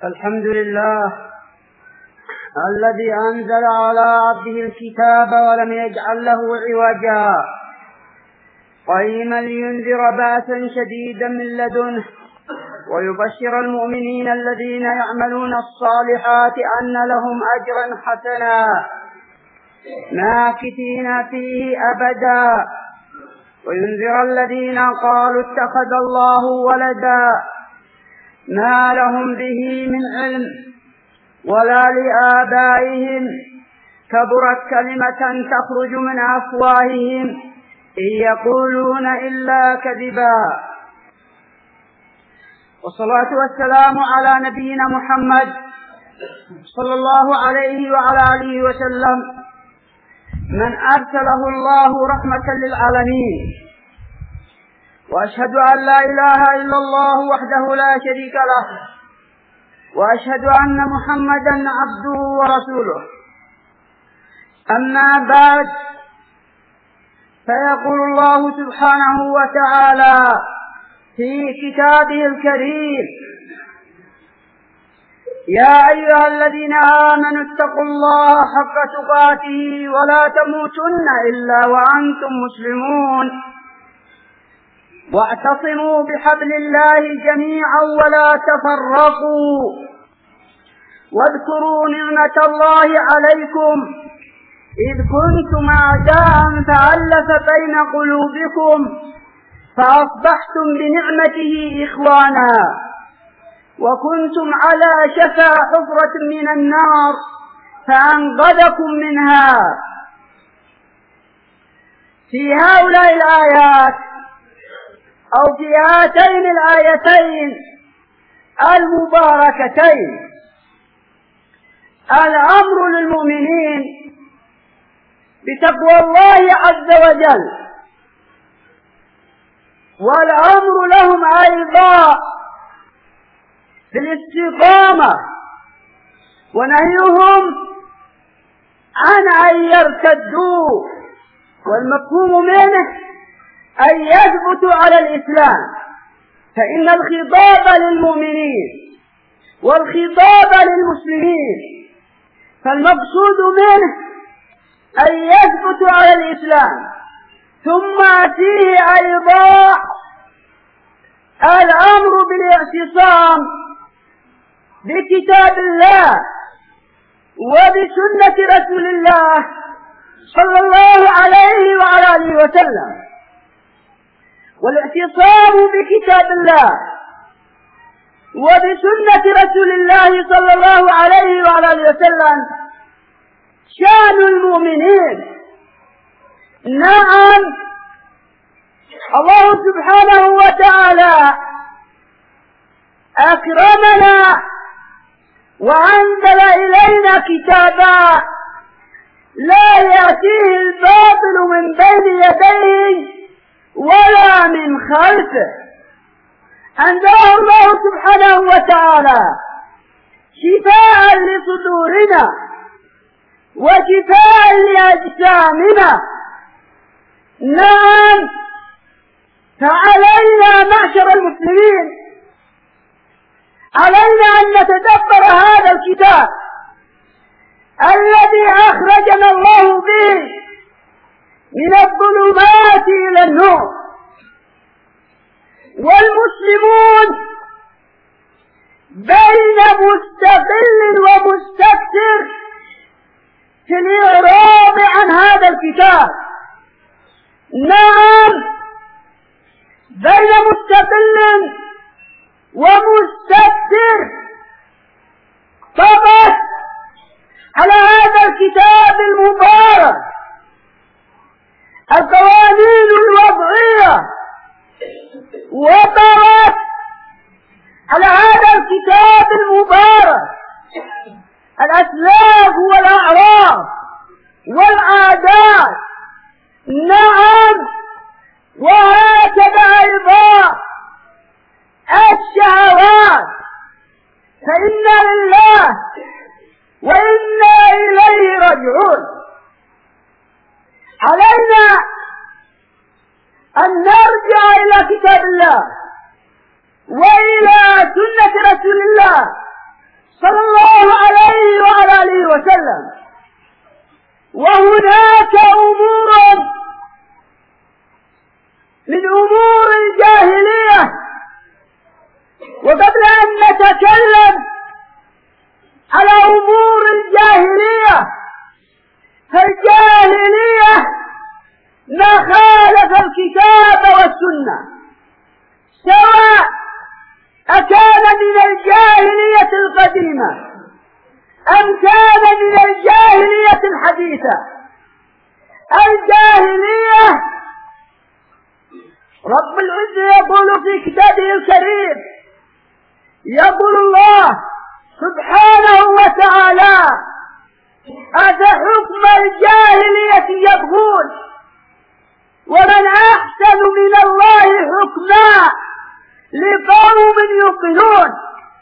الحمد لله الذي أنزل على عبده الكتاب ولم يجعل له عوجا قيما لينذر بأسا شديدا من لدنه ويبشر المؤمنين الذين يعملون الصالحات أن لهم أجرا حسنا ماكثين فيه أبدا وينذر الذين قالوا اتخذ الله ولدا ما لهم به من علم ولا لآبائهم كبرت كلمة تخرج من أفواههم إن يقولون إلا كذبا. والصلاة والسلام على نبينا محمد صلى الله عليه وعلى آله وسلم من أرسله الله رحمة للعالمين، وأشهد أن لا إله إلا الله وحده لا شريك له، وأشهد أن محمدا عبده ورسوله. أما بعد، فيقول الله سبحانه وتعالى في كتابه الكريم: يا أيها الذين آمنوا اتقوا الله حق تقاته ولا تموتن إلا وأنتم مسلمون، واعتصموا بحبل الله جميعا ولا تفرقوا، واذكروا نعمة الله عليكم إذ كنتم أعداء فألف بين قلوبكم فأصبحتم بنعمته إخوانا، وكنتم على شفا حفرة من النار فأنقذكم منها. في هؤلاء الآيات أو في هاتين الآيتين المباركتين الأمر للمؤمنين بتقوى الله عز وجل، والأمر لهم أيضا بالاستقامة، ونهيهم عن أن يرتدوا، والمفهوم منه أن يثبتوا على الإسلام، فإن الخطاب للمؤمنين والخطاب للمسلمين، فالمقصود منه أن يثبتوا على الإسلام، ثم فيه أيضا الأمر بالاعتصام بكتاب الله وبسنة رسول الله صلى الله عليه وعلى آله وسلم. والاعتصام بكتاب الله وبسنة رسول الله صلى الله عليه وعلى آله وسلم شأن المؤمنين. نعم، الله سبحانه وتعالى أكرمنا وأنزل إلينا كتابا لا يأتيه الباطل من بين يديه ولا من خلفه، أنزله الله سبحانه وتعالى شفاء لصدورنا وشفاء لأجسامنا. نعم، فعلينا معشر المسلمين، علينا أن نتدبر هذا الكتاب الذي أخرجنا الله به من الظلمات إلى النور. والمسلمون بين مستقل ومستكثر في الإعراض عن هذا الكتاب. نعم، بين مستقل ومستكثر طبعا على هذا الكتاب المبارك القوانين الوضعية، وطرت على هذا الكتاب المبارك الأسلاف والأعراف والعادات. نعم، وهكذا أيضا الشهوات، فإنا لله وإنا إليه راجعون. علينا أن نرجع إلى كتاب الله وإلى سنة رسول الله وسلم. وهناك أمور من أمور الجاهلية. وقبل أن نتكلم على أمور الجاهلية، فالجاهلية ما خالف الكتاب والسنة، سواء أكان من الجاهلية القديمة أم كان من الجاهلية الحديثة. الجاهلية رب العزة يقول في كتابه الكريم، يقول الله سبحانه وتعالى: أفحكم الجاهلية يبغون ومن أحسن من الله حكما لقوم يوقنون.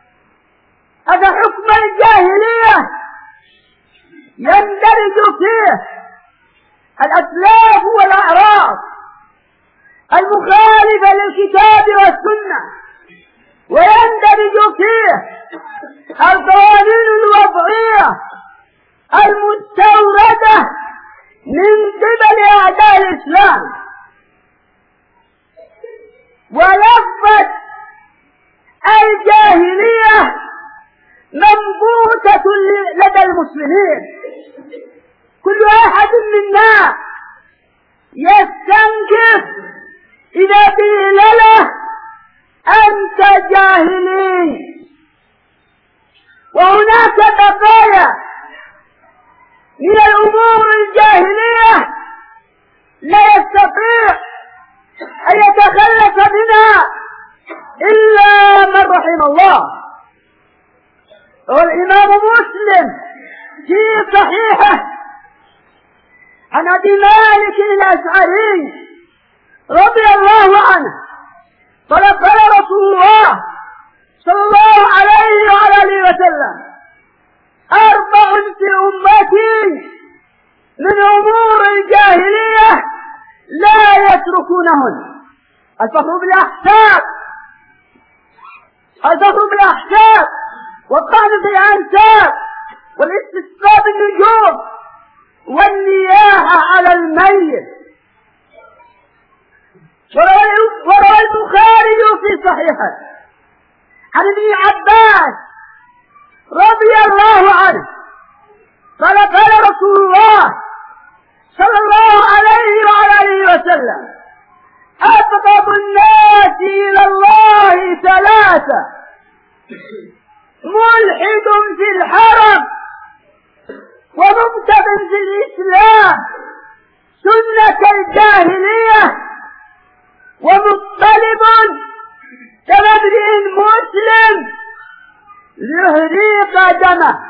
أفحكم الجاهلية يندرج فيه الأسلاف والأعراض المخالفة للكتاب والسنة، ويندرج فيه القوانين الوضعية المستوردة من قبل أعداء الإسلام. ولفظة الجاهلية منبوتة لدى المسلمين. كل أحد منا يستنكف إذا قيل له أنت جاهلي. وهناك بقايا من الأمور الجاهلية لا يستطيع أن يتخلص منها إلا من رحم الله. والإمام مسلم في صحيحه عن أبي مالك الأشعري رضي الله عنه قال: قال رسول الله صلى الله عليه وعلى آله وسلم: 4 في أمتي من أمور الجاهلية لا يتركونهن: الفخر بالأحساب، الفخر بالأحساب، والطعن في الأنساب، والاستسقاء بالنجوم، والنياحة على الميت. وروى البخاري في صحيحه عن ابن عباس رضي الله عنه قال: قال رسول الله صلى الله عليه وعلى آله وسلم: أبغض الناس إلى الله 3: ملحد في الحرم، ومبتغ في الإسلام سنة الجاهلية، ومطلب كمبرئ مسلم ليهريق دمه.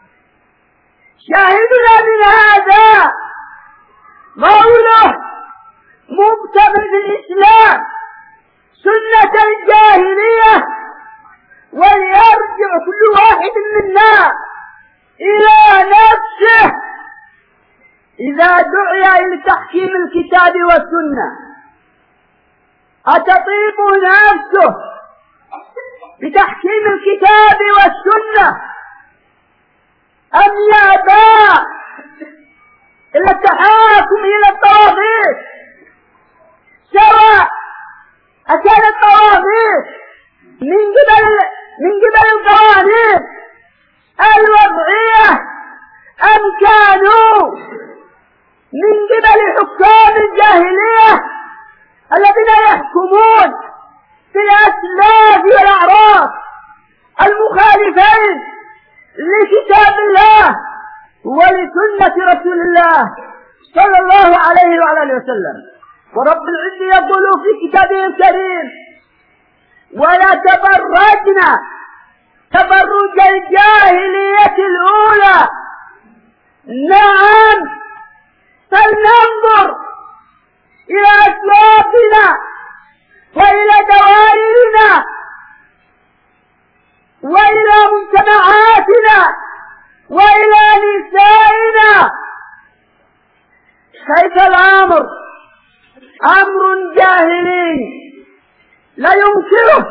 شاهدنا من هذا قوله مبتغ في الإسلام سنة الجاهلية، وليرجع كل واحد منا إلى نفسه إذا دعي إلى تحكيم الكتاب والسنة. أتطيب نفسه بتحكيم الكتاب والسنة أم يأبى إلا التحاكم إلى الطواغيت، سواء أكان الطواغيت من قبل القوانين الوضعية أم كانوا من قبل حكام الجاهلية الذين يحكمون بالأسلاف والأعراض المخالفين لكتاب الله ولسنة رسول الله صلى الله عليه وعلى آله وسلم. ورب العزة يقول في كتابه الكريم: ولا تبرجنا تبرج الجاهلية الأولى. نعم، فلننظر إلى أسلافنا وإلى دوائرنا وإلى مجتمعاتنا وإلى نسائنا كيف الأمر أمر جاهلي لا ينكره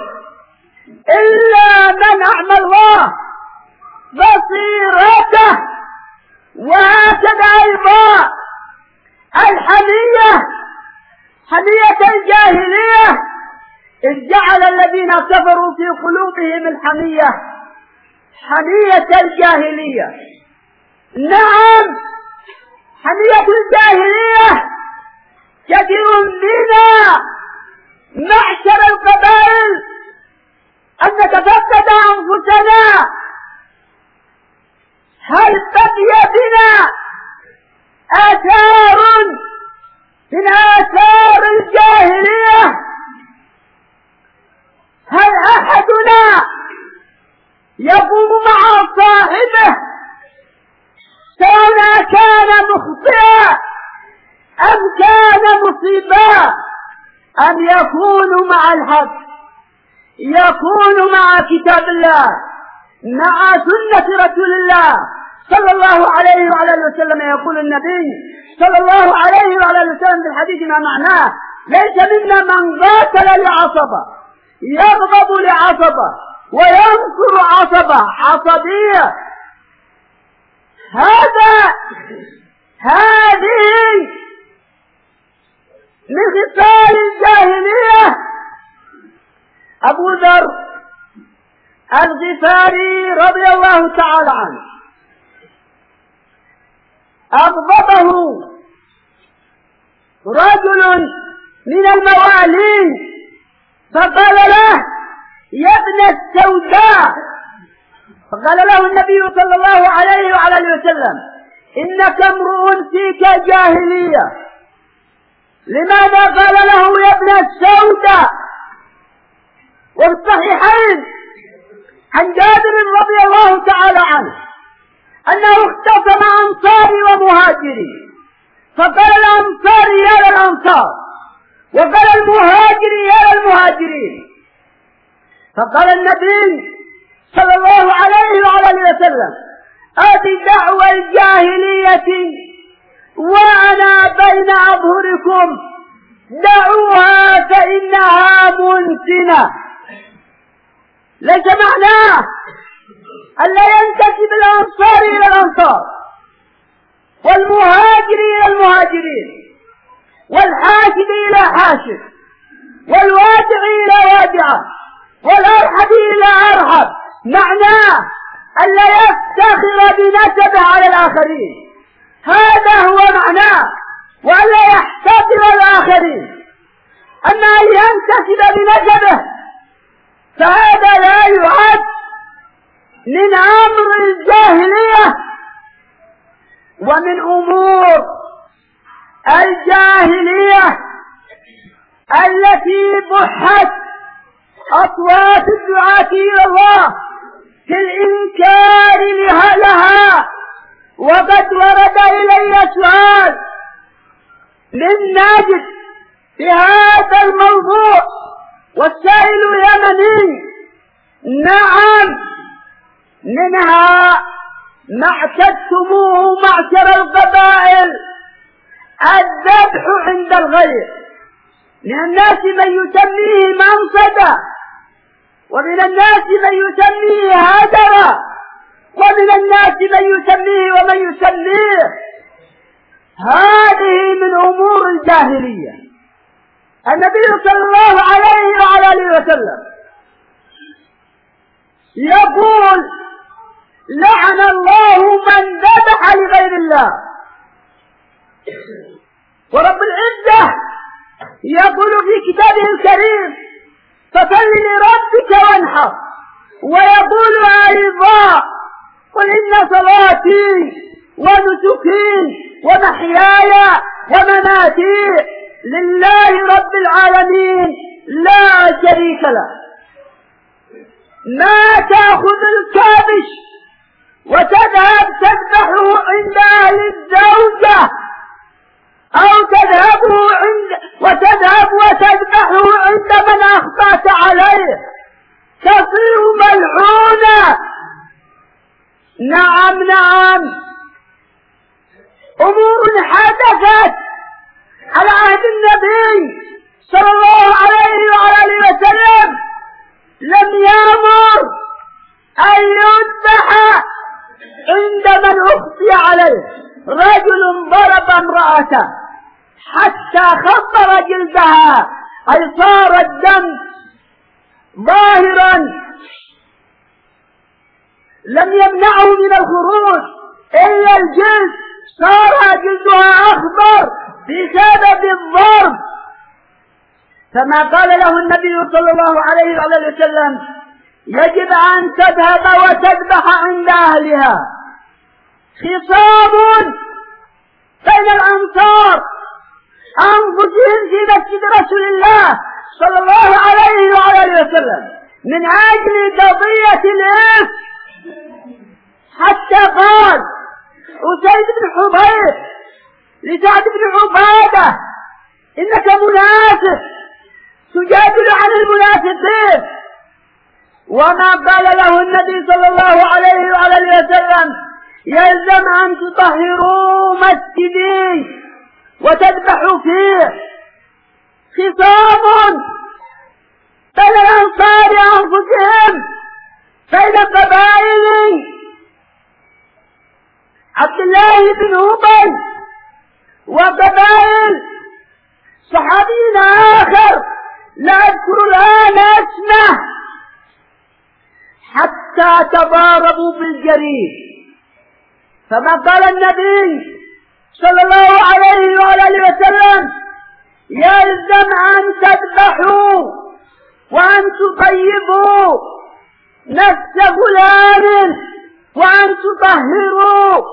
إلا من أعمى الله بصيرته وهكذا أيضا الحمية، حمية الجاهلية، إذ جعل الذين كفروا في قلوبهم الحمية حمية الجاهلية. نعم، حمية الجاهلية كثير منا معشر القبائل أن نتفتت أنفسنا، هل بقي بنا آثار من آثار الجاهلية؟ هل أحدنا يقوم مع صاحبه سواء كان مخطئا أم كان مصيبا، أن يكون مع الحق، يكون مع كتاب الله، مع سنة رسول الله صلى الله عليه وعلى اله وسلم. يقول النبي صلى الله عليه وعلى اله وسلم في الحديث ما معناه: ليس منا من قاتل لعصبة، يغضب لعصبة وينصر عصبة، عصبية. هذه من خصال الجاهلية. أبو ذر الغفاري رضي الله تعالى عنه أغضبه رجل من الموالين فقال له: يا ابن السوداء. فقال له النبي صلى الله عليه وعلى اله وسلم: إنك امرؤ فيك جاهلية. لماذا قال له يا ابن السوداء؟ وفي الصحيحين عن جابر رضي الله تعالى عنه أنه اختصم أنصاري ومهاجري، فقال الأنصاري يا للأنصار، وقال المهاجري يا للمهاجرين. فقال النبي صلى الله عليه وعلى اله وسلم: هذه دعوى الجاهلية وأنا بين أظهركم، دعوها فإنها منتنة. ليس معناه أن لا ينتسب الأنصار إلى الأنصار، والمهاجر إلى المهاجرين، والحاشد إلى حاشد، والوادع إلى وادعة، والأرحب إلى أرحب. معناه أن لا يفتخر بنسبه على الآخرين، هذا هو معناه، وأن لا يحتقر الآخرين. أما أن ينتسب بنسبه فهذا لا يعد من أمر الجاهلية. ومن أمور الجاهلية التي بحت أصوات الدعاة إلى الله في الإنكار لها، وقد ورد إلي سؤال من ناجد في هذا الموضوع، والسائل يمني. نعم، منها ما اعتدتموه معشر القبائل الذبح عند الغير. من الناس من يسميه منصدا، ومن الناس من يسميه هدرا، ومن الناس من يسميه ومن يسميه. هذه من أمور الجاهلية. النبي صلى الله عليه وعلى اله وسلم يقول: لعن الله من ذبح لغير الله. ورب العزة يقول في كتابه الكريم: فصل لربك وانحر. ويقول أيضا: قل إن صلاتي ونسكي ومحياي ومماتي لله رب العالمين لا شريك له. ما تأخذ الكابش وتذهب تذبحه عند أهل الزوجة، أو وتذهب وتذبحه عند من أخطأت عليه، تصير ملعونة. نعم، أمور حدثت على عهد النبي صلى الله عليه وعلى اله وسلم لم يأمر أن يذبح عند من أخفي عليه رجل ضرب امرأته حتى خطر جلدها، أي صار الدم ظاهرا لم يمنعه من الخروج إلا الجلد، صار جلدها أخضر بسبب الضرب. فما قال له النبي صلى الله عليه وسلم يجب أن تذهب وتذبح عند أهلها. خصام بين الأنصار أنفسهم في مسجد رسول الله صلى الله عليه وسلم من أجل قضية الإفك، حتى قال أسيد بن حضير لسعد بن عبادة إنك منافق تجادل عن المنافقين. وما قال له النبي صلى الله عليه وسلم يلزم أن تطهروا مسجدي وتذبحوا فيه. خصام بين الأنصار أنفسهم، بين قبائل عبد الله بن أبي وقبائل صحابي آخر لا أذكر الآن اسمه، حتى تضاربوا بالجريح. فما قال النبي صلى الله عليه وسلم يلزم أن تذبحوا وأن تطيبوا نفس فلان وأن تطهروا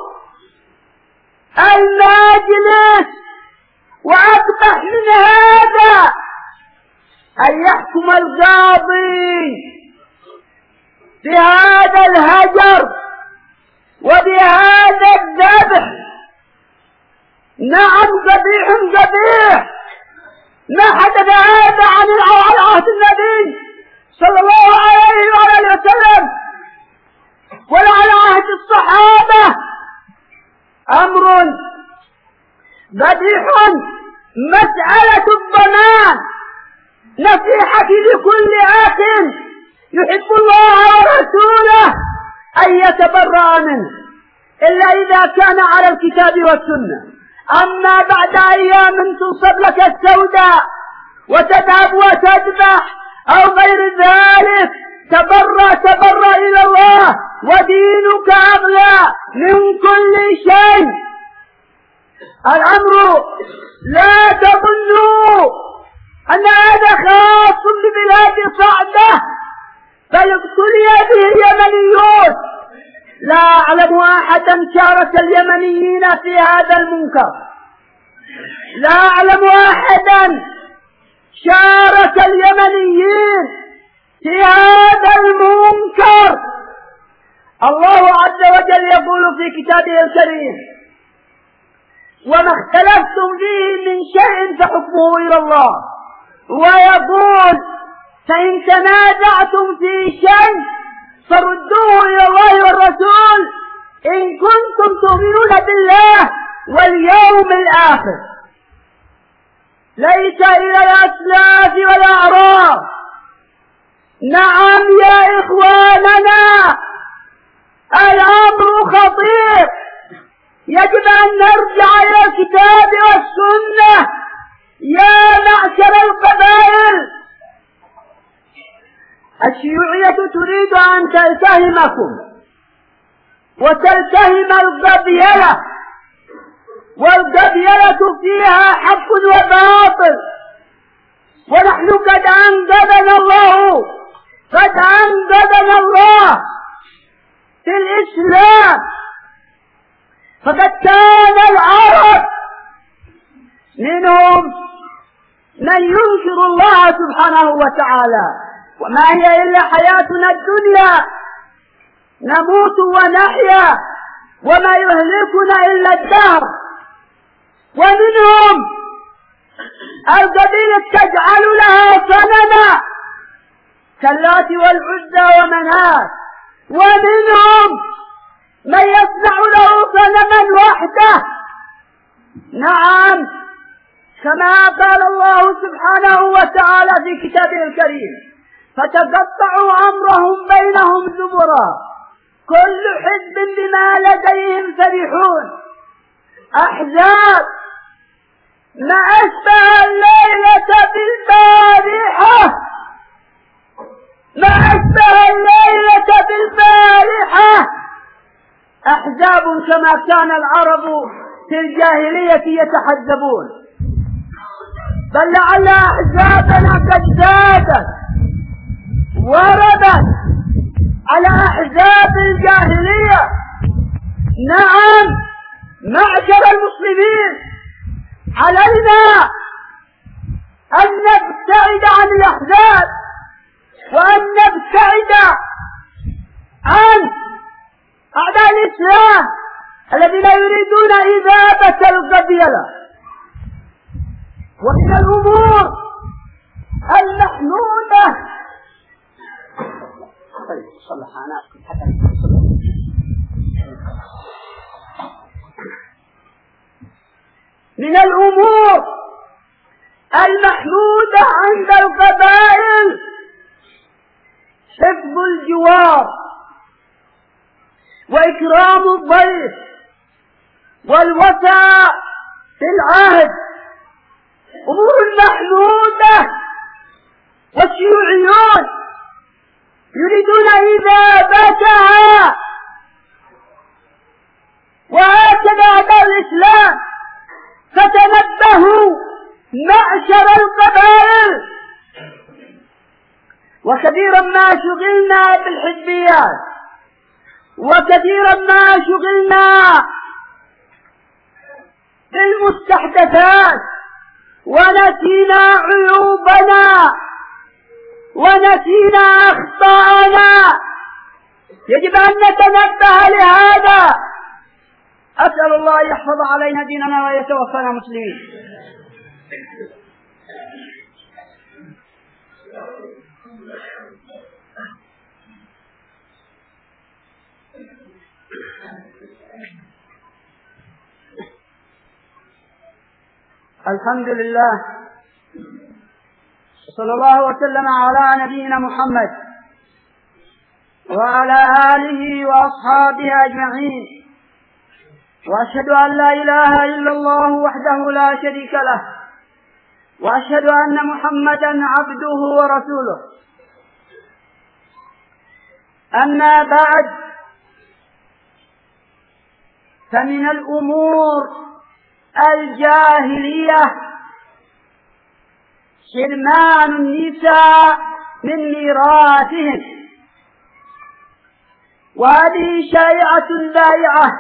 المجلس. وأقبح من هذا أن يحكم القاضي بهذا الهجر وبهذا الذبح. نعم قبيح ما حدث هذا عن عهد النبي صلى الله عليه وسلم ولا على عهد الصحابة. أمر قبيح. مسألة الضمان نصيحتي لكل أخ يحب الله ورسوله أن يتبرأ منه إلا إذا كان على الكتاب والسنة. أما بعد أيام تصب لك السوداء وتذهب وتذبح أو غير ذلك تبرأ إلى الله ودينك أغلى من كل شيء. الأمر لا تظنوا أن هذا خاص ببلاد صعدة، بل ابتلي به اليمنيون. لا أعلم أحدا شارك اليمنيين في هذا المنكر، لا أعلم أحدا شارك اليمنيين في هذا المنكر. الله عز وجل يقول في كتابه الكريم وما اختلفتم فيه من شيء فحكمه إلى الله. ويقول فإن تنازعتم في شيء فردوه إلى الله والرسول إن كنتم تؤمنون بالله واليوم الآخر. ليس إلى الأسلاف والأعراض. نعم يا إخواننا الأمر خطير، يجب أن نرجع إلى الكتاب والسنة. يا معشر القبائل، الشيوعية تريد أن تلتهمكم وتلتهم القبيلة، والقبيلة فيها حق وباطل. ونحن قد أنقذنا الله في الإسلام. فقد كان العرب منهم من ينكر الله سبحانه وتعالى، وما هي إلا حياتنا الدنيا نموت ونحيا وما يهلكنا إلا الدهر. ومنهم القبيلة تجعل لها صنما كاللات والعزى ومنات، ومنهم من يصنع له صنما وحده. نعم، كما قال الله سبحانه وتعالى في كتابه الكريم فتقطعوا أمرهم بينهم زبرا كل حزب بما لديهم فرحون. أحزاب ما أشبه الليلة بالبارحة، ما أشبه الليلة بالبارحة. أحزاب كما كان العرب في الجاهلية يتحزبون، بل لعل أحزابنا قد زادت وردت على أحزاب الجاهلية. نعم معشر المسلمين، علينا أن نبتعد عن الأحزاب وأن نبتعد عن أعداء الإسلام الذين يريدون إذابة القبيلة. ومن الأمور المحمودة من الأمور المحمودة عند القبائل حفظ الجوار وإكرام الضيف والوفاء في العهد، أمور محمودة. والشيوعيون يريدون إذابتها، وهكذا أعداء الإسلام. فتنبهوا معشر القبائل. وكثيرا ما شغلنا بالحزبيات، وكثيرا ما شغلنا بالمستحدثات، ونسينا عيوبنا ونسينا أخطاءنا. يجب أن نتنبه لهذا. أسأل الله يحفظ علينا ديننا ويتوفانا مسلمين. الحمد لله، صلى الله وسلم على نبينا محمد وعلى آله وأصحابه أجمعين، وأشهد أن لا إله إلا الله وحده لا شريك له، وأشهد أن محمدا عبده ورسوله. أما بعد، فمن الأمور الجاهلية حرمان النساء من ميراثهم، وهذه شائعة ذائعة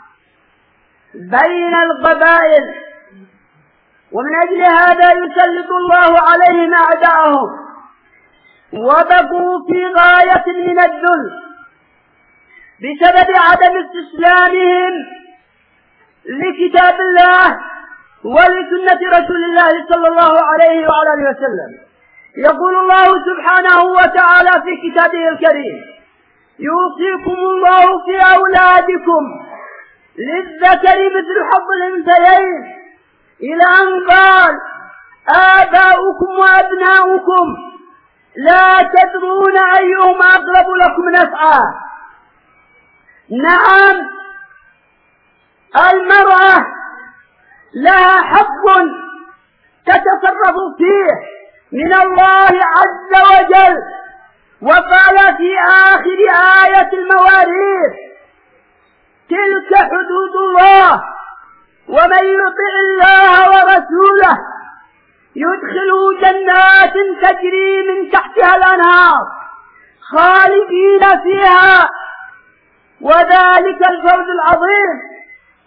بين القبائل، ومن أجل هذا يسلط الله عليهم أعداءهم، وبقوا في غاية من الذل بسبب عدم استسلامهم لكتاب الله ولسنة رسول الله صلى الله عليه وعلى آله وسلم. يقول الله سبحانه وتعالى في كتابه الكريم: يوصيكم الله في أولادكم للذكر مثل حظ الأنثيين، إلى أن قال: آباؤكم وأبناؤكم لا تدرون أيهم أقرب لكم نفعا. نعم، المرأة لها حق تتصرف فيه من الله عز وجل، وقال في آخر آية المواريث: تلك حدود الله، ومن يطع الله ورسوله يدخله جنات تجري من تحتها الأنهار خالدين فيها، وذلك الفوز العظيم.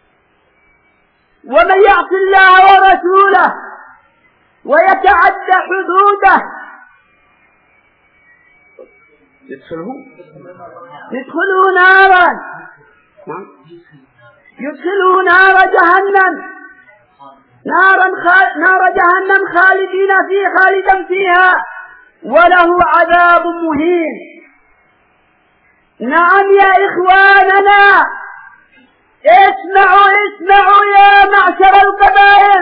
ومن يعص الله ورسوله ويتعدى حدوده يدخله نار جهنم، نار جهنم خالدا فيها، وله عذاب مهين. نعم يا إخواننا، اسمعوا يا معشر القبائل.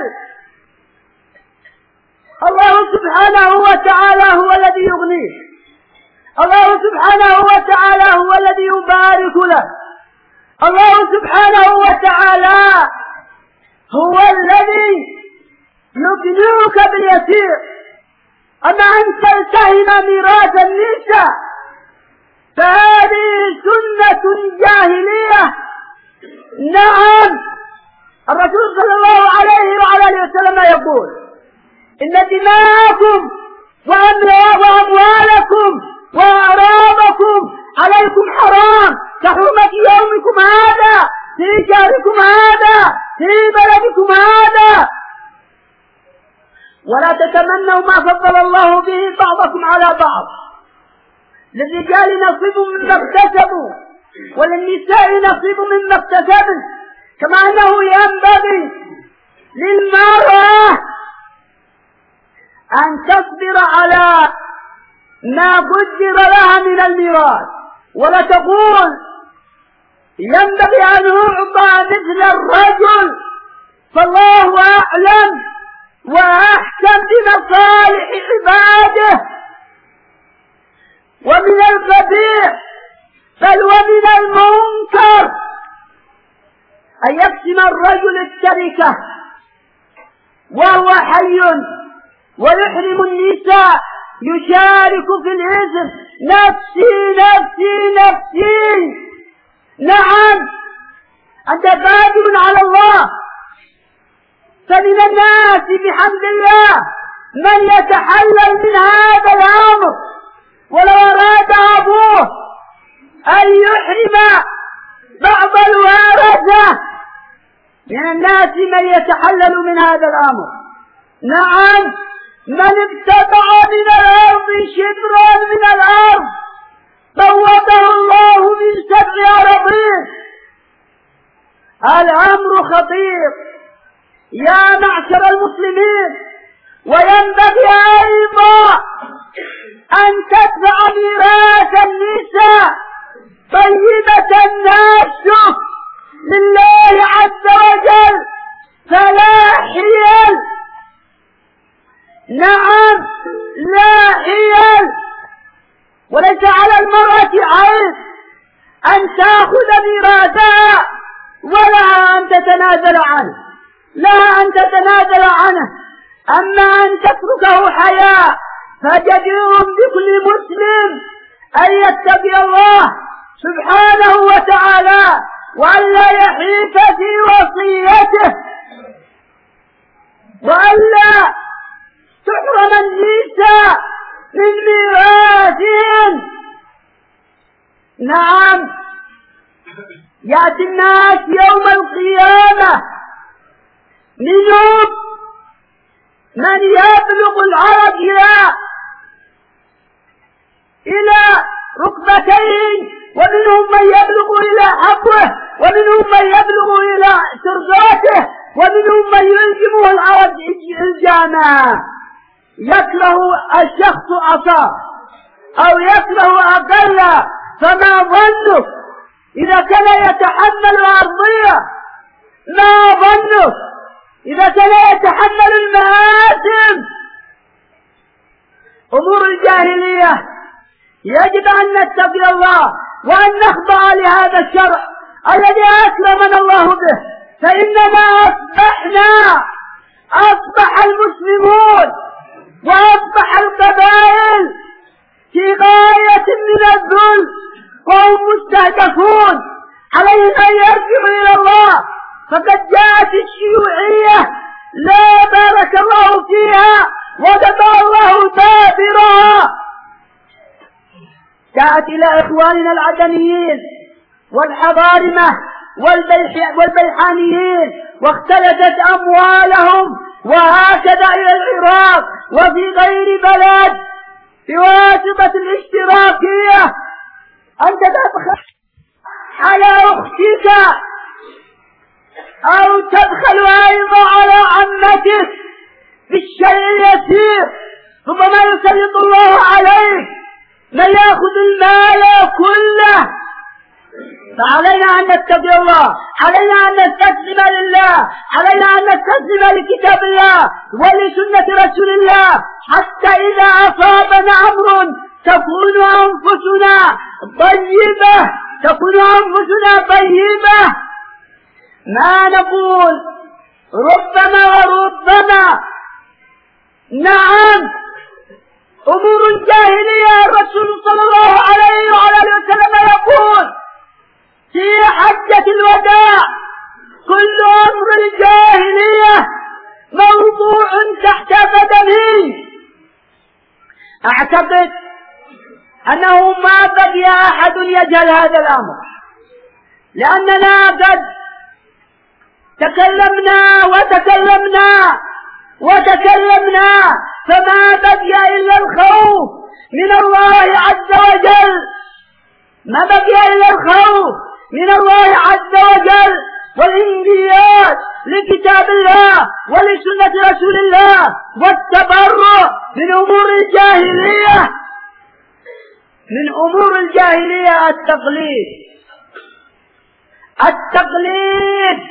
الله سبحانه وتعالى هو الذي يغنيه، الله سبحانه وتعالى هو الذي يبارك له. الله سبحانه وتعالى هو الذي يقنعك باليسير. أما أن تلتهم ميراث النساء فهذه سنة جاهلية. نعم، الرسول صلى الله عليه وعلى آله وسلم يقول: إن دماءكم وأموالكم وأعراضكم عليكم حرام كحرمة يومكم هذا في شهركم هذا في بلدكم هذا، ولا تتمنوا ما فضل الله به بعضكم على بعض. للرجال نصيب مما اكتسبوا وللنساء نصيب مما اكتسبن، كما أنه ينبغي للمرأة أن تصبر على ما قدر لها من الميراث، ولا تقول ينبغي أن يعطى مثل الرجل، فالله أعلم وأحكم بمصالح عباده. ومن القبيح بل ومن المنكر أن يقسم الرجل التركة وهو حي ويحرم النساء، يشارك في الإثم. نفسي نفسي نفسي. نعم، أنت قادر على الله، فمن الناس بحمد الله من يتحلل من هذا الأمر، ولو أراد أبوه أن يحرم بعض الورثة من الناس من يتحلل من هذا الأمر. نعم، من ابتدع من الأرض شبرا من الأرض فوضه الله من 7 أراضين. الأمر خطير يا معشر المسلمين، وينبغي أيضا أن تدفع ميراث النساء طيبة الناس لله عز وجل، فلا حيل. نعم، لا حيل. وليس على المرأة عيب أن تأخذ ميراثها ولا أن تتنازل عنه، لها أن تتنازل عنه. أما أن تتركه حياء، فجدير بكل مسلم أن يتقي الله سبحانه وتعالى وأن لا يحيف في وصيته، وأن لا تحرم النساء من ميراثهم. نعم، يأتي الناس يوم القيامة منهم من يبلغ العرض إلى ركبتين، ومنهم من يبلغ إلى حقه، ومنهم من يبلغ إلى سرقاته، ومنهم من يلزمه العرض الجامع. يكره الشخص عصاه أو يكره أقل، فما ظنك إذا كان يتحمل الأرضية؟ ما ظنك إذا كان يتحمل المآثم؟ أمور الجاهلية يجب أن نتقي الله وأن نخضع لهذا الشرع الذي أكرمنا الله به، فإننا أصبح المسلمون وأصبح القبائل في غاية من الذل وهم مستهدفون. عليهم أن يرجعوا إلى الله، فقد جاءت الشيوعية لا بارك الله فيها وقطع الله دابرها، جاءت إلى إخواننا العدنيين والحضارمة والبيحانيين واختلفت أموالهم، وهكذا إلى العراق وفي غير بلد بواسطة الاشتراكية. أنت تدخل على أختك أو تدخل أيضا على عمتك بالشيء اليسير، ربما يسلط الله عليك من يأخذ المال كله. فعلينا أن نتقي الله، علينا أن نستسلم لله، علينا أن نستسلم لكتاب الله ولسنة رسول الله، حتى إذا أصابنا أمر تكون أنفسنا طيبة. ما نقول ربما وربما. نعم، أمور الجاهلية الرسول صلى الله عليه وعلى وسلم يقول في حجة الوداع: كل أمر الجاهلية موضوع تحت قدمه. أعتقد أنه ما بقي أحد يجهل هذا الأمر، لأننا قد تكلمنا فما بقي إلا الخوف من الله عز وجل. ما بقي إلا الخوف من الله عز وجل والانقياد لكتاب الله ولسنة رسول الله والتبرؤ من أمور الجاهلية. من أمور الجاهلية التقليد،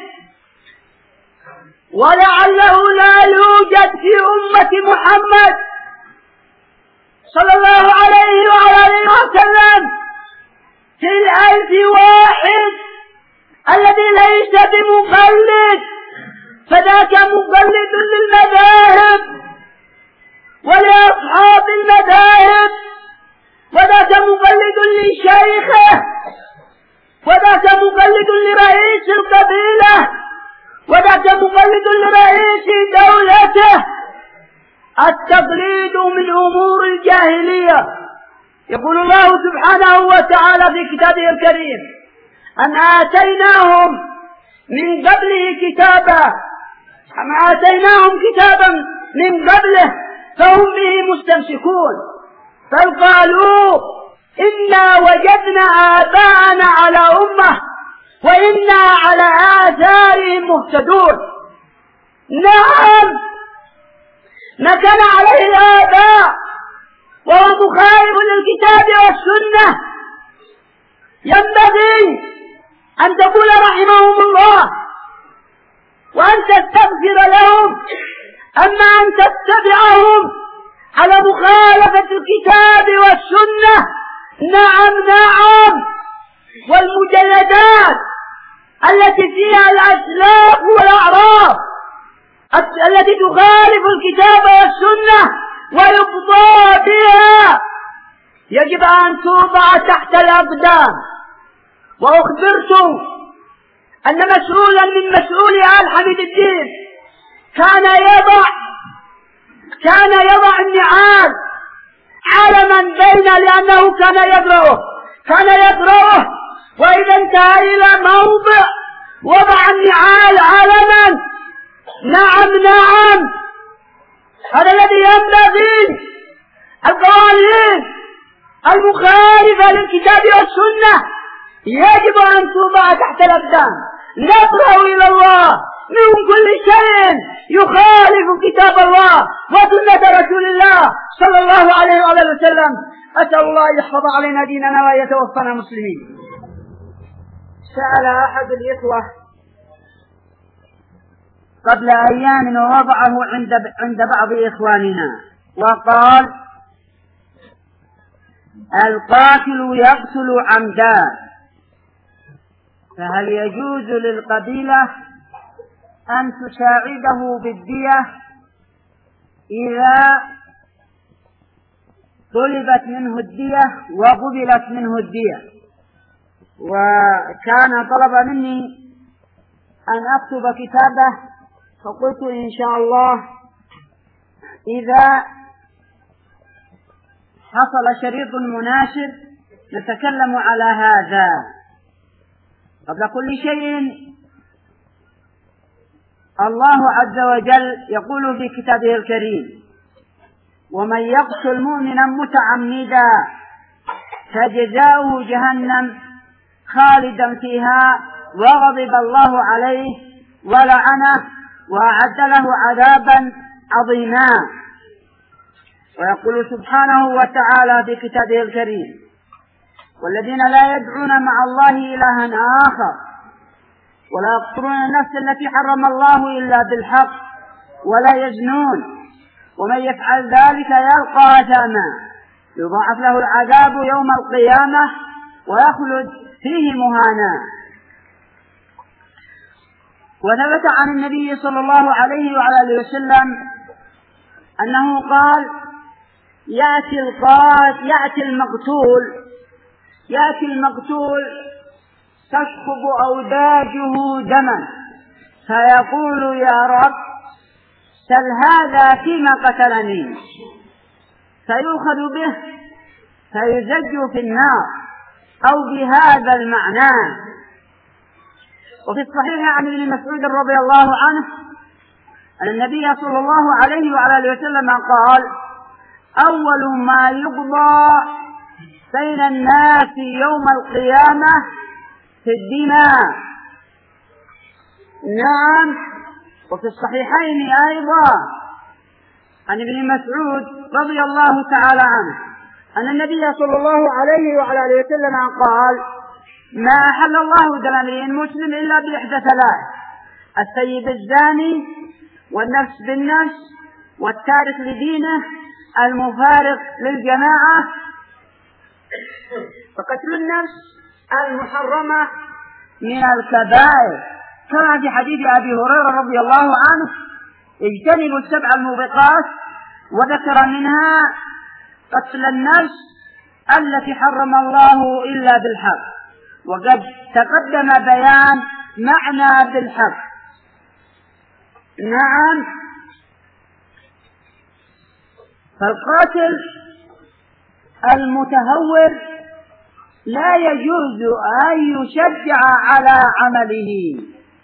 ولعله لا يوجد في أمة محمد صلى الله عليه وعلى آله وسلم في 1000 واحد الذي ليس بمقلد، فذاك مقلد للمذاهب ولأصحاب المذاهب، وذاك مقلد لشيخه، وذاك مقلد لرئيس القبيلة، وذاك مقلد لرئيس دولته. التقليد من أمور الجاهلية. يقول الله سبحانه وتعالى في كتابه الكريم: أن آتيناهم من قبله كتابا، من قبله فهم به مستمسكون، بل قالوا إنا وجدنا آباءنا على أمة وإنا على آثارهم مهتدون. نعم، ما كان عليه الآباء وهو مخالف للكتاب والسنة ينبغي أن تقول رحمهم الله وأن تستغفر لهم. أما أن تتبعهم على مخالفة الكتاب والسنة، نعم، والمجلدات التي فيها الأسلاف والأعراف التي تخالف الكتاب والسنة ويقضى بها يجب أن توضع تحت الأقدام. وأخبرت أن مسؤولا من مسؤولي آل حميد الدين كان يضع النعال علما بين، لأنه كان يقرأه وإذا انتهى إلى موضع وضع النعال علما. نعم، هذا الذي ينبغي. القوانين المخالفة للكتاب والسنة يجب أن توضع تحت الأقدام. نبرأ إلى الله من كل شيء يخالف كتاب الله وسنة رسول الله صلى الله عليه وسلم. أسأل الله يحفظ علينا ديننا ويتوفنا مسلمين. سأل أحد الإخوة قبل أيام ووضعه عند بعض إخواننا وقال: القاتل يقتل عمدا، فهل يجوز للقبيلة أن تساعده بالدية إذا طلبت منه الدية وقبلت منه الدية؟ وكان طلب مني أن أكتب كتابه، فقلت إن شاء الله إذا حصل شريط مناسب نتكلم على هذا. قبل كل شيء الله عز وجل يقول في كتابه الكريم: ومن يقتل مؤمنا متعمدا فجزاؤه جهنم خالدا فيها وغضب الله عليه ولعنه وأعد له عذابا عظيما. ويقول سبحانه وتعالى في كتابه الكريم: والذين لا يدعون مع الله إلها آخر ولا يقتلون النفس التي حرم الله إلا بالحق ولا يزنون ومن يفعل ذلك يلقى أثاما يضاعف له العذاب يوم القيامة ويخلد فيه مهانا. وثبت عن النبي صلى الله عليه وعلى آله وسلم أنه قال: يأتي المقتول تشخب أوداجه دما فيقول: يا رب سل هذا فيما قتلني، فيؤخذ به فيزج في النار أو بهذا المعنى. وفي الصحيح عن ابن مسعود رضي الله عنه أن النبي صلى الله عليه وعلى آله وسلم قال: أول ما يقضى بين الناس يوم القيامة في الدماء. نعم. وفي الصحيحين أيضا عن ابن مسعود رضي الله تعالى عنه أن النبي صلى الله عليه وعلى آله وسلم قال: ما أحل الله دم امرئ مسلم إلا بإحدى ثلاث: السيب الزاني، والنفس بالنفس، والتارك لدينه، المفارق للجماعة. فقتل النفس المحرمة من الكبائر، كما في حديث أبي هريرة رضي الله عنه: اجتنبوا السبع الموبقات، وذكر منها قتل النفس التي حرم الله إلا بالحق. وقد تقدم بيان معنى بالحق. نعم. فالقاتل المتهور لا يجوز أن يشجع على عمله.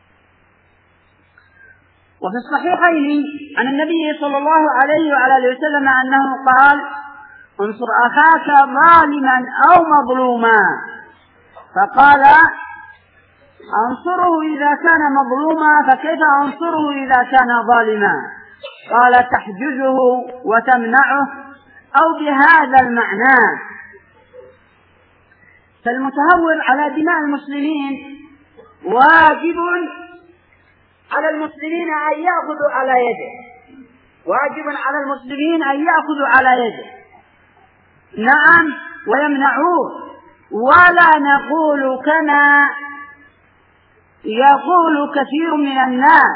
وفي الصحيحين عن النبي صلى الله عليه وعلى آله وسلم أنه قال: انصر أخاك ظالما أو مظلوما. فقال: أنصره إذا كان مظلوما، فكيف أنصره إذا كان ظالما؟ قال: تحجزه وتمنعه أو بهذا المعنى. فالمتهور على دماء المسلمين واجب على المسلمين أن يأخذوا على يده، واجب على المسلمين أن يأخذوا على يده. نعم. ويمنعوه، ولا نقول كما يقول كثير من الناس: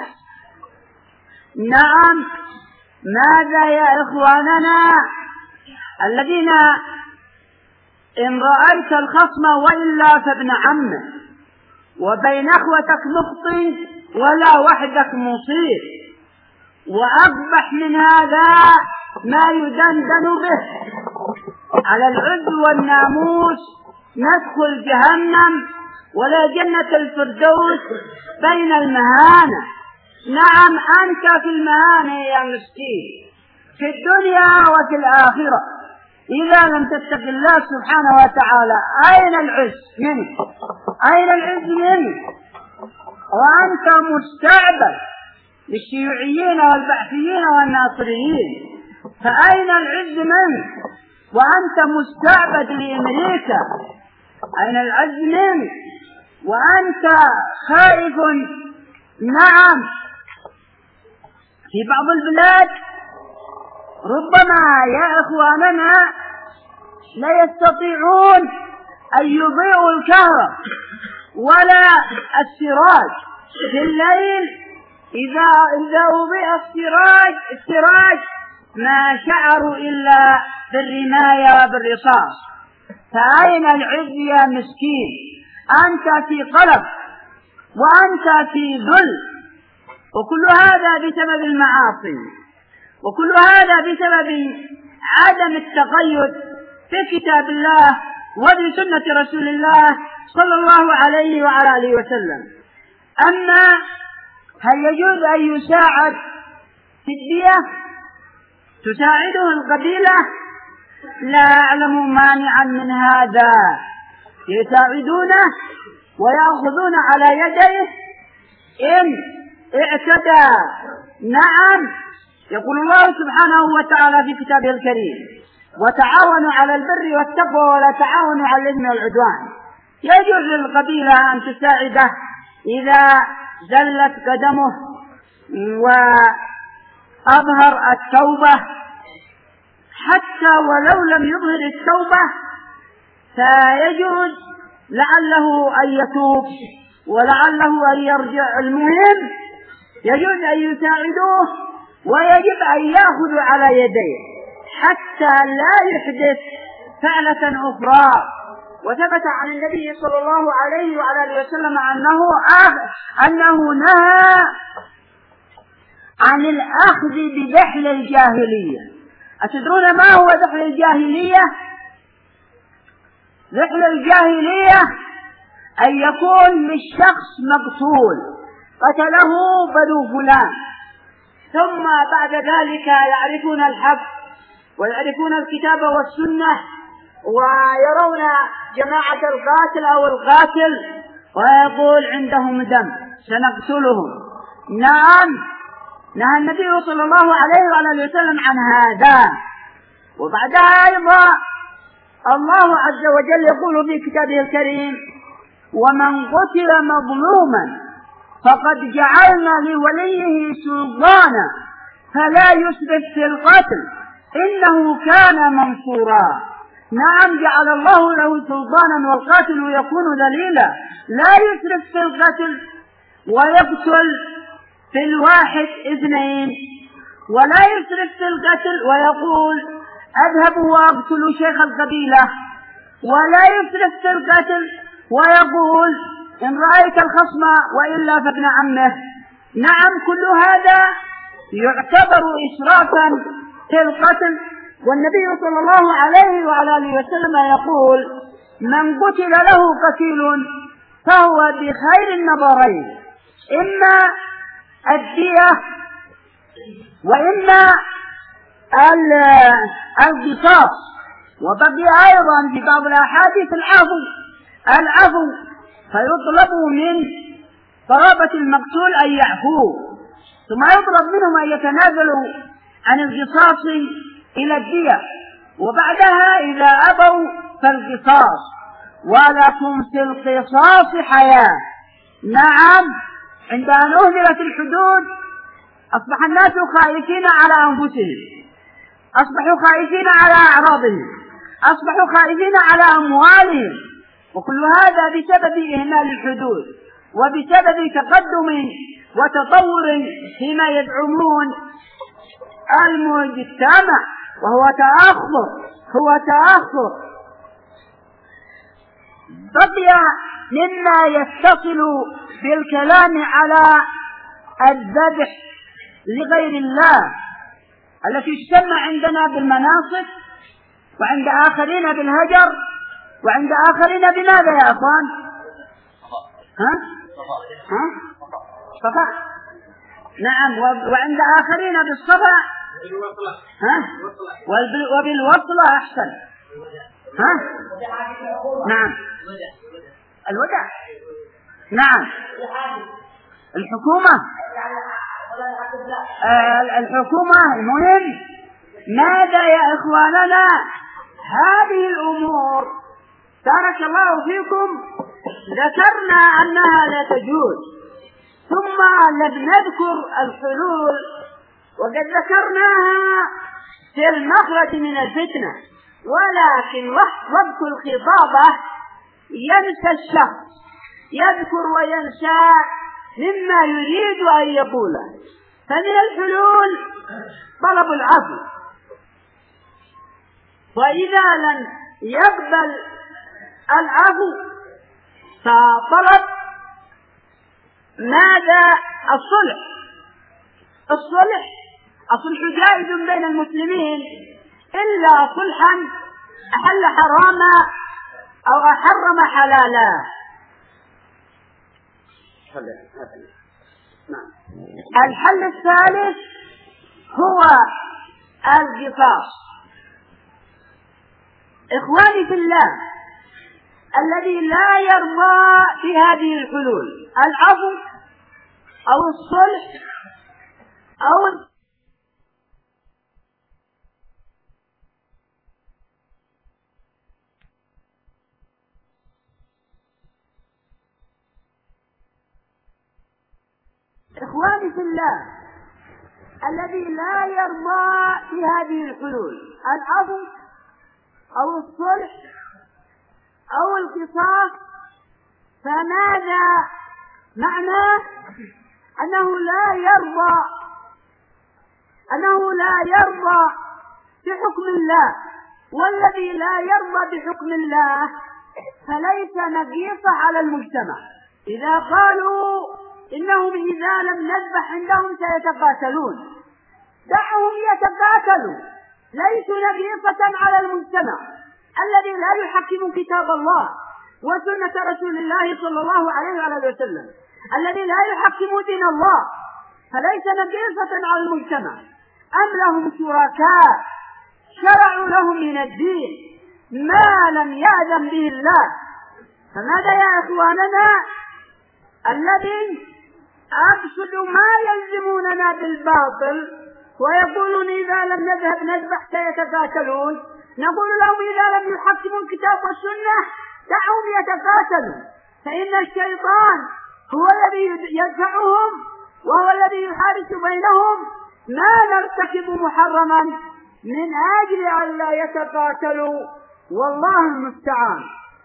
نعم، ماذا يا إخواننا الذين إن رأيت الخصم وإلا فابن عمه، وبين أخوتك مخطي ولا وحدك مصيب، وأقبح من هذا ما يدندن به على العز والناموس ندخل جهنم ولا جنة الفردوس بين المهانة. نعم، أنت في المهانة يا مسكين في الدنيا وفي الآخرة إذا لم تتق الله سبحانه وتعالى. أين العز منك؟ أين العز منك؟ وأنت مستعبد للشيوعيين والبعثيين والناصريين. فأين العز منك وأنت مستعبد لأمريكا؟ أين العز منك وأنت خائف؟ نعم، في بعض البلاد ربما يا إخواننا لا يستطيعون أن يضيئوا الكهرباء ولا السراج في الليل. إذا أضيء السراج ما شعروا إلا بالرماية بالرصاص. فأين العز يا مسكين؟ أنت في قلق وأنت في ذل، وكل هذا بسبب المعاصي، وكل هذا بسبب عدم التقيد في كتاب الله وبسنة رسول الله صلى الله عليه وعلى آله وسلم. أما هل يجوز أن يساعد في الدية تساعده القبيلة؟ لا أعلم مانعا من هذا. يساعدونه ويأخذون على يديه إن اعتدى. نعم، يقول الله سبحانه وتعالى في كتابه الكريم: وتعاونوا على البر والتقوى ولا تعاونوا على الإثم والعدوان. يجوز للقبيلة أن تساعده إذا زلت قدمه وأظهر التوبة حتى ولو لم يظهر التوبة فيجوز لعله أن يتوب ولعله أن يرجع. المهم يجوز أن يساعدوه ويجب أن يأخذوا على يديه حتى لا يحدث فعلة أخرى. وثبت عن النبي صلى الله عليه وعلى آله وسلم أنه نهى عن الأخذ بدحل الجاهلية. أتدرون ما هو دحل الجاهلية؟ دحل الجاهلية أن يكون للشخص مقتول قتله بنو فلان، ثم بعد ذلك يعرفون الحق ويعرفون الكتاب والسنة ويرون جماعة القاتل أو القاتل ويقول عندهم دم سنقتلهم. نعم، نهى النبي صلى الله عليه وآله وسلم عن هذا. وبعدها أيضا الله عز وجل يقول في كتابه الكريم: ومن قتل مظلوما فقد جعلنا لوليه سلطانا فلا يسرف في القتل إنه كان منصورا. نعم، جعل الله له سلطانا والقاتل يكون ذليلا، لا يسرف في القتل ويقتل في الواحد اثنين، ولا يسرف في القتل ويقول أذهب وأقتل شيخ القبيلة، ولا يسرف في القتل ويقول إن رأيت الخصم وإلا فابن عمه. نعم، كل هذا يعتبر إسرافا في القتل. والنبي صلى الله عليه وعلى آله وسلم يقول: من قتل له قتيل فهو بخير النظرين، إما الدية وإما القصاص. وبقي أيضا في بعض الأحاديث العفو، فيطلب من قرابة المقتول أن يعفوا، ثم يطلب منهم أن يتنازلوا عن القصاص إلى الدية، وبعدها إذا أبوا فالقصاص. ولكم في القصاص حياة. نعم، عند أن أهدرت الحدود أصبح الناس خائفين على أنفسهم، أصبحوا خائفين على أعراضهم، أصبحوا خائفين على أموالهم، وكل هذا بسبب إهمال الحدود وبسبب تقدم وتطور فيما يدعمون المجتمع، وهو تأخر. بقي مما يتصل بالكلام على الذبح لغير الله التي تسمى عندنا بالمناصب، وعند آخرين بالهجر، وعند آخرين بماذا يا أخوان؟ صفا. نعم، وعند آخرين بالصفا، وبالوصلة أحسن. نعم، الوداع. نعم، الحكومة. المهم ماذا يا إخواننا؟ هذه الأمور بارك الله فيكم ذكرنا أنها لا تجوز، ثم نذكر الحلول، وقد ذكرناها في المخرج من الفتنة. ولكن وقت الخطابة ينسى الشخص، يذكر وينسى مما يريد أن يقوله. فمن الحلول طلب العفو، وإذا لم يقبل العفو فطلب ماذا؟ الصلح جائز بين المسلمين إلا صلحا أحل حراما أو أحرم حلالا. الحل الثالث هو القصاص. إخواني في الله، الذي لا يرضى في هذه الحلول العفو أو الصلح أو إخواني في الله، الذي لا يرضى بهذه الحلول، العفو أو الصلح أو القصاص، فماذا معناه؟ أنه لا يرضى بحكم الله، والذي لا يرضى بحكم الله فليس نقيصة على المجتمع. إذا قالوا إنهم إذا لم نذبح عندهم سيتقاتلون، دعهم يتقاتلوا، ليسوا نقيصة على المجتمع الذي لا يحكم كتاب الله وسنة رسول الله صلى الله عليه وسلم، الذي لا يحكم دين الله، فليس نقيصة على المجتمع. أم لهم شركاء شرعوا لهم من الدين ما لم يأذن به الله؟ فماذا يا إخواننا الذي أقصد ما يلزموننا بالباطل ويقولون إذا لم نذهب نذبح سيتقاتلون؟ نقول لهم إذا لم يحكموا الكتاب والسنة دعهم يتقاتلوا، فإن الشيطان هو الذي يدفعهم وهو الذي يحارس بينهم. ما نرتكب محرما من أجل أن لا يتقاتلوا، والله المستعان.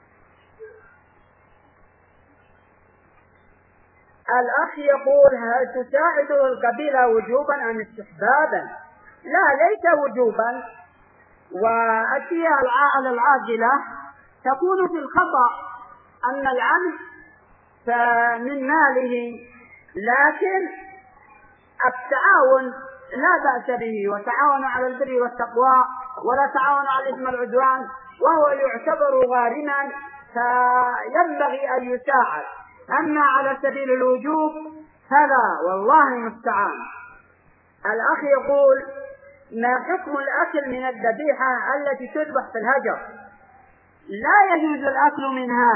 الأخ يقول: هل تساعده القبيلة وجوبا أم استحبابا؟ لا، ليس وجوبا، والأشياء العاجلة تكون في الخطأ، أما العمد فمن ماله، لكن التعاون لا بأس به، وتعاونوا على البر والتقوى ولا تعاونوا على الإثم والعدوان، وهو يعتبر غارما فينبغي أن يساعد. أما على سبيل الوجوب فلا، والله المستعان. الأخ يقول: ما حكم الأكل من الذبيحة التي تذبح في الهجر؟ لا يجوز الأكل منها،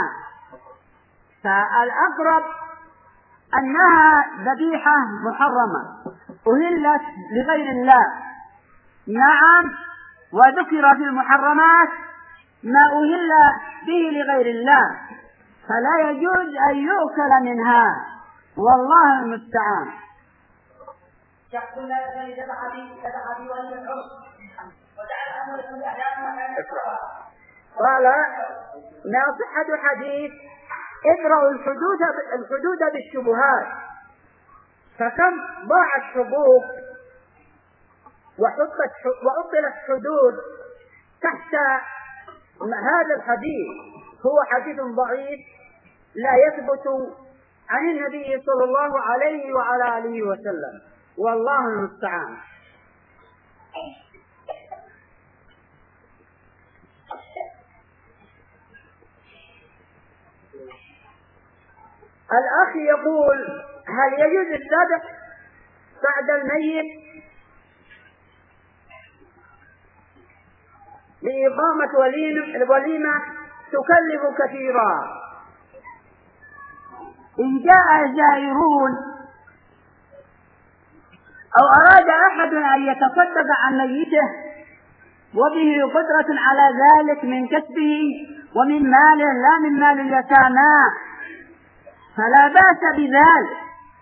فالأقرب أنها ذبيحة محرمة أهلت لغير الله. نعم، وذكر في المحرمات ما أهل به لغير الله، فلا يجوز أن يؤكل منها، والله المستعان. قال: ما صحة حديث ادرأوا الحدود بالشبهات؟ فكم ضاعت حقوق وأطلت حدود تحت هذا الحديث. هو حديث ضعيف لا يثبت عن النبي صلى الله عليه وعلى آله وسلم، والله المستعان. الأخ يقول: هل يجوز الذبح بعد الميت لإقامة وليمة تكلف كثيرا؟ إن جاء زائرون أو أراد أحد أن يتصدق عن ميته وبه قدرة على ذلك من كسبه ومن ماله لا من مال اليتامى فلا بأس بذلك.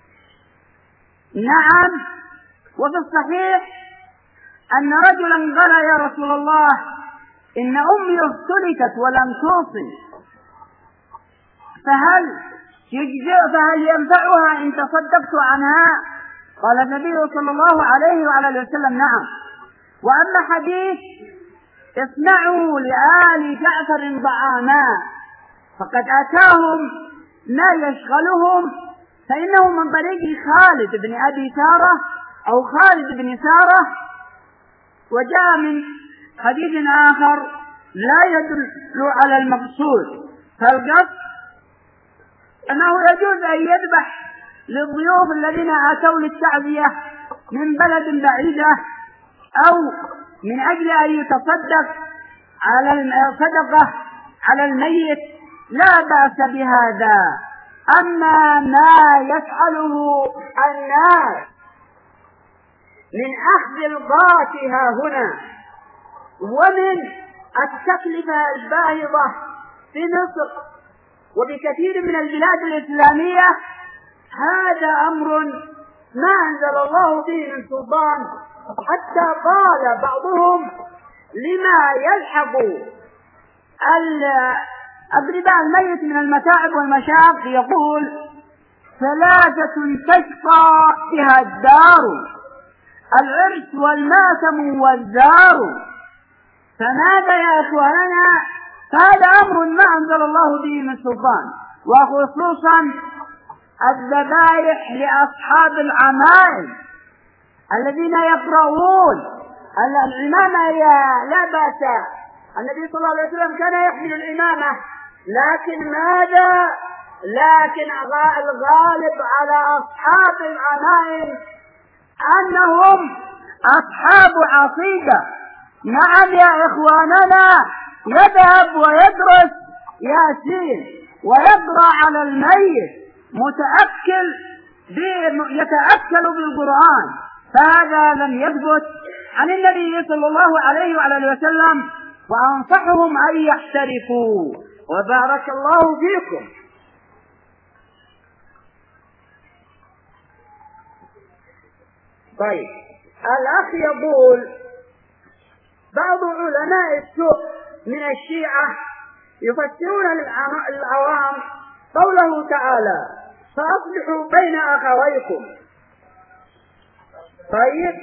نعم، وفي الصحيح أن رجلا قال: يا رسول الله، إن أمي افتلتت ولم توصي، فهل ينفعها إن تصدقت عنها؟ قال النبي صلى الله عليه وعلى وسلم: نعم. وأما حديث اصنعوا لآل جعفر طعاما فقد أتاهم ما يشغلهم، فإنه من طريق خالد بن أبي سارة أو خالد بن سارة. وجاء من حديث آخر لا يدل على المقصود، فالقصد أنه يجوز أن يذبح للضيوف الذين أتوا للتعزية من بلد بعيدة أو من أجل أن يتصدق على صدقة على الميت، لا بأس بهذا. أما ما يفعله الناس من أخذ الغاتها هنا ومن التكلفة الباهظة في مصر وبكثير من البلاد الإسلامية، هذا أمر ما أنزل الله به من سلطان، حتى قال بعضهم لما يلحق الغذاء الميت من المتاعب والمشاق يقول: ثلاثة تشقى بها الدار، العرس والماتم والزار. فماذا يا إخواننا؟ هذا أمر ما أنزل الله به من سلطان، وخصوصا الذبائح لأصحاب العمائم الذين يقرؤون العمامة. لا بأس، النبي صلى الله عليه وسلم كان يحمل العمامة، لكن ماذا؟ لكن الغالب على أصحاب العمائم أنهم أصحاب عقيدة. نعم يا إخواننا، يذهب ويدرس ياسين ويقرأ على الميت يتأكل بالقرآن، فهذا لم يثبت عن النبي صلى الله عليه وعلى وسلم، وأنصحهم أن يحترفوا. وبارك الله فيكم. طيب، الأخ يقول: بعض علماء السوء من الشيعة يفسرون للعوام قوله تعالى: فأصلحوا بين أخويكم. طيب،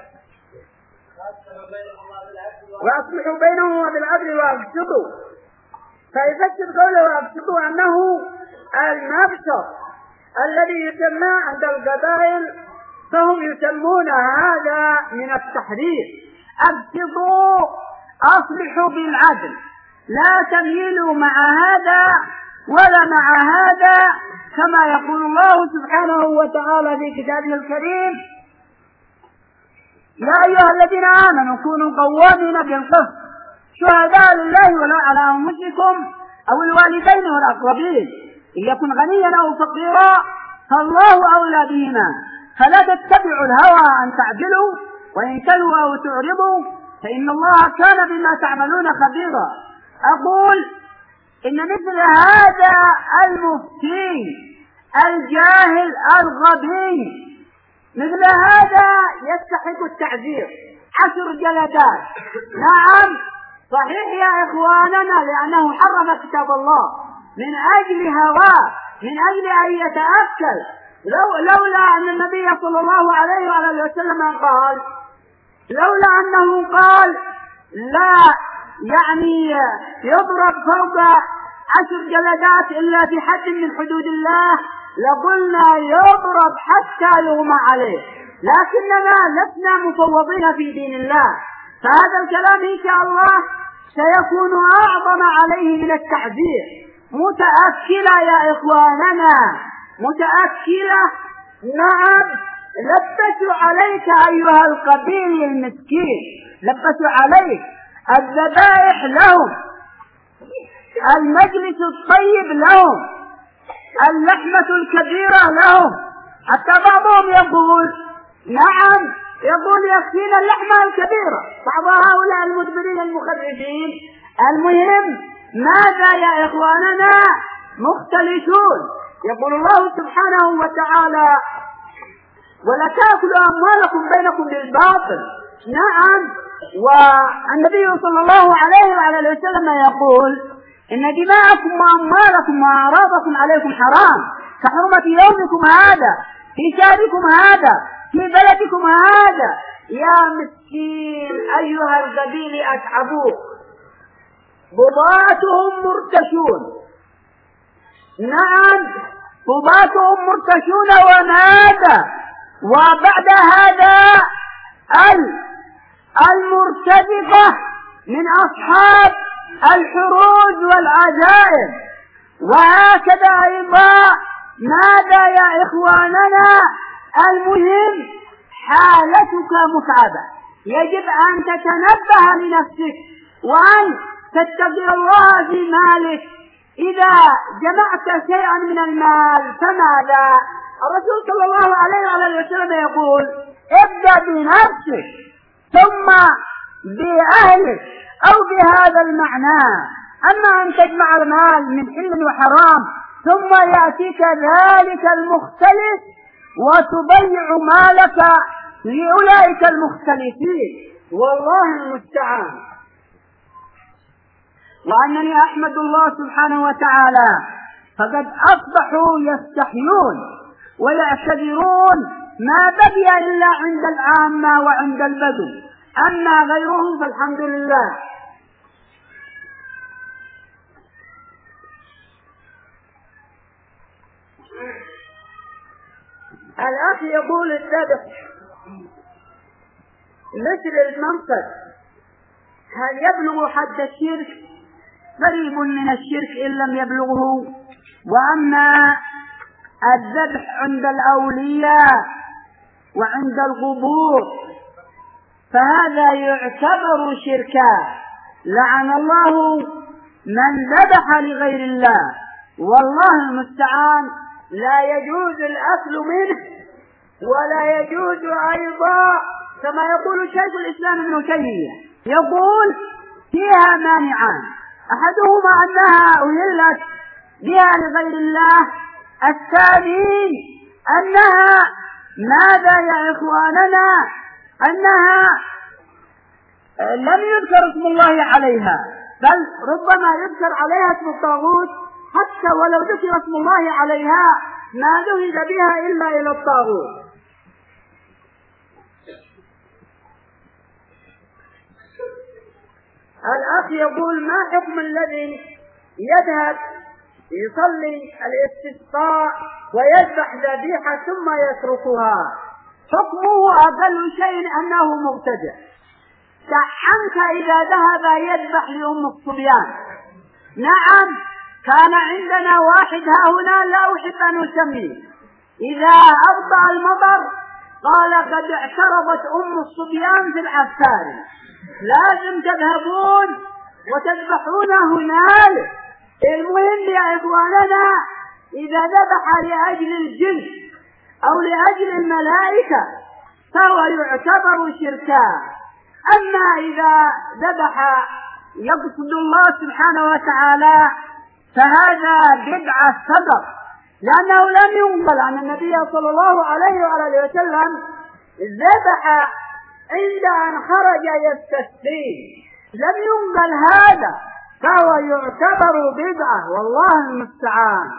وأصلحوا بينهما بالعدل وأقسطوا، فيفسر قوله وأقسطوا أنه المبسط الذي يسمى عند القبائل، فهم يسمون هذا من التحريف. أقسطوا، أصلحوا بالعدل، لا تميلوا مع هذا ولا مع هذا، كما يقول الله سبحانه وتعالى في كتابه الكريم: يا أيها الذين آمنوا كونوا قوامين بالقسط شهداء لله ولو على أنفسكم أو الوالدين والأقربين، إن يكن غنيا أو فقيرا فالله أولى بهما، فلا تتبعوا الهوى أن تعدلوا، وإن تلوا أو تعرضوا فإن الله كان بما تعملون خبيرا. أقول إن مثل هذا المفتي الجاهل الغبي مثل هذا يستحق التعذير 10 جلدات. نعم صحيح يا إخواننا، لأنه حرم كتاب الله من أجل هواه، من أجل أن يتأكل. لولا أن النبي صلى الله عليه وآله وسلم قال، لولا أنه قال لا يضرب فوق 10 جلدات إلا في حد من حدود الله لقلنا يضرب حتى يغمى عليه، لكننا لسنا مفوضين في دين الله، فهذا الكلام إن شاء الله سيكون أعظم عليه من التعذير. متأكلة يا إخواننا، متأكلة. نعم، لبسوا عليك أيها القبيل المسكين، لبسوا عليك الذبائح لهم، المجلس الطيب لهم، اللحمة الكبيرة لهم، حتى بعضهم يقول نعم يقول يكفينا اللحمة الكبيرة، بعض هؤلاء المدبرين المخرجين. المهم ماذا يا إخواننا؟ مختلفون. يقول الله سبحانه وتعالى: ولا تأكلوا أموالكم بينكم بالباطل. نعم، والنبي صلى الله عليه وعلى وسلم يقول: إن دماءكم وأموالكم وأعراضكم عليكم حرام كحرمة يومكم هذا في شهركم هذا في بلدكم هذا. يا مسكين أيها القبيل أتعبوك، بضاعتهم مرتشون. نعم، بضاعتهم مرتشون. وماذا؟ وبعد هذا المرتزقة من أصحاب الحروج والعزائم. وهكذا أيضا ماذا يا إخواننا؟ المهم حالتك متعبة، يجب أن تتنبه لنفسك وأن تتقي الله في مالك. إذا جمعت شيئا من المال فماذا؟ الرسول صلى الله عليه وسلم يقول: ابدأ بنفسك ثم بأهلك، أو بهذا المعنى. أما أن تجمع المال من حل وحرام ثم يأتيك ذلك المختلف وتضيع مالك لأولئك المختلفين، والله المستعان. وأنني أحمد الله سبحانه وتعالى فقد أصبحوا يستحيون ويعتذرون ما بقي إلا عند العامة وعند البدو، أما غيرهم فالحمد لله. الأخ يقول الذبح مثل المنقذ هل يبلغ حد الشرك؟ قريب من الشرك إن لم يبلغه. وأما الذبح عند الأولياء وعند القبور فهذا يعتبر شركا، لعن الله من ذبح لغير الله، والله المستعان. لا يجوز الأكل منه، ولا يجوز أيضا كما يقول شيخ الإسلام ابن تيمية، يقول فيها مانعان: أحدهما أنها أهلت بها لغير الله، الثاني أنها ماذا يا إخواننا؟ أنها لم يذكر اسم الله عليها، بل ربما يذكر عليها اسم الطاغوت، حتى ولو ذكر اسم الله عليها ما ذهب بها إلا إلى الطاغوت. الأخ يقول ما حكم الذي يذهب يصلي الاستسقاء ويذبح ذبيحة ثم يتركها؟ حكمه أقل شيء أنه مبتدع. عنك إذا ذهب يذبح لأم الصبيان. نعم، كان عندنا واحد ها هنا لا أحب أن أسميه، إذا أبطأ المطر قال قد اعترضت أم الصبيان في العسكري، لازم تذهبون وتذبحون هنالك. المهم يا إخواننا إذا ذبح لأجل الجن أو لأجل الملائكة فهو يعتبر شركا، أما إذا ذبح يقصد الله سبحانه وتعالى فهذا بدعة صدق، لأنه لم ينقل عن النبي صلى الله عليه وآله وسلم ذبح عند أن خرج يستسقي، لم ينقل هذا، فهو يعتبر بدعة، والله المستعان.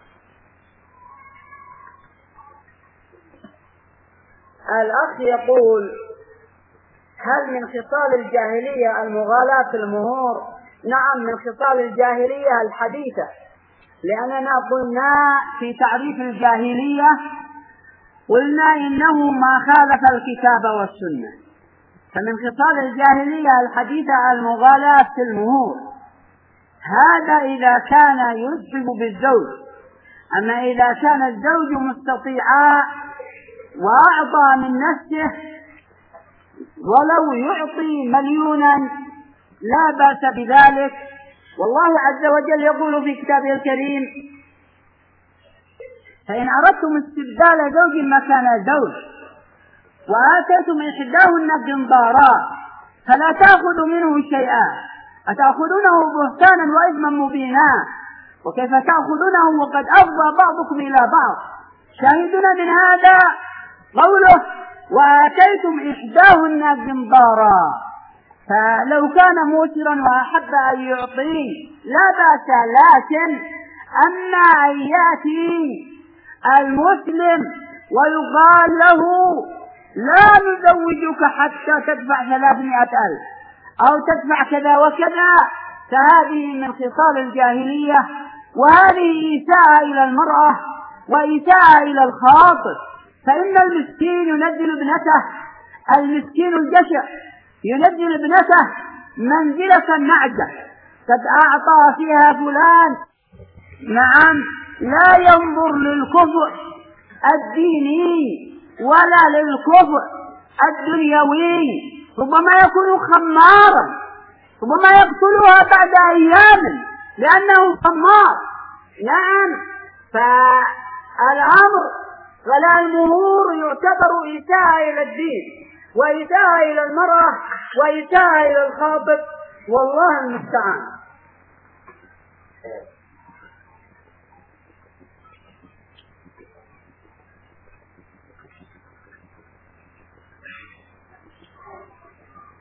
الأخ يقول هل من خصال الجاهلية المغالاة في المهور؟ نعم، من خصال الجاهلية الحديثة، لأننا قلنا في تعريف الجاهلية قلنا إنه ما خالف الكتاب والسنة، فمن خصال الجاهلية الحديثة المغالاة في المهور، هذا إذا كان يسبب بالزوج. أما إذا كان الزوج مستطيعا وأعطى من نفسه ولو يعطي مليونا لا بأس بذلك، والله عز وجل يقول في كتابه الكريم: فإن أردتم استبدال زوج مكان زوج وآتيتم إحداهن قنطارا فلا تأخذوا منه شيئا أتأخذونه بهتانا وإثما مبينا وكيف تأخذونه وقد أفضى بعضكم إلى بعض. شاهدنا من هذا قوله: وآتيتم إحداهن قنطارا، فلو كان موسرا وأحب أن يعطيه لا بأس، لكن أما أن يأتي المسلم ويقال له لا نزوجك حتى تدفع 300,000 أو تدفع كذا وكذا، فهذه من خصال الجاهلية، وهذه إساءة إلى المرأة وإساءة إلى الخاطب. فإن المسكين ينزل ابنته، المسكين الجشع ينزل ابنته منزلة النعجة قد أعطى فيها فلان. نعم، لا ينظر للكفر الديني ولا للكفر الدنيوي، ربما يكون خمارا، ربما يقتلها بعد أيام لأنه خمار. نعم، فالأمر ولا المهور يعتبر إساءة إلى الدين وإساءة إلى المرأة وإساءة إلى الخاطب، والله المستعان.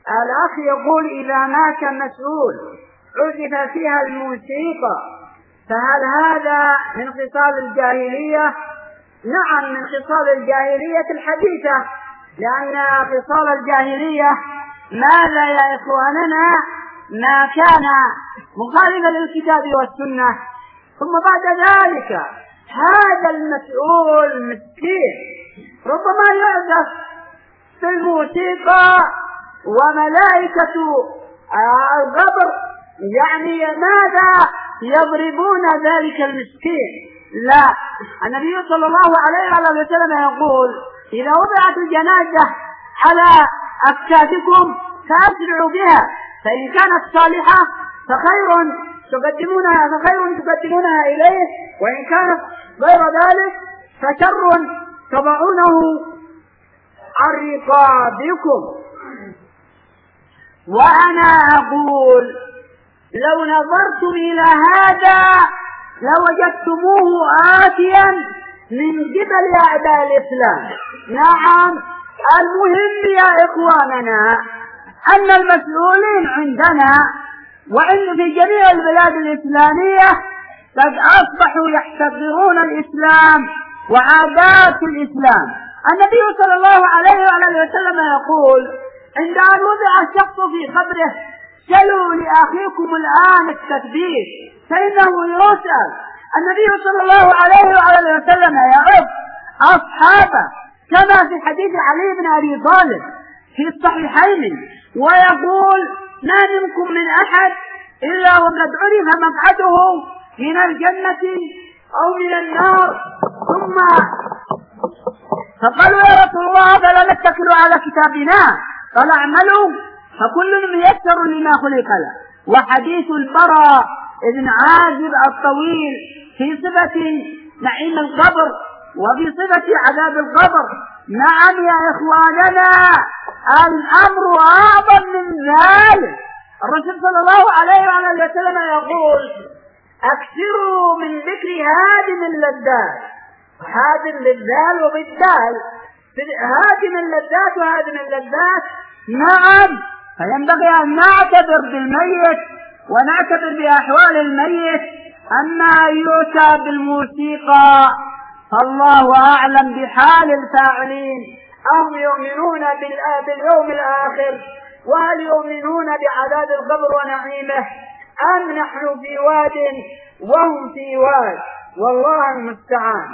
الأخ يقول إذا مات مسؤول عزف فيها الموسيقى فهل هذا من خصال الجاهلية؟ نعم، من خصال الجاهلية الحديثة، لأن خصال الجاهلية ماذا يا إخواننا؟ ما كان مخالفا للكتاب والسنة. ثم بعد ذلك هذا المسؤول مسكين ربما يعزف في الموسيقى وملائكة القبر يعني ماذا يضربون ذلك المسكين؟ لا، النبي صلى الله عليه وسلم يقول إذا وضعت الجنازة على أكتافكم فأسرعوا بها، فإن كانت صالحة فخير تقدمونها إليه، وإن كانت غير ذلك فشر تضعونه عن رقابكم. وأنا أقول لو نظرتم إلى هذا لوجدتموه آتيا من قبل أعداء الإسلام. نعم، المهم يا إخواننا أن المسؤولين عندنا وإن في جميع البلاد الإسلامية قد أصبحوا يحتقرون الإسلام وعادات الإسلام. النبي صلى الله عليه وسلم يقول عند أن وضع الشخص في قبره سلوا لأخيكم الآن التكبير فإنه يسأل. النبي صلى الله عليه وسلم يعظ أصحابه كما في حديث علي بن أبي طالب في الصحيحين ويقول ما منكم من أحد إلا وقد عرف مقعده من الجنة أو من النار. ثم فقالوا يا رسول الله فلا نتكل على كتابنا، قال اعملوا فكل ميسر لما خلق له. وحديث البراء بن عازب الطويل في صفة نعيم القبر وفي صفة عذاب القبر. نعم يا إخواننا الأمر أعظم من ذلك. الرسول صلى الله عليه وسلم يقول أكثروا من ذكر هادم اللذات، هادم للذال وبالذال، هادم اللذات وهادم اللذات. نعم، فينبغي أن نعتبر بالميت ونعتبر بأحوال الميت. أما يؤتى بالموسيقى فالله أعلم بحال الفاعلين، أم يؤمنون باليوم الآخر، وهل يؤمنون بعذاب القبر ونعيمه، أم نحن في واد وهم في واد، والله المستعان.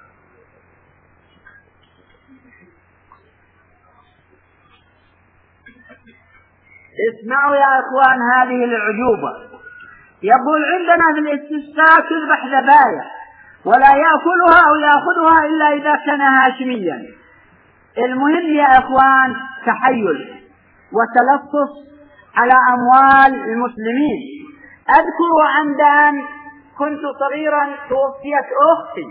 اسمعوا يا إخوان هذه العجوبة. يقول عندنا في الاستسقاء تذبح ذبايح ولا يأكلها أو يأخذها إلا إذا كان هاشميا. المهم يا إخوان تحيل وتلصص على أموال المسلمين. أذكر عند أن كنت صغيرا توفيت أختي،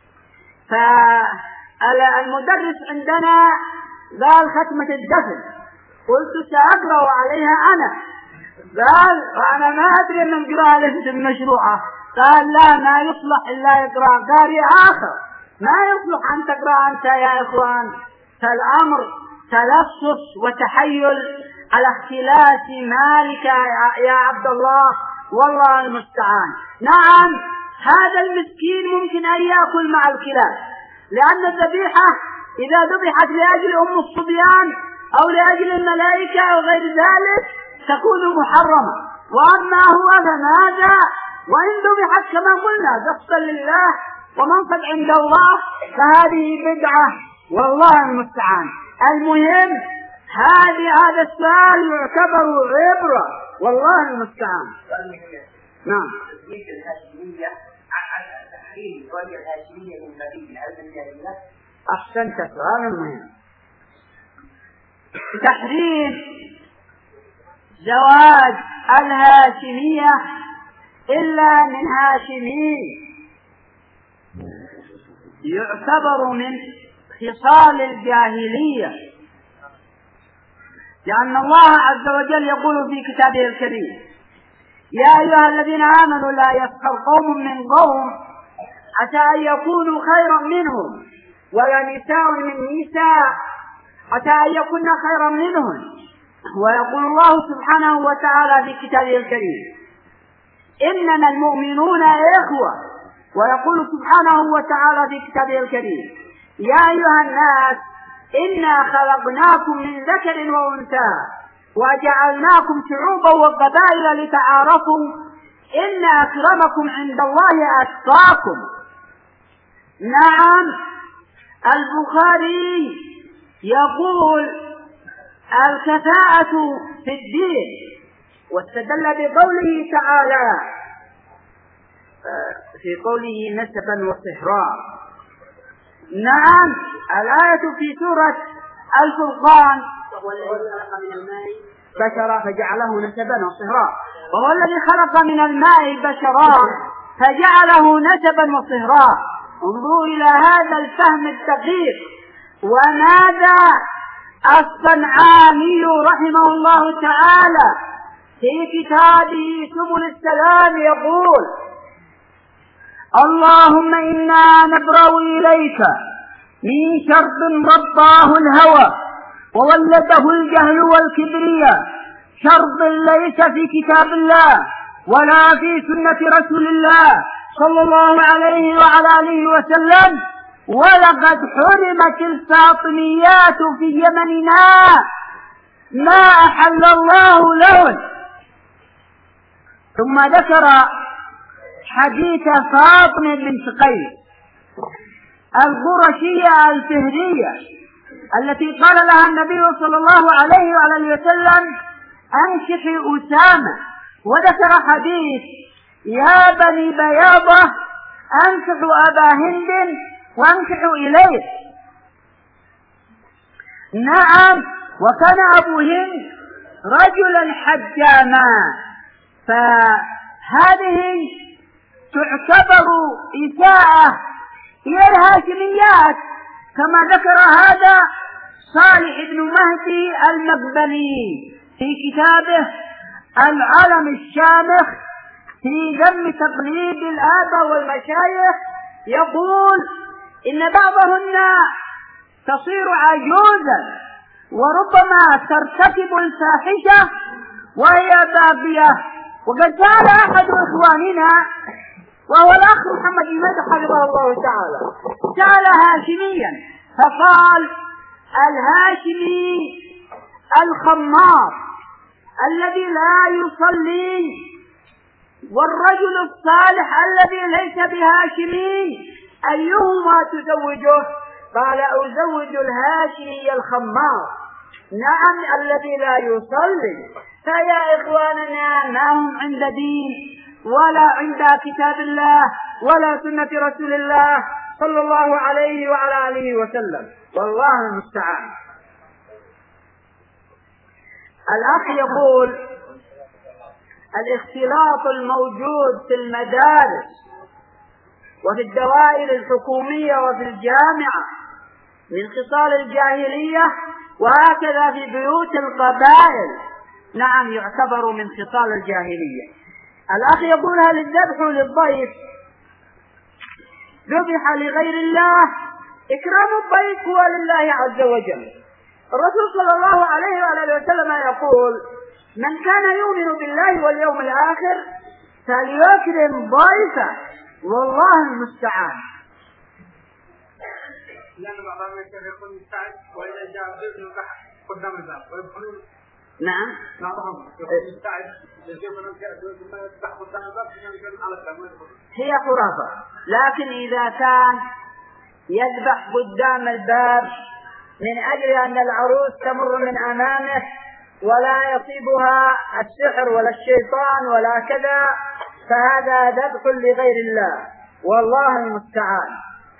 فالمدرس عندنا قال ختمة الدفن، قلت سأقرأ عليها أنا. قال وأنا ما أدري أن القراءة ليست مشروعة. قال لا، ما يصلح إلا يقرأ قارئ آخر، ما يصلح أن تقرأ أنت يا إخوان. فالأمر تلصص وتحيل على اختلاس مالك يا عبد الله، والله المستعان. نعم، هذا المسكين ممكن أن يأكل مع الكلاب، لأن الذبيحة إذا ذبحت لأجل أم الصبيان أو لأجل الملائكة أو غير ذلك تكون محرمة. وأما هو فماذا؟ وإن ذبحت كما قلنا دفا لله ومنفذ عند الله فهذه بدعة، والله المستعان. المهم هذا السؤال يعتبر عبرة، والله المستعان. نعم. أحسنت، سؤال مهم. تحريم زواج الهاشمية إلا من هاشمي يعتبر من خصال الجاهلية، لأن الله عز وجل يقول في كتابه الكريم يا أيها الذين آمنوا لا يسخر قوم من قوم عسى أن يكونوا خيرا منهم ولا نساء من نساء عسى أن يكون خيرا منهم ويقول الله سبحانه وتعالى في كتابه الكريم: إنما المؤمنون إخوة. ويقول سبحانه وتعالى في كتابه الكريم: يا أيها الناس إنا خلقناكم من ذكر وأنثى وجعلناكم شعوبا وقبائل لتعارفوا إن أكرمكم عند الله أتقاكم. نعم، البخاري يقول الكفاءة في الدين، واستدل بقوله تعالى في قوله نسبا وصهرا. نعم، الآية في سورة الفرقان: وهو الذي خلق من الماء بشرا فجعله نسبا وصهرا. وهو الذي خلق من الماء بشرا فجعله نسبا وصهرا. انظروا إلى هذا الفهم الدقيق. وماذا الصنعاني رحمه الله تعالى في كتابه سبل السلام يقول: اللهم إنا نبرأ إليك من شر رباه الهوى وولده الجهل والكبرياء، شر ليس في كتاب الله ولا في سنة رسول الله صلى الله عليه وعلى آله وسلم. ولقد حرمت الفاطميات في يمننا ما أحل الله لهن. ثم ذكر حديث فاطمة بنت قيس القرشية الفهرية التي قال لها النبي صلى الله عليه وعلى آله وسلم: أنكحي أسامة. وذكر حديث: يا بني بياضة أنكحوا أبا هند وانكحوا إليه. نعم، وكان أبو هند رجلا حجاما، فهذه تعتبر إساءة إلى الهاشميات، كما ذكر هذا صالح بن مهدي المقبلي في كتابه العلم الشامخ في ذم تقليد الآباء والمشايخ. يقول إن بعضهن تصير عجوزا وربما ترتكب الفاحشة وهي باقية. وقد سأل أحد إخواننا وهو الأخ محمد إماد حفظه الله تعالى، سأل هاشميا فقال: الهاشمي الخمار الذي لا يصلي والرجل الصالح الذي ليس بهاشمي أيهما تزوجه؟ قال: أزوج الهاشمي الخمار. نعم، الذي لا يصلي. فيا إخواننا ما هم عند دين ولا عند كتاب الله ولا سنة رسول الله صلى الله عليه وعلى آله وسلم، والله المستعان. الأخ يقول: الاختلاط الموجود في المدارس وفي الدوائر الحكومية وفي الجامعة من خصال الجاهلية وهكذا في بيوت القبائل، نعم، يعتبر من خصال الجاهلية. الأخ يقول: هل الذبح للضيف ذبح لغير الله؟ إكرام الضيف هو لله عز وجل. الرسول صلى الله عليه وآله وسلم يقول: من كان يؤمن بالله واليوم الآخر فليكرم ضيفه، والله المستعان. لأن بعض الناس يكون مستعد وإذا جاء ضيف ينكح قدام الباب ويدخلون. نعم، بعضهم يكون مستعد يجيب من جاء ضيف ما يفتح قدام الباب يمكن على الباب. هي خرافة. لكن إذا كان يذبح قدام الباب من أجل أن العروس تمر من أمامه ولا يصيبها السحر ولا الشيطان ولا كذا، فهذا ذبح لغير الله، والله المستعان.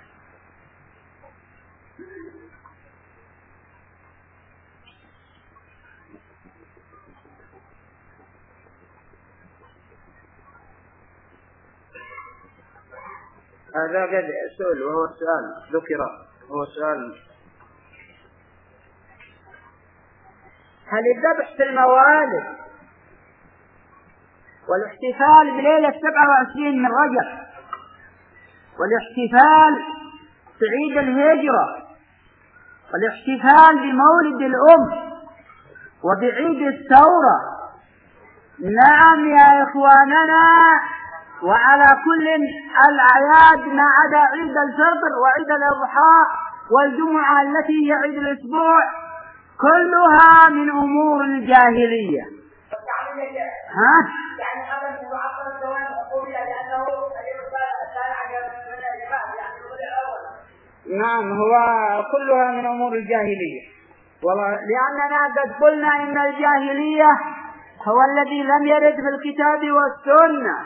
هذا قد سؤال، وهو السؤال ذكر، هو سؤال: هل الذبح في الموالد والاحتفال بليلة 27 من رجب والاحتفال بعيد الهجرة والاحتفال بمولد الأم وبعيد الثورة. نعم يا إخواننا، وعلى كل الأعياد ما عدا عيد الفطر وعيد الأضحى والجمعة التي هي عيد الأسبوع كلها من أمور الجاهلية. ها؟ نعم، هو كلها من أمور الجاهلية، لأننا قد قلنا إن الجاهلية هو الذي لم يرد في الكتاب والسنة.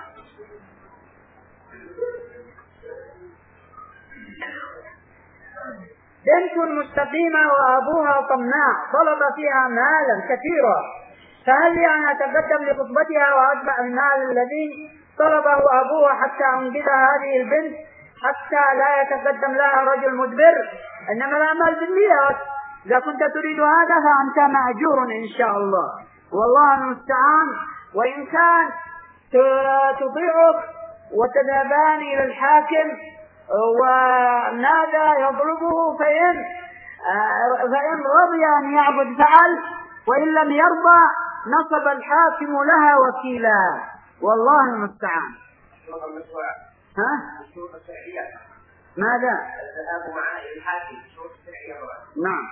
بنت مستقيمة وأبوها طماع طلب فيها مالا كثيرا، فهل لي أن أتقدم لخطبتها وأتبع المال الذي طلبه أبوها حتى أنقذ هذه البنت حتى لا يتقدم لها رجل مدبر؟ إنما الأعمال بالنيات، إذا كنت تريد هذا فأنت مأجور إن شاء الله، والله المستعان. وإن كان تطيعك وتذهبان إلى الحاكم وماذا يضربه، فإن رضي أن يعبد فعل، وإن لم يرضى نصب الحاكم لها وكيلا، والله المستعان. ها؟ ماذا؟ الذهاب معنا إلى الحاكم شروط الشرعية. نعم.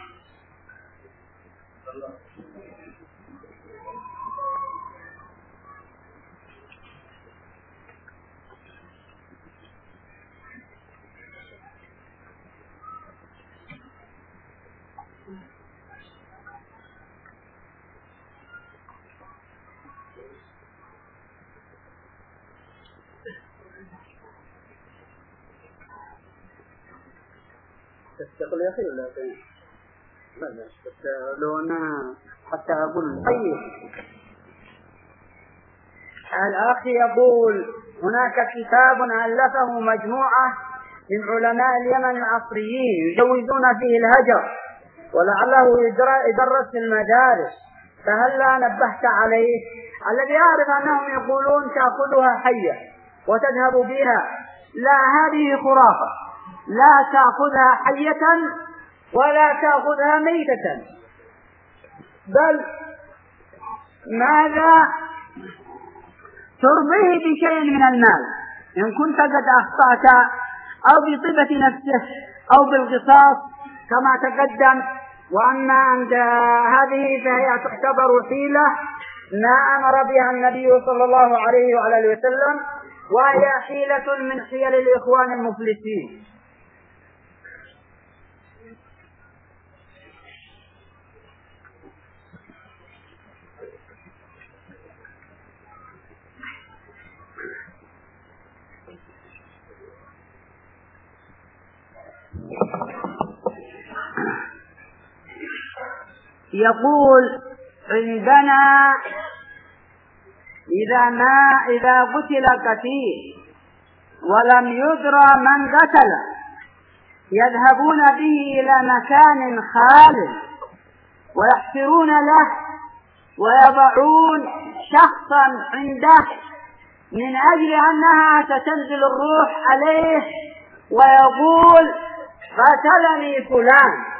تستقل يا أخي ولا شيء؟ لا بس لو أنا حتى أقول. طيب، الأخ يقول هناك كتاب ألفه مجموعة من علماء اليمن العصريين يجوزون فيه الهجر ولعله يدرس في المدارس، فهل لا نبهت عليه؟ الذي أعرف أنهم يقولون تأخذها حية وتذهب بها. لا، هذه خرافة، لا تأخذها حية ولا تأخذها ميتة، بل ماذا ترضيه بشيء من المال إن كنت قد أخطأت، أو بطيبة نفسه أو بالقصاص كما تقدم. وأن عند هذه فهي تعتبر حيلة ما أمر بها النبي صلى الله عليه وعلى وسلم، وهي حيلة من حيل الإخوان المفلسين. يقول عندنا إذا قتل قتيل ولم يدرى من قتل يذهبون به إلى مكان خالٍ ويحفرون له ويضعون شخصا عنده من أجل أنها ستنزل الروح عليه ويقول قتلني فلان.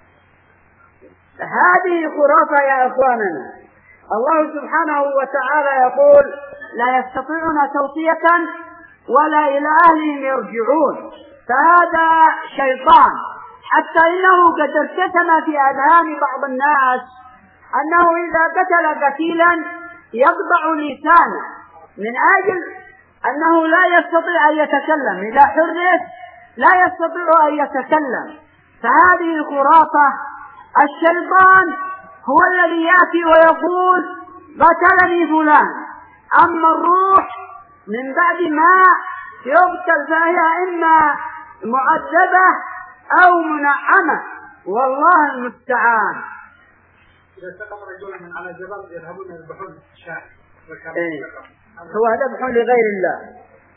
هذه خرافة يا إخواننا. الله سبحانه وتعالى يقول لا يستطيعون توصية ولا إلى أهلهم يرجعون، فهذا شيطان. حتى إنه قد ارتسم في أذهان بعض الناس أنه إذا قتل قتيلا يقطع لسانه من أجل أنه لا يستطيع أن يتكلم، إذا حرس لا يستطيع أن يتكلم، فهذه خرافة. الشيطان هو الذي يأتي ويقول قتلني فلان، أما الروح من بعد ما يقتل فهي إما معذبة أو منعمة، والله المستعان. إذا سقط رجل من على جبل يذهبون يذبحون الشاة. هو ذبح لغير الله.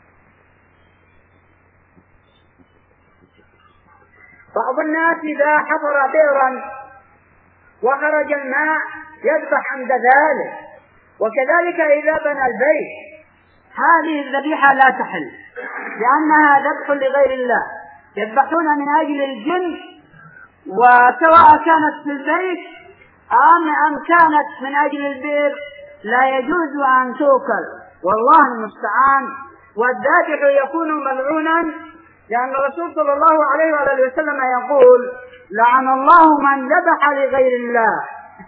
بعض الناس إذا حفر بئرا وخرج الماء يذبح عند ذلك، وكذلك إذا بنى البيت. هذه الذبيحة لا تحل لأنها ذبح لغير الله، يذبحون من أجل الجن، وسواء كانت في البيت أم كانت من أجل البر لا يجوز أن تؤكل، والله المستعان. والذابح يكون ملعونا، لأن الرسول صلى الله عليه وآله وسلم يقول: لعن الله من ذبح لغير الله.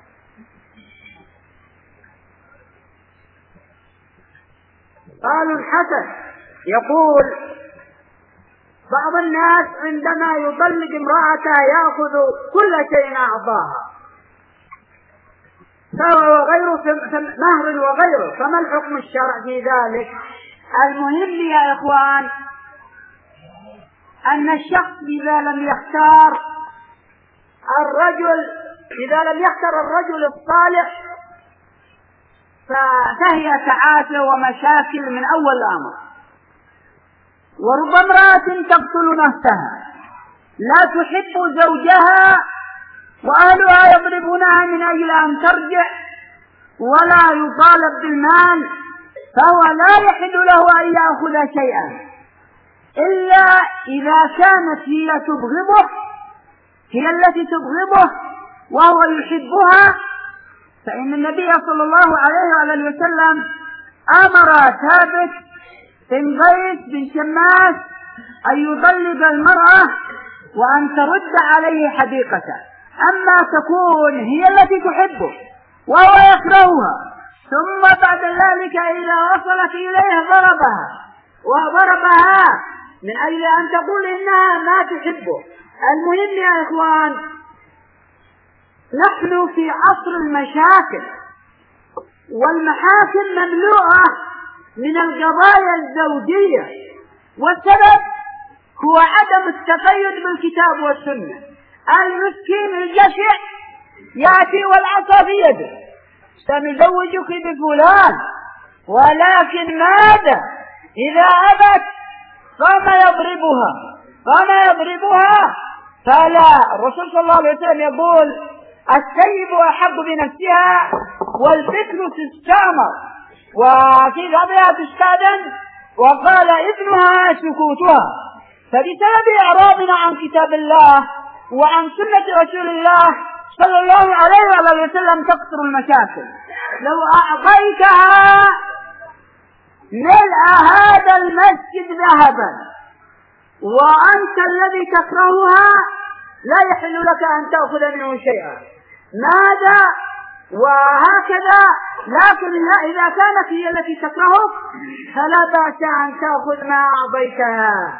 قال الحسن يقول: بعض الناس عندما يطلق امرأته يأخذ كل شيء أعطاها، ثروة وغيره، مهر وغيره، فما الحكم الشرعي في ذلك؟ المهم يا إخوان أن الشخص إذا لم يختار الرجل الصالح فهي تعاسة ومشاكل من أول الأمر. ورب امرأة تقتل نفسها لا تحب زوجها وأهلها يضربونها من أجل أن ترجع ولا يطالب بالمال، فهو لا يحل له أن يأخذ شيئا إلا إذا كانت هي التي تبغضه وهو يحبها. فإن النبي صلى الله عليه وآله وسلم أمر ثابت بن قيس بن شماس أن يطلق المرأة وأن ترد عليه حديقته، أما تكون هي التي تحبه وهو يكرهها، ثم بعد ذلك إذا وصلت إليه ضربها من أجل أن تقول إنها ما تحبه. المهم يا إخوان، نحن في عصر المشاكل، والمحاكم مملوءة من القضايا الزوجية، والسبب هو عدم التقيد بالكتاب والسنة. المسكين الجشع يأتي والعصا في يده: سنزوجك بفلان، ولكن ماذا إذا أبت؟ قام يضربها. فلا، الرسول صلى الله عليه وسلم يقول: السيب أحب بنفسها والفكر تستعمر، وفي بعضها تستأذن، وقال ابنها سكوتها. فبسبب إعراضنا عن كتاب الله وعن سنة رسول الله صلى الله عليه وآله وسلم تكثر المشاكل. لو أعطيتها ملء هذا المسجد ذهبا وأنت الذي تكرهها لا يحل لك أن تأخذ منه شيئا. ماذا؟ وهكذا. لكن إذا كانت هي التي تكرهك فلا بأس أن تأخذ ما أعطيتها.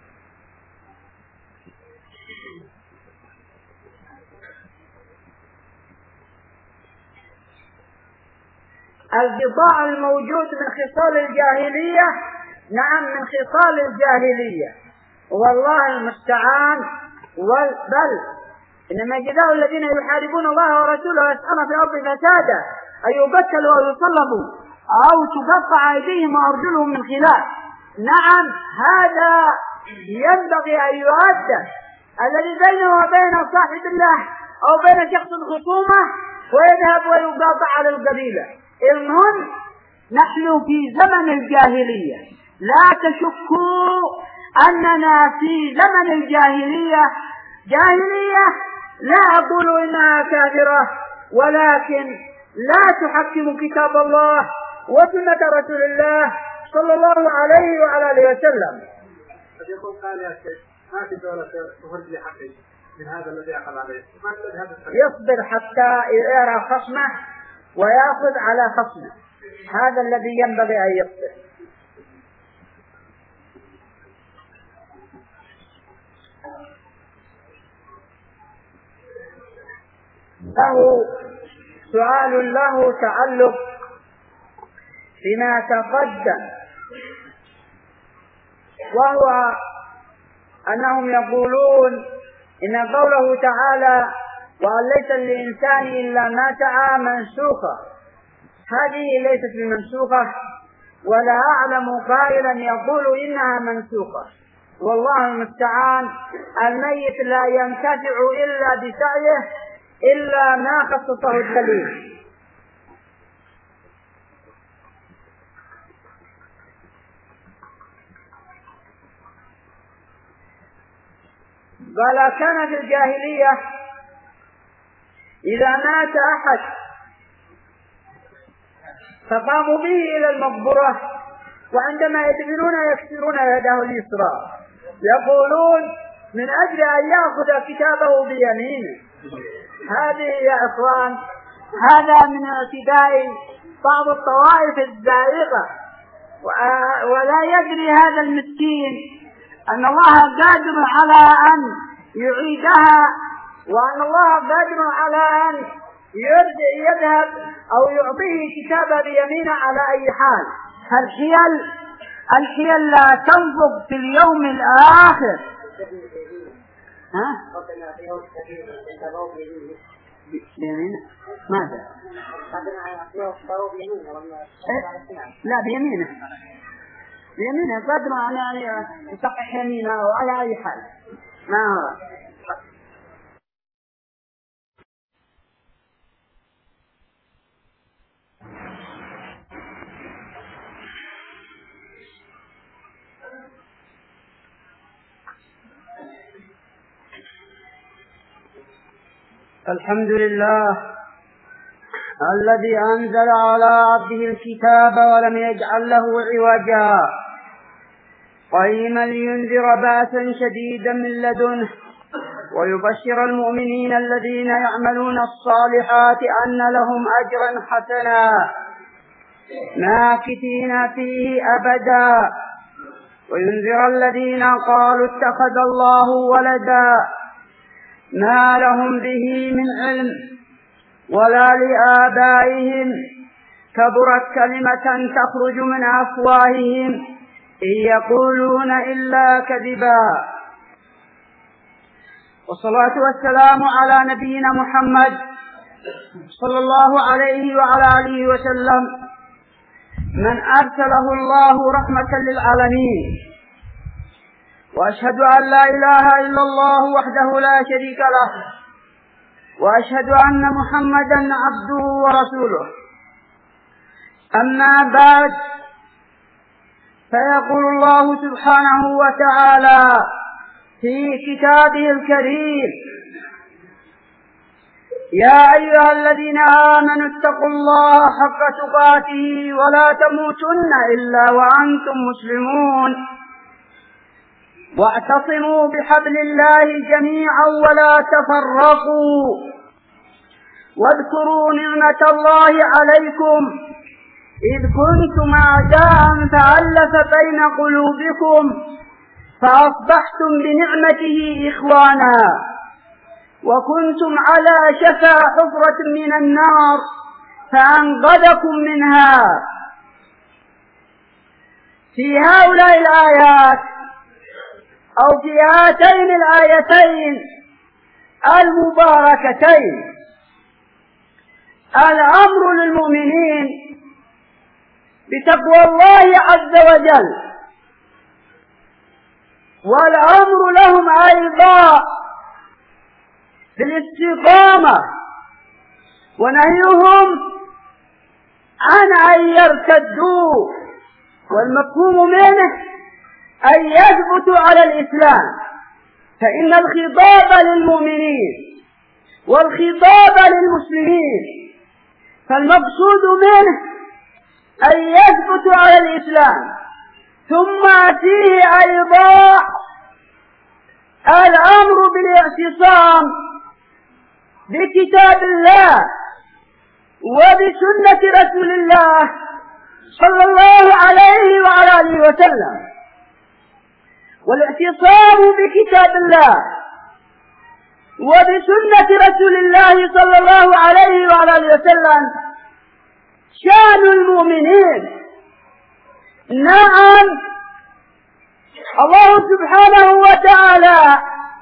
البضاع الموجود من خصال الجاهلية، نعم من خصال الجاهلية، والله المستعان. بل إنما جزاء الذين يحاربون الله ورسوله ويسعون في الأرض فسادا أن يقتلوا أو يصلبوا أو تقطع أيديهم وأرجلهم من خلاف. نعم هذا ينبغي أن يؤدى، الذي بينه وبين صاحب الله أو بين شخص خصومة ويذهب ويقاطع على القبيلة. المهم نحن في زمن الجاهلية، لا تشكوا أننا في زمن الجاهلية. لا أقول إنها كافرة، ولكن لا تحكم كتاب الله وسنة رسول الله صلى الله عليه وعلى آله وسلم. يقول قال يا شيخ ما في دولة تخرج لي حقي من هذا الذي أخذ عليه، يصبر حتى يرى خصمه ويأخذ على خصمه، هذا الذي ينبغي أن يصبر. له سؤال له تعلق بما تقدم، وهو أنهم يقولون إن قوله تعالى وأن ليس للإنسان إلا ما سعى منسوخة، هذه ليست بمنسوخة، ولا أعلم قائلا يقول إنها منسوخة، والله المستعان. الميت لا ينتفع إلا بسعيه إلا ما خصصه الدليل. بل كان في الجاهلية إذا مات أحد فقاموا به إلى المقبرة، وعندما يدفنون يكسرون يده اليسرى، يقولون من أجل أن يأخذ كتابه بيمينه. هذه يا إخوان هذا من اعتداء بعض الطوائف الزائغة، ولا يدري هذا المسكين أن الله قادر على أن يعيدها، وأن الله قادر على أن يذهب أو يعطيه كتابه بيمينه على أي حال. الحيل لا تنفق في اليوم الآخر. بيمينه ماذا؟ لا بيمينه قدر أن يصحح يمينه وعلى أي حال ما هو. الحمد لله الذي أنزل على عبده الكتاب ولم يجعل له عوجا قيما لينذر بأسا شديدا من لدنه ويبشر المؤمنين الذين يعملون الصالحات أن لهم أجرا حسنا ماكثين فيه أبدا وينذر الذين قالوا اتخذ الله ولدا ما لهم به من علم ولا لآبائهم كبرت كلمة تخرج من أفواههم إن يقولون إلا كذبا. والصلاة والسلام على نبينا محمد صلى الله عليه وعلى آله وسلم من أرسله الله رحمة للعالمين. وأشهد أن لا إله إلا الله وحده لا شريك له، وأشهد أن محمدا عبده ورسوله. أما بعد، فيقول الله سبحانه وتعالى في كتابه الكريم: يا أيها الذين آمنوا اتقوا الله حق تقاته ولا تموتن إلا وأنتم مسلمون واعتصموا بحبل الله جميعا ولا تفرقوا واذكروا نعمة الله عليكم إذ كنتم أعداء فألف بين قلوبكم فأصبحتم بنعمته إخوانا وكنتم على شفا حفرة من النار فأنقذكم منها. في هؤلاء الآيات أو في هاتين الآيتين المباركتين الأمر للمؤمنين بتقوى الله عز وجل، والأمر لهم أيضا بالاستقامة، ونهيهم عن أن يرتدوا، والمفهوم منه أن يثبتوا على الإسلام، فإن الخطاب للمؤمنين والخطاب للمسلمين، فالمقصود منه أن يثبتوا على الإسلام. ثم فيه أيضا الأمر بالاعتصام بكتاب الله وبسنة رسول الله صلى الله عليه وعلى آله وسلم. والاعتصام بكتاب الله وبسنة رسول الله صلى الله عليه وعلى آله وسلم شأن المؤمنين. نعم، الله سبحانه وتعالى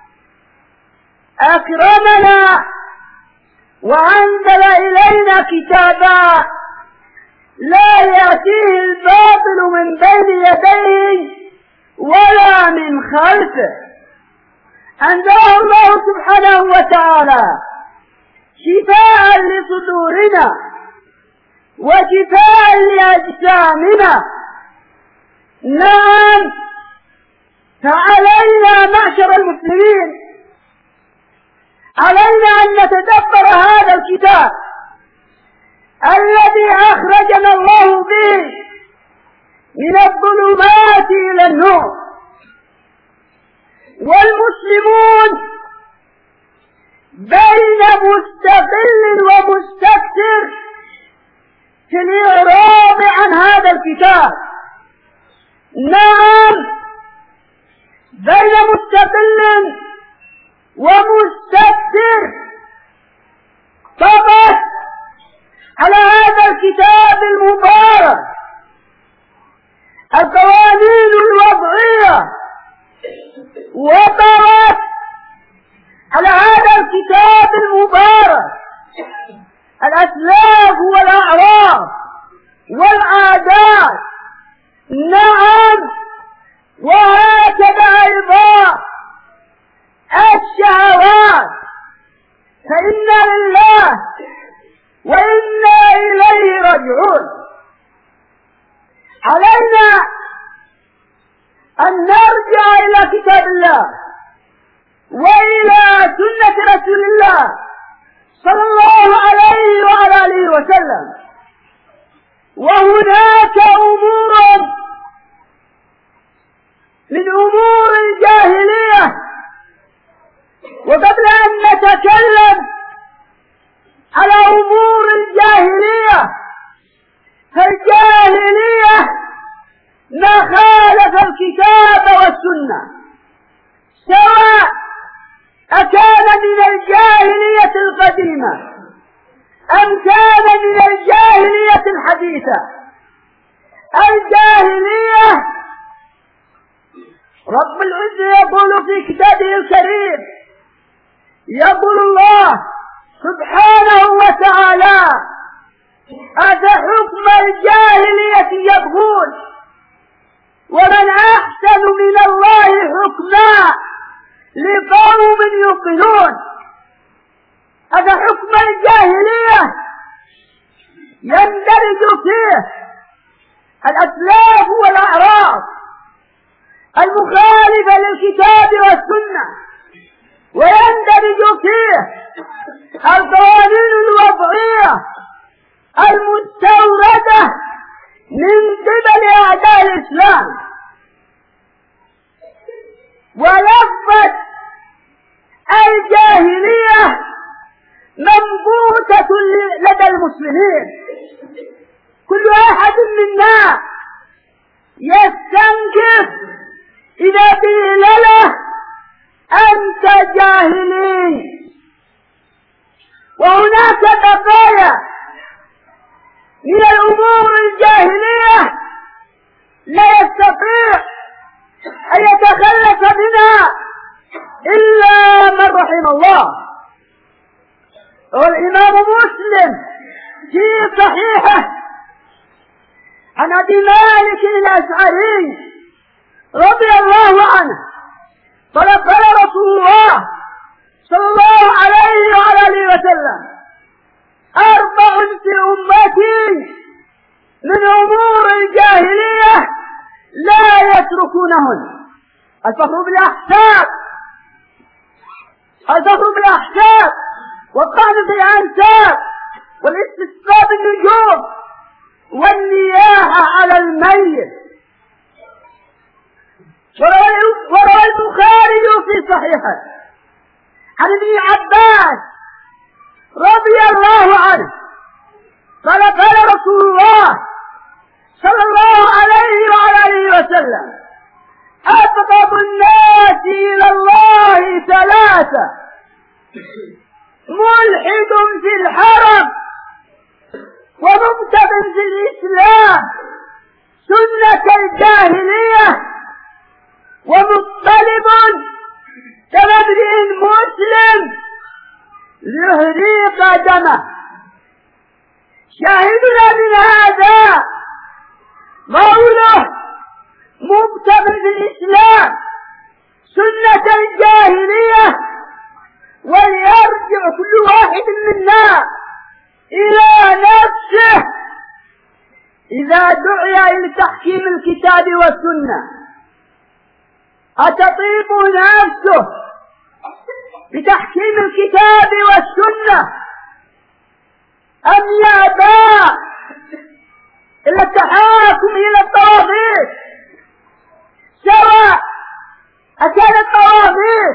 أكرمنا وأنزل إلينا كتابا لا يأتيه الباطل من بين يديه ولا من خلفه. أنزله الله سبحانه وتعالى شفاء لصدورنا وشفاء لأجسامنا. نعم، فعلينا معشر المسلمين علينا أن نتدبر هذا الكتاب الذي أخرجنا الله به من الظلمات إلى النور، والمسلمون بين مستقل ومستكثر في الإعراض عن هذا الكتاب. نعم، بين مستقل ومستكثر طبعا على هذا الكتاب المبارك القوانين الوضعية، وطرت على هذا الكتاب المبارك الأسلاف والأعراف والعادات. نعم، وهكذا أيضا الشهوات، فإنا لله وإنا إليه راجعون. علينا أن نرجع إلى كتاب الله وإلى سنة رسول الله صلى الله عليه وعلى آله وسلم. وهناك أمور من أمور الجاهلية، وقبل أن نتكلم على أمور الجاهلية، فالجاهلية ما خالف الكتاب والسنة، سواء أكان من الجاهلية القديمة أم كان من الجاهلية الحديثة. الجاهلية رب العزة يقول في كتابه الكريم، يقول الله سبحانه وتعالى: أفحكم الجاهلية يبغون ومن أحسن من الله حكما لقوم يوقنون. أفحكم الجاهلية يندرج فيه الأسلاف والأعراف المخالفة للكتاب والسنة، ويندرج فيه القوانين الوضعية المستوردة من قبل أعداء الإسلام. ولفظة الجاهلية منبوتة لدى المسلمين، كل واحد منا يستنكف إذا قيل له أنت جاهلي. وهناك بقايا من الأمور الجاهلية لا يستطيع أن يتخلص منها إلا من رحم الله. والإمام مسلم في صحيحه عن أبي مالك الأشعري رضي الله عنه قال: قال رسول الله صلى الله عليه وعلى آله وسلم: 4 في أمتي من أمور الجاهلية لا يتركونهن: الفخر بالأحساب، الفخر بالأحساب، والطعن في الأنساب، والاستسقاء بالنجوم، والنياحة على الميت. وروى البخاري في صحيحه عن ابن عباس رضي الله عنه قال: قال رسول الله صلى الله عليه وعلى آله وسلم: أبغض الناس إلى الله 3: ملحد في الحرم، ومبتغ في الإسلام سنة الجاهلية، ومطلب كمبرئ مسلم يهريق دمه. شاهدنا من هذا قوله مبتغ في الإسلام سنة الجاهلية، وليرجع كل واحد منا إلى نفسه إذا دعي إلى تحكيم الكتاب والسنة. أتطيب نفسه بتحكيم الكتاب والسنة أم يأبى إلا التحاكم إلى الطواغيت، سواء أكان الطواغيت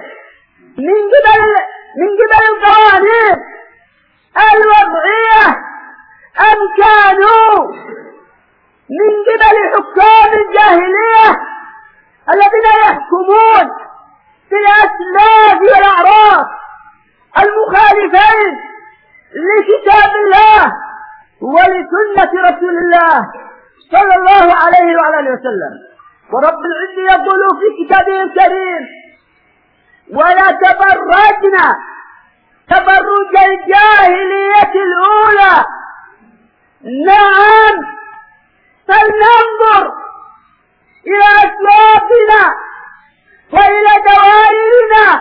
من قبل القوانين الوضعية أم كانوا من قبل حكام الجاهلية الذين يحكمون بالأسلاف والأعراف المخالفين لكتاب الله ولسنة رسول الله صلى الله عليه وعلى اله وسلم. ورب العزة يقول في كتابه الكريم: ولا تبرجنا تبرج الجاهلية الأولى. نعم، فلننظر إلى أسلافنا وإلى دوائرنا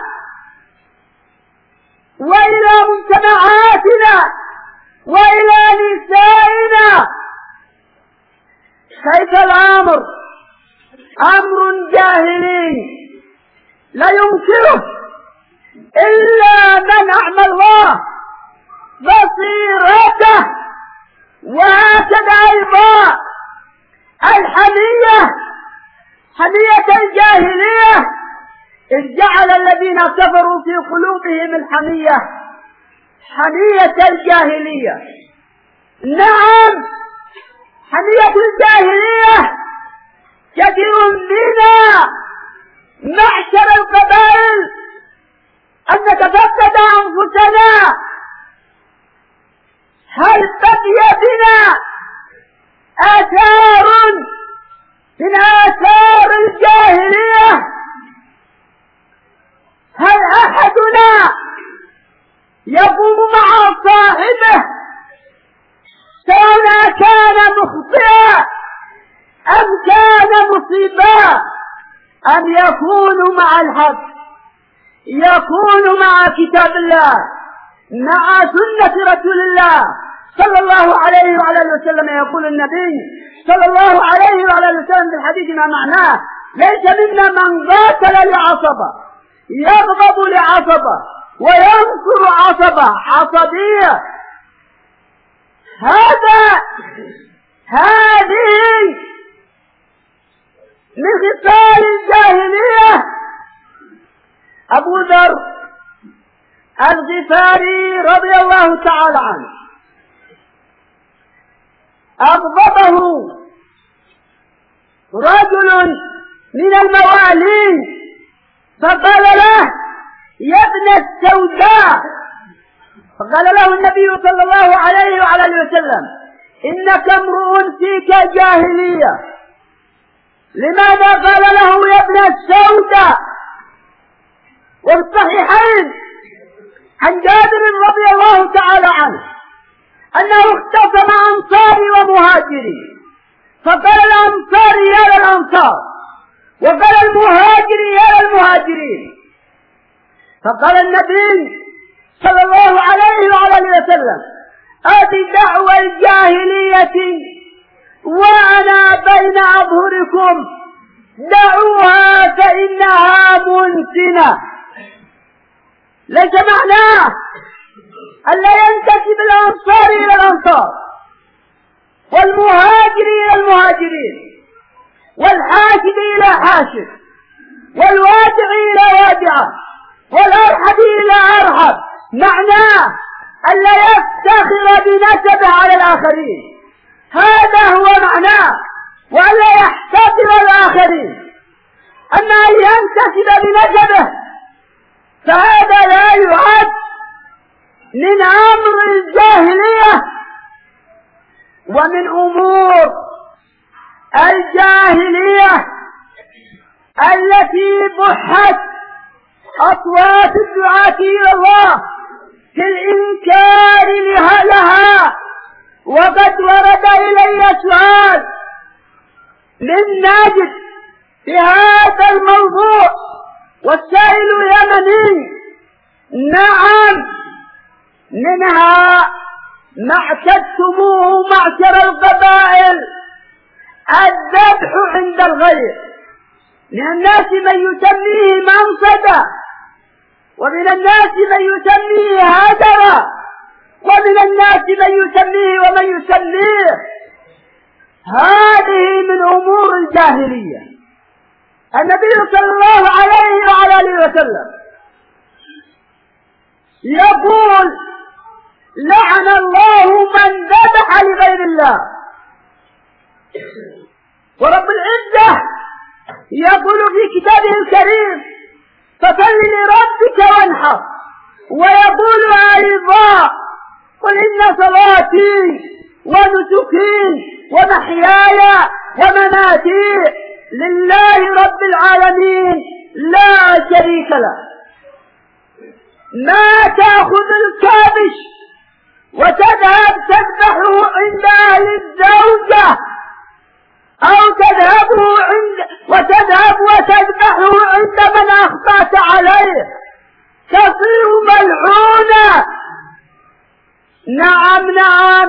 وإلى مجتمعاتنا وإلى نسائنا، كيف الأمر أمر جاهلي لا ينكره إلا من أعمى الله بصيرته. وهكذا أيضا حمية الجاهلية، إذ جعل الذين كفروا في قلوبهم الحمية حمية الجاهلية. نعم، حمية الجاهلية كثير منا معشر القبائل أن نتفتت أنفسنا، هل بقي بنا آثار من آثار الجاهلية؟ هل أحدنا يقوم مع صاحبه سواء كان مخطئا أم كان مصيبا، أن يكون مع الحق، يكون مع كتاب الله، مع سنة رسول الله صلى الله عليه وعلى اله وسلم؟ يقول النبي صلى الله عليه وعلى اله وسلم في الحديث ما معناه: ليس منا من قاتل لعصبة، يغضب لعصبة وينصر عصبة، عصبية. هذه من خصال الجاهلية. أبو ذر الغفاري رضي الله تعالى عنه أغضبه رجل من الموالين فقال له: يا ابن السوداء. فقال له النبي صلى الله عليه وعلى اله وسلم: إنك امرؤ فيك جاهلية. لماذا قال له يا ابن السوداء؟ وفي الصحيحين عن جابر رضي الله تعالى عنه أنه اختصم أنصاري ومهاجري، فقال الأنصاري يا للأنصار، وقال المهاجري يا للمهاجرين. فقال النبي صلى الله عليه وعلى اله وسلم: هذه دعوى الجاهلية وأنا بين أظهركم، دعوها فإنها منتنة. ليس معناه أن لا ينتسب الأنصار إلى الأنصار، والمهاجر إلى المهاجرين، والحاشد إلى حاشد، والوادع إلى وادعة، والأرحب إلى أرحب. معناه أن لا يفتخر بنسبه على الآخرين، هذا هو معناه، وأن لا يحتقر الآخرين. أما أن ينتسب بنسبه فهذا لا يعد من أمر الجاهلية. ومن أمور الجاهلية التي بحت أصوات الدعاة إلى الله في الإنكار لها، وقد ورد إلي سؤال من ناجد في هذا الموضوع، والسائل يمني. نعم، منها ما اعتدتموه معشر القبائل الذبح عند الغير. من الناس من يسميه منصدا ومن الناس من يسميه هدرا، ومن الناس من يسميه ومن يسميه. هذه من أمور الجاهلية. النبي صلى الله عليه وعلى آله وسلم يقول: لعن الله من ذبح لغير الله. ورب العزة يقول في كتابه الكريم: فصل لربك وانحر. ويقول أيضا: قل إن صلاتي ونسكي ومحياي ومماتي لله رب العالمين لا شريك له. ما تأخذ الكابش وتذهب تذبحه عند أهل الزوجة، أو وتذهب وتذبحه عند من أخطأت عليه، تصير ملعونة. نعم نعم،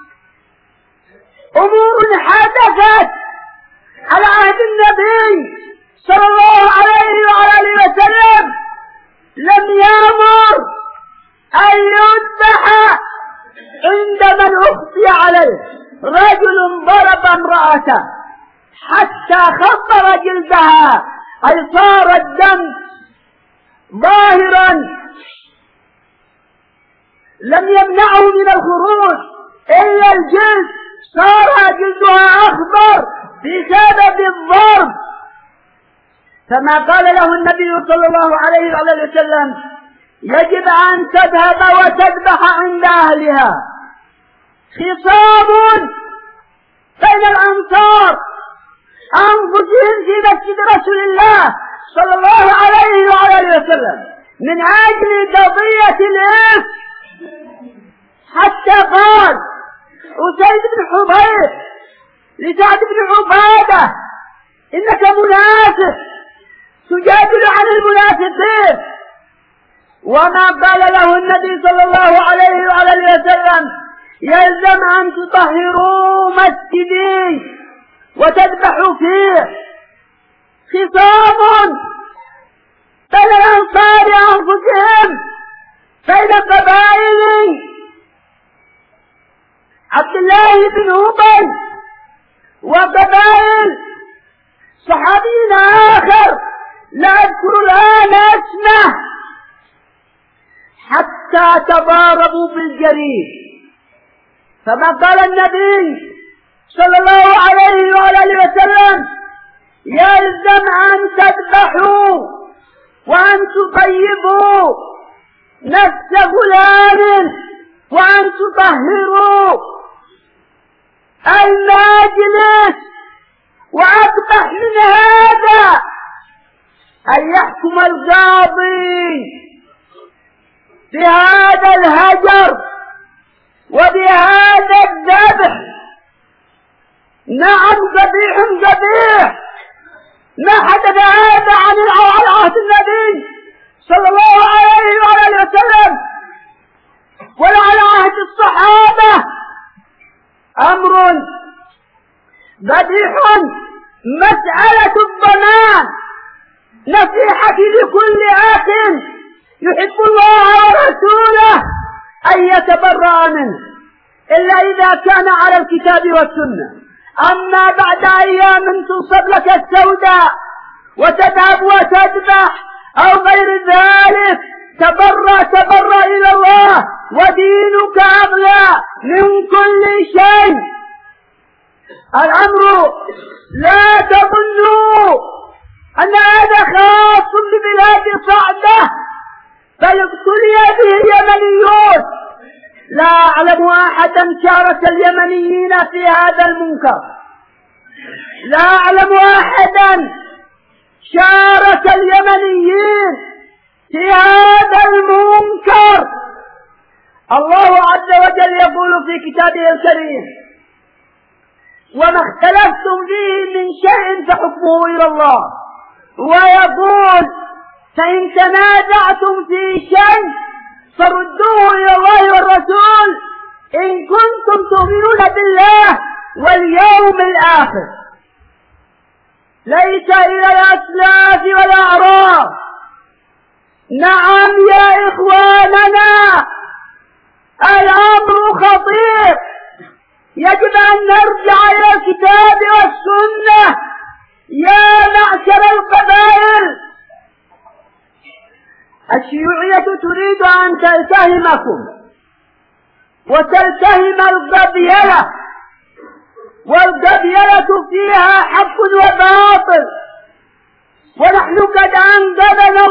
أمور حدثت على عهد النبي صلى الله عليه وعلى آله وسلم لم يأمر أن يذبح عند من أخطئ عليه. رجل ضرب امرأته حتى خطر جلدها، أي صار الدم ظاهرا، لم يمنعه من الخروج إلا الجلد، صار جلدها أخضر بسبب الضرب. فما قال له النبي صلى الله عليه وسلم: يجب أن تذهب وتذبح عند أهلها. خصام بين الأنصار أنفسهم في مسجد رسول الله صلى الله عليه وعلى وسلم من أجل قضية الإفك، حتى قال أسيد بن حضير لسعد بن عبادة: إنك منافق تجادل عن المنافقين. وما قال له النبي صلى الله عليه وعلى وسلم: يلزم أن تطهروا مسجدي وتذبحوا فيه. خصام بين الأنصار أنفسهم، بين قبائل عبد الله بن أبي وقبائل صحابي آخر لا أذكر الآن اسمه، حتى تضاربوا بالجريح. فما قال النبي صلى الله عليه وآله وسلم: يلزم أن تذبحوا وأن تطيبوا نفس فلان وأن تطهروا المجلس. وأقبح من هذا أن يحكم القاضي بهذا الهجر وبهذا الذبح. نعم، قبيح قبيح. ما حدث هذا عن عهد النبي صلى الله عليه وآله وسلم ولا على عهد الصحابة. أمر قبيح. مسألة الضمان، نصيحتي لكل أخ يحب الله ورسوله أن يتبرأ منه، إلا إذا كان على الكتاب والسنة. أما بعد أيام تنصب لك السوداء وتذهب وتذبح أو غير ذلك، تبرأ إلى الله، ودينك أغلى من كل شيء. الأمر لا تظنوا أن هذا خاص ببلاد صعدة، بل ابتلي به اليمنيون. لا أعلم أحدا شارك اليمنيين في هذا المنكر، لا أعلم أحدا شارك اليمنيين في هذا المنكر. الله عز وجل يقول في كتابه الكريم: وما اختلفتم فيه من شيء فحكمه إلى الله. ويقول: فإن تنازعتم في شيء فردوه إلى الله والرسول إن كنتم تؤمنون بالله واليوم الآخر. ليس إلى الأسلاف والأعراض، نعم يا إخواننا، الأمر خطير، يجب أن نرجع إلى الكتاب والسنة. يا معشر القبائل، الشيوعية تريد أن تلتهمكم وتلتهم القبيلة، والقبيلة فيها حق وباطل، ونحن قد أنقذنا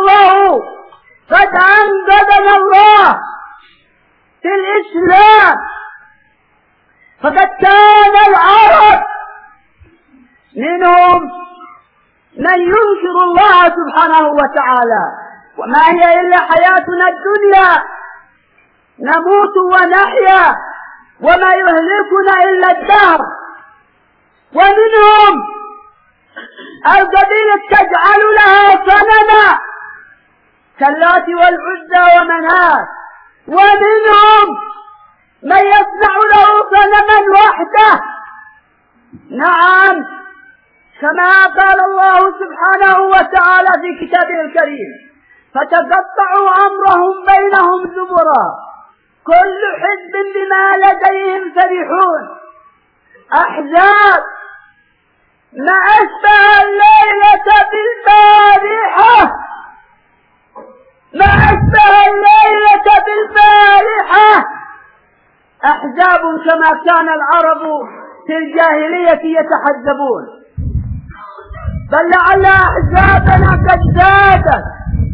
الله في الإسلام. فقد كان العرب منهم من ينكر الله سبحانه وتعالى، وما هي إلا حياتنا الدنيا، نموت ونحيا وما يهلكنا إلا الدهر. ومنهم القبيلة تجعل لها صنما كاللات والعزى ومنات، ومنهم من يصنع له صنما وحده. نعم، كما قال الله سبحانه وتعالى في كتابه الكريم: فتقطعوا أمرهم بينهم زبرا كل حزب بما لديهم فرحون. أحزاب، ما أشبه الليلة بالبارحة، ما أشبه الليلة بالبارحة. أحزاب كما كان العرب في الجاهلية يتحزبون، بل لعل أحزابنا قد زادت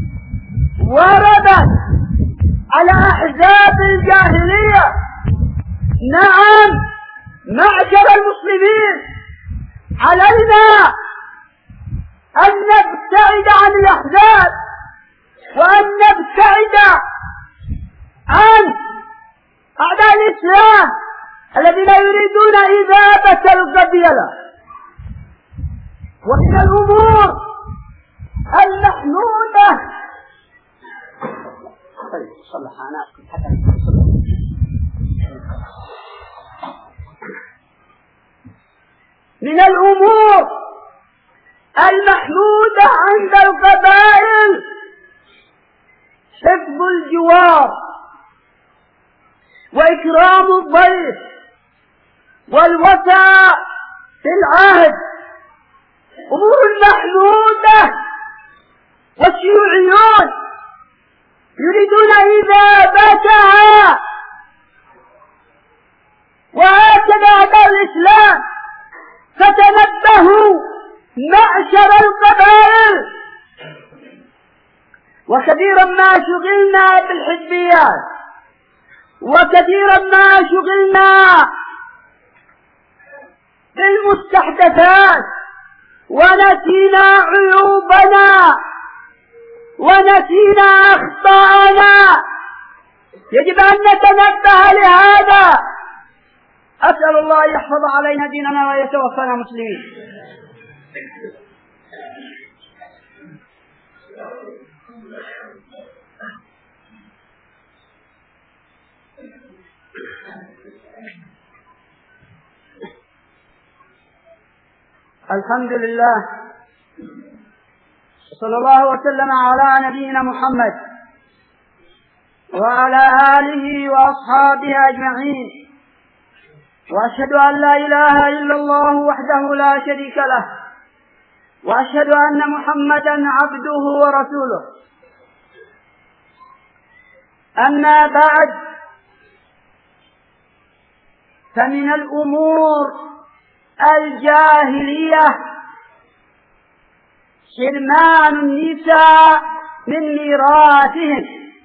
وردت على أحزاب الجاهلية. نعم معشر المسلمين، علينا أن نبتعد عن الأحزاب، وأن نبتعد عن أعداء الإسلام الذين يريدون إذابة القبيلة. ومن الأمور المحمودة من الأمور المحمودة عند القبائل حفظ الجوار وإكرام الضيف والوفاء في العهد، أمور محمودة. والشيوعيون يريدون إذابتها، وهكذا أعداء الإسلام. فتنبهوا معشر القبائل. وكثيرا ما شغلنا بالحزبيات، وكثيرا ما شغلنا بالمستحدثات، ونسينا عيوبنا ونسينا أخطاءنا. يجب أن نتنبه لهذا. أسأل الله يحفظ علينا ديننا ويتوفانا مسلمين. الحمد لله، صلى الله وسلم على نبينا محمد وعلى آله وأصحابه أجمعين، وأشهد أن لا إله إلا الله وحده لا شريك له، وأشهد أن محمدا عبده ورسوله. أما بعد، فمن الأمور الجاهلية حرمان النساء من ميراثهم،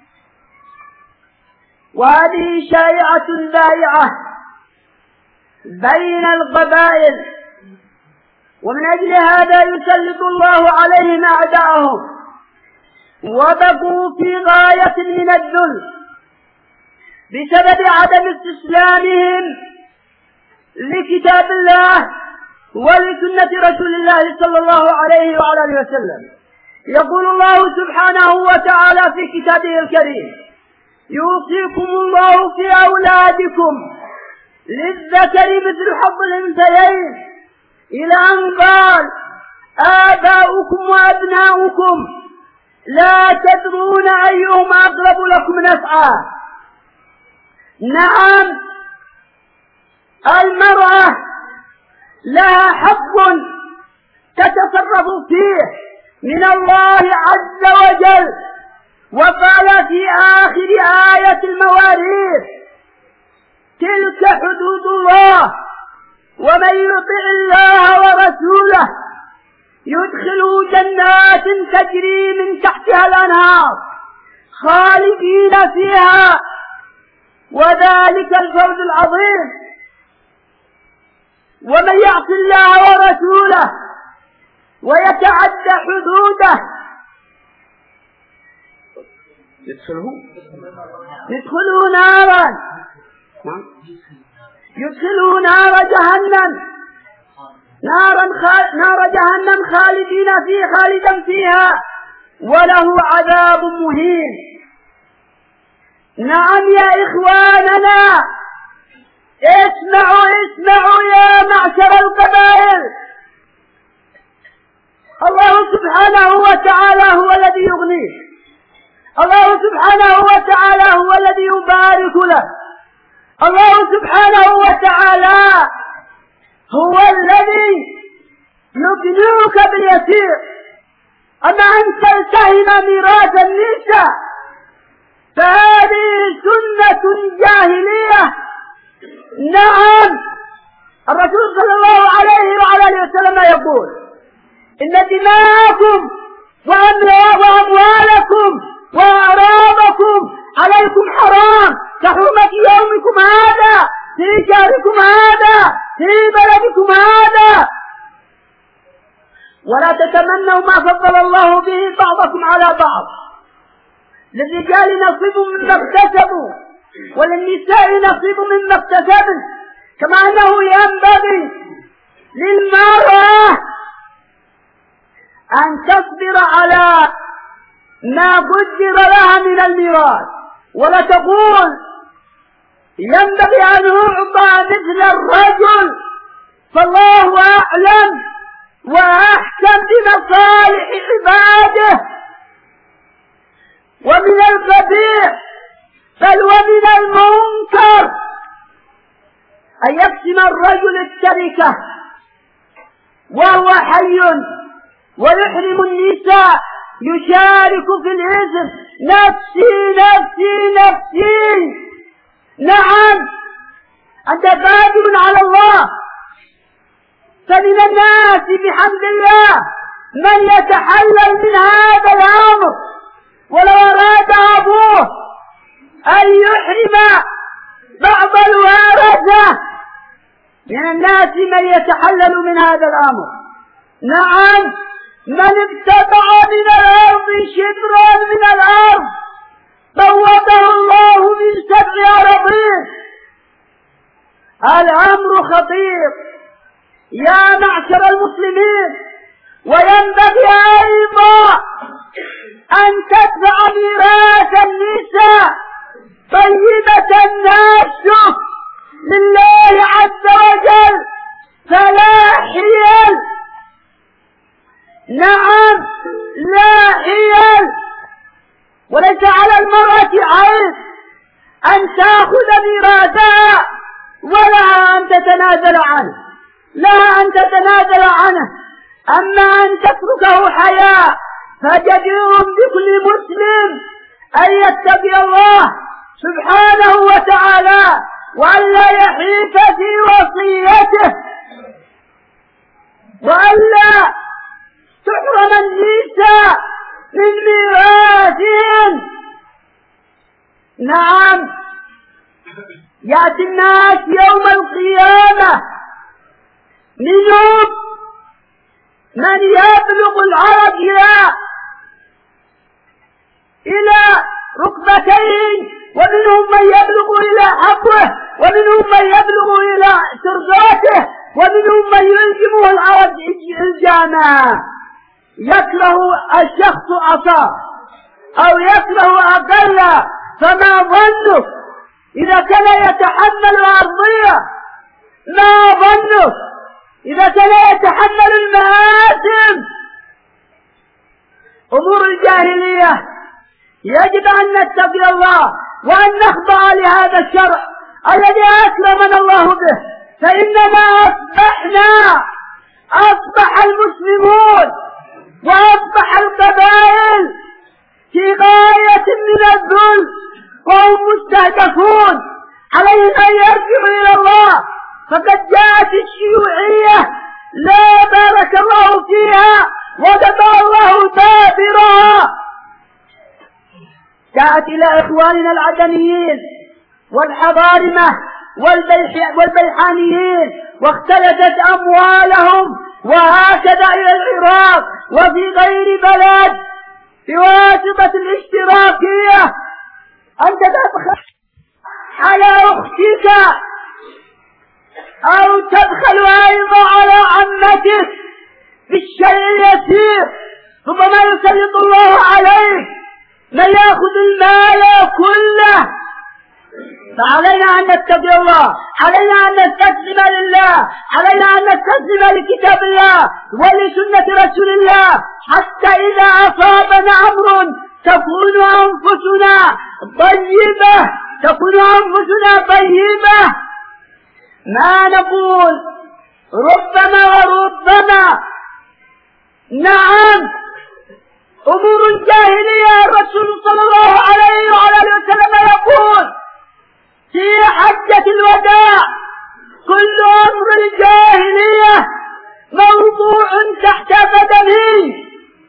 وهذه شائعة ذائعة بين القبائل، ومن أجل هذا يسلط الله عليهم أعداءهم، وبقوا في غاية من الذل بسبب عدم استسلامهم لكتاب الله ولسنة رسول الله صلى الله عليه وعلى آله وسلم. يقول الله سبحانه وتعالى في كتابه الكريم: يوصيكم الله في أولادكم للذكر مثل حظ الأنثيين، إلى أن قال: آباؤكم وأبناؤكم لا تدرون أيهم أقرب لكم نفعا. نعم، المرأة لها حق تتصرف فيه من الله عز وجل، وقال في آخر آية المواريث: تلك حدود الله ومن يطع الله ورسوله يدخله جنات تجري من تحتها الأنهار خالدين فيها، وذلك الفوز العظيم. ومن يعص الله ورسوله ويتعدى حدوده يدخله نار جهنم خالدا فيها وله عذاب مهين. نعم يا إخواننا، اسمعوا يا معشر القبائل، الله سبحانه وتعالى هو الذي يغنيه، الله سبحانه وتعالى هو الذي يبارك له، الله سبحانه وتعالى هو الذي يغنيك باليسير. أما أن تلتهم ميراث النساء فهذه سنة جاهلية. نعم، الرسول صلى الله عليه وعلى آله وسلم يقول: إن دماءكم وأموالكم وأعراضكم عليكم حرام كحرمة يومكم هذا في شهركم هذا في بلدكم هذا، ولا تتمنوا ما فضل الله به بعضكم على بعض، للرجال نصيب مما اكتسبوا وللنساء نصيب مما اكتسبن، كما أنه ينبغي للمرأة أن تصبر على ما قدر لها من الميراث، ولا تقول ينبغي أن يعطى مثل الرجل، فالله أعلم وأحكم بمصالح عباده. ومن القبيح بل ومن المنكر أن يقسم الرجل التركة وهو حي ويحرم النساء، يشارك في الإثم، نفسي نفسي نفسي. نعم، أنت قادر على الله، فمن الناس بحمد الله من يتحلل من هذا الأمر، ولو أراد أبوه أن يحرم بعض الورثة من الناس من يتحلل من هذا الأمر. نعم، من ابتدع من الأرض شبرا من الأرض بوضه الله من 7 أراضين. الأمر خطير يا معشر المسلمين، وينبغي أيضا أن تدفع ميراث النساء طيبة ناشئة لله عز وجل، فلا حيل. نعم، لا حيل، وليس على المرأة عيب أن تأخذ ميراثها ولا أن تتنازل عنه، لا أن تتنازل عنه. أما أن تتركه حياء فجدير بكل مسلم أن يتقي الله سبحانه وتعالى وأن لا يحيف في وصيته، وأن لا تحرم النساء من ميراثهم. نعم، يأتي الناس يوم القيامة منهم من يبلغ العرض إلى ركبتين، ومنهم من يبلغ إلى حقه، ومنهم من يبلغ إلى سرقاته، ومنهم من يلزمه العرض إلزاما. يكره الشخص عصاه أو يكره أقل، فما ظنك إذا كان يتحمل الأرضية؟ ما ظنك إذا كان يتحمل المآثم؟ أمور الجاهلية يجب أن نتقي الله وأن نخضع لهذا الشرع الذي أكرمنا الله به، فإننا أصبح المسلمون وأصبح القبائل في غاية من الذل وهم مستهدفون. عليهم أن يرجعوا إلى الله، فقد جاءت الشيوعية لا بارك الله فيها وقضى الله دابرها، جاءت إلى إخواننا العدنيين والحضارمة والبيحانيين واختلست أموالهم، وهكذا إلى العراق وفي غير بلد بواسطة الاشتراكية. أنت تدخل على أختك أو تدخل أيضا على عمتك بالشيء اليسير، ربما يسلط الله عليك من يأخذ المال كله. فعلينا أن نتقي الله، علينا أن نستسلم لله، علينا أن نستسلم لكتاب الله ولسنة رسول الله، حتى إذا أصابنا أمر تكون أنفسنا طيبة. ما نقول ربما وربما. نعم، أمور الجاهلية الرسول صلى الله عليه وآله وسلم يقول في حجة الوداع: كل أمر الجاهلية موضوع تحت قدمي.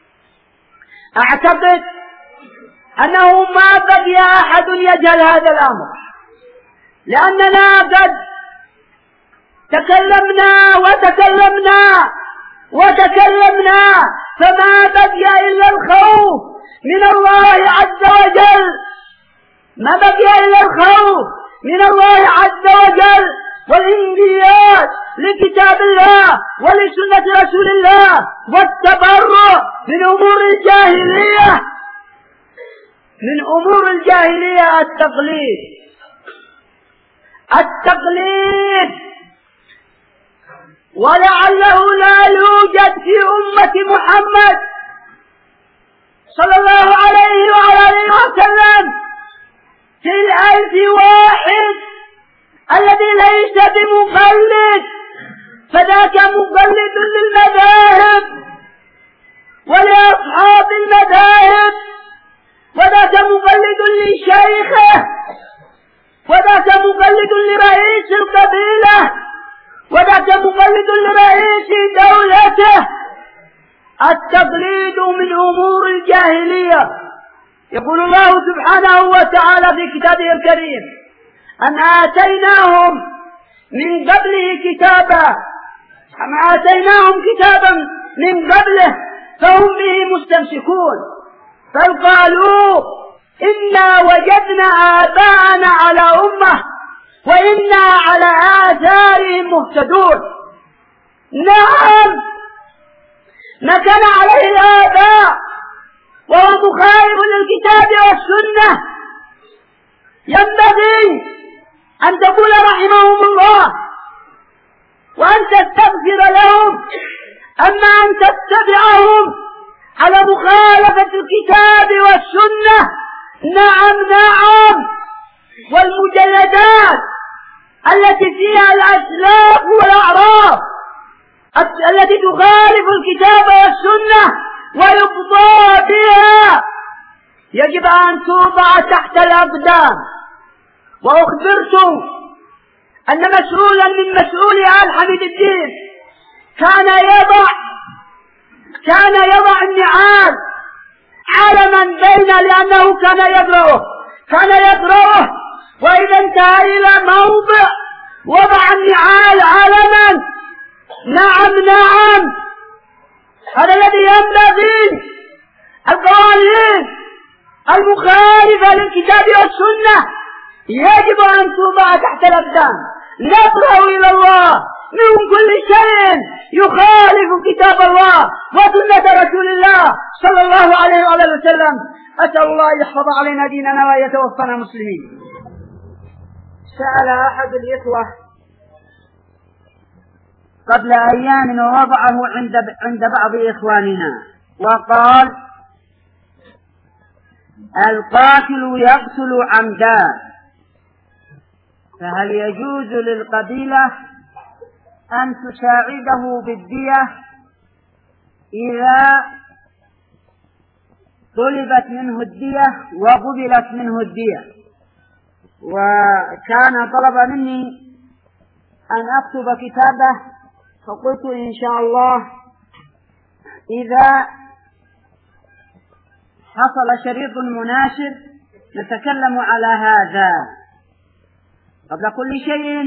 أعتقد أنه ما بقي أحد يجهل هذا الأمر، لأننا قد تكلمنا فما بقي إلا الخوف من الله عز وجل، ما بقي إلا الخوف من الله عز وجل والانقياد لكتاب الله ولسنة رسول الله والتبرؤ من أمور الجاهلية. من أمور الجاهلية التقليد، ولعله لا يوجد في أمة محمد صلى الله عليه وآله وسلم في 1000 واحد الذي ليس بمقلد، فذاك مقلد للمذاهب ولأصحاب المذاهب، وذاك مقلد لشيخه، وذاك مقلد لرئيس القبيلة، وذاك مقلد لرئيس دولته. التقليد من أمور الجاهلية. يقول الله سبحانه وتعالى في كتابه الكريم: أن آتيناهم من قبله كتابا، من قبله فهم به مستمسكون، بل قالوا إنا وجدنا آباءنا على أمة وإنا على آثارهم مهتدون. نعم، ما كان عليه الآباء وهو مخالف للكتاب والسنة ينبغي أن تقول رحمهم الله وأن تستغفر لهم، أما أن تتبعهم على مخالفة الكتاب والسنة. نعم، والمجلدات التي فيها الأسلاف والأعراف التي تخالف الكتاب والسنة ويقضى بها يجب أن توضع تحت الأقدام. وأخبرت أن مسؤولا من مسؤولي آل حميد الدين كان يضع النعال علما بين، لأنه كان يقرأه وإذا انتهى إلى موضع وضع النعال علما. نعم، هذا الذي ينبغي. القوانين المخالفة للكتاب والسنة يجب أن توضع تحت الأقدام. نبرأ إلى الله من كل شيء يخالف كتاب الله وسنة رسول الله صلى الله عليه وسلم. أسأل الله أن يحفظ علينا ديننا ويتوفنا مسلمين. سأل أحد الإخوة قبل أيام ووضعه عند بعض إخواننا، وقال: القاتل يقتل عمدا، فهل يجوز للقبيلة أن تساعده بالدية إذا طلبت منه الدية وقبلت منه الدية؟ وكان طلب مني أن أكتب كتابه، فقلت إن شاء الله إذا حصل شريط مناسب نتكلم على هذا. قبل كل شيء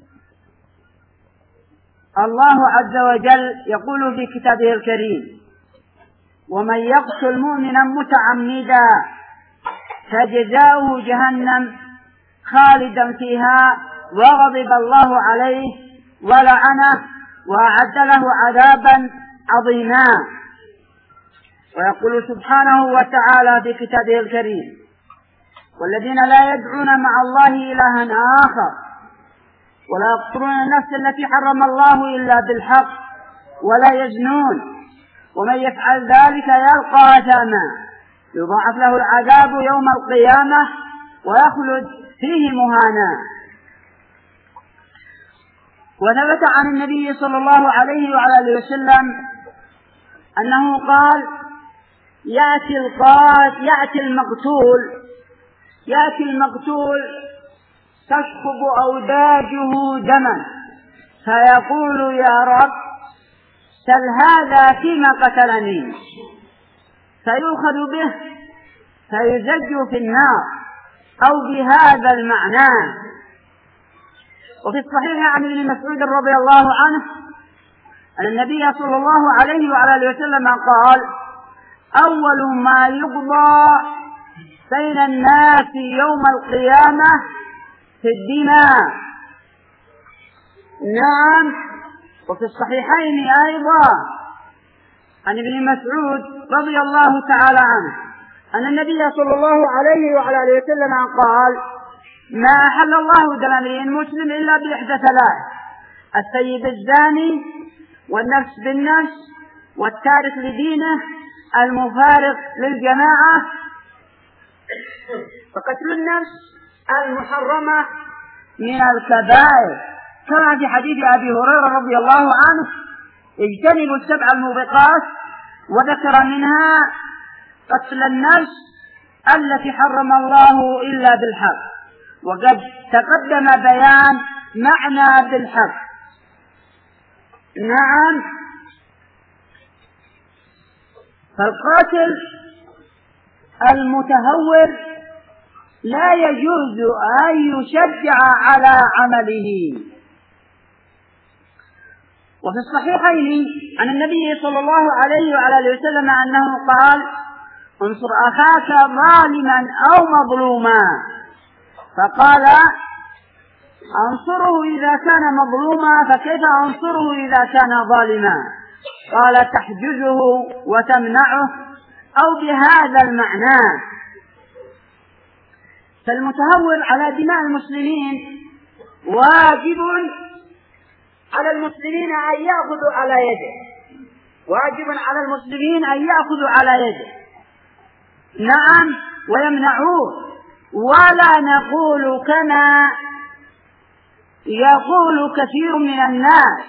الله عز وجل يقول في كتابه الكريم: ومن يقتل مؤمنا متعمدا فجزاؤه جهنم خالدا فيها وغضب الله عليه ولعنه وأعد له عذابا عظيما. ويقول سبحانه وتعالى في كتابه الكريم: والذين لا يدعون مع الله إلها آخر ولا يقتلون النفس التي حرم الله إلا بالحق ولا يزنون ومن يفعل ذلك يلقى أثاما يضاعف له العذاب يوم القيامة ويخلد فيه مهانا. وثبت عن النبي صلى الله عليه وعلى آله وسلم أنه قال: يأتي المقتول تشخب أوداجه دما فيقول: يا رب سل هذا فيما قتلني، فيؤخذ به فيزج في النار أو بهذا المعنى. وفي الصحيح عن ابن مسعود رضي الله عنه أن النبي صلى الله عليه وعلى آله وسلم قال: أول ما يقضى بين الناس يوم القيامة في الدماء. نعم. وفي الصحيحين أيضا عن ابن مسعود رضي الله تعالى عنه أن النبي صلى الله عليه وعلى آله وسلم قال: ما أحل الله دم امرئ مسلم إلا بإحدى ثلاث: السيب الزاني والنفس بالنفس والتارك لدينه المفارق للجماعة. فقتل النفس المحرمة من الكبائر، كما في حديث أبي هريرة رضي الله عنه: اجتنبوا السبع الموبقات، وذكر منها قتل النفس التي حرم الله إلا بالحق، وقد تقدم بيان معنى بالحق. نعم. فالقاتل المتهور لا يجوز أن يشجع على عمله. وفي الصحيحين عن النبي صلى الله عليه وعلى آله وسلم أنه قال: انصر أخاك ظالما أو مظلوما. فقال: أنصره إذا كان مظلوما، فكيف أنصره إذا كان ظالما؟ قال: تحجزه وتمنعه أو بهذا المعنى. فالمتهور على دماء المسلمين واجب على المسلمين أن يأخذوا على يده، واجب على المسلمين أن يأخذوا على يده. نعم. ويمنعوه، ولا نقول كما يقول كثير من الناس: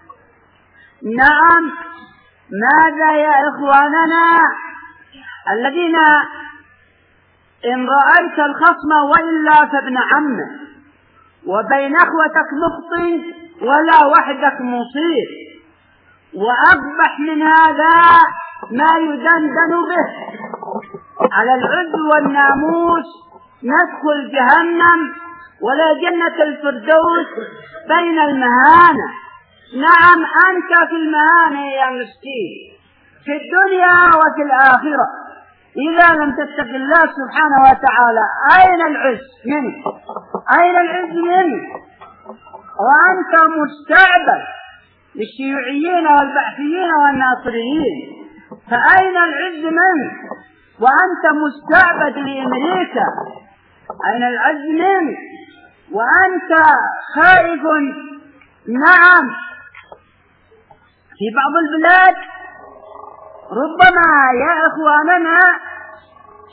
نعم، ماذا يا إخواننا الذين إن رأيت الخصم وإلا فابن عمه، وبين أخوتك مخطي ولا وحدك مصير، وأقبح من هذا ما يدندن به على العز والناموس ندخل جهنم ولا جنة الفردوس بين المهانة. نعم، أنت في المهانة يا مسكين في الدنيا وفي الآخرة إذا لم تتق الله سبحانه وتعالى. أين العز منك؟ أين العز منك؟ وأنت مستعبد للشيوعيين والبعثيين والناصريين، فأين العز منك؟ وأنت مستعبد لأمريكا، أين العز منك؟ وأنت خائف. نعم، في بعض البلاد ربما يا إخواننا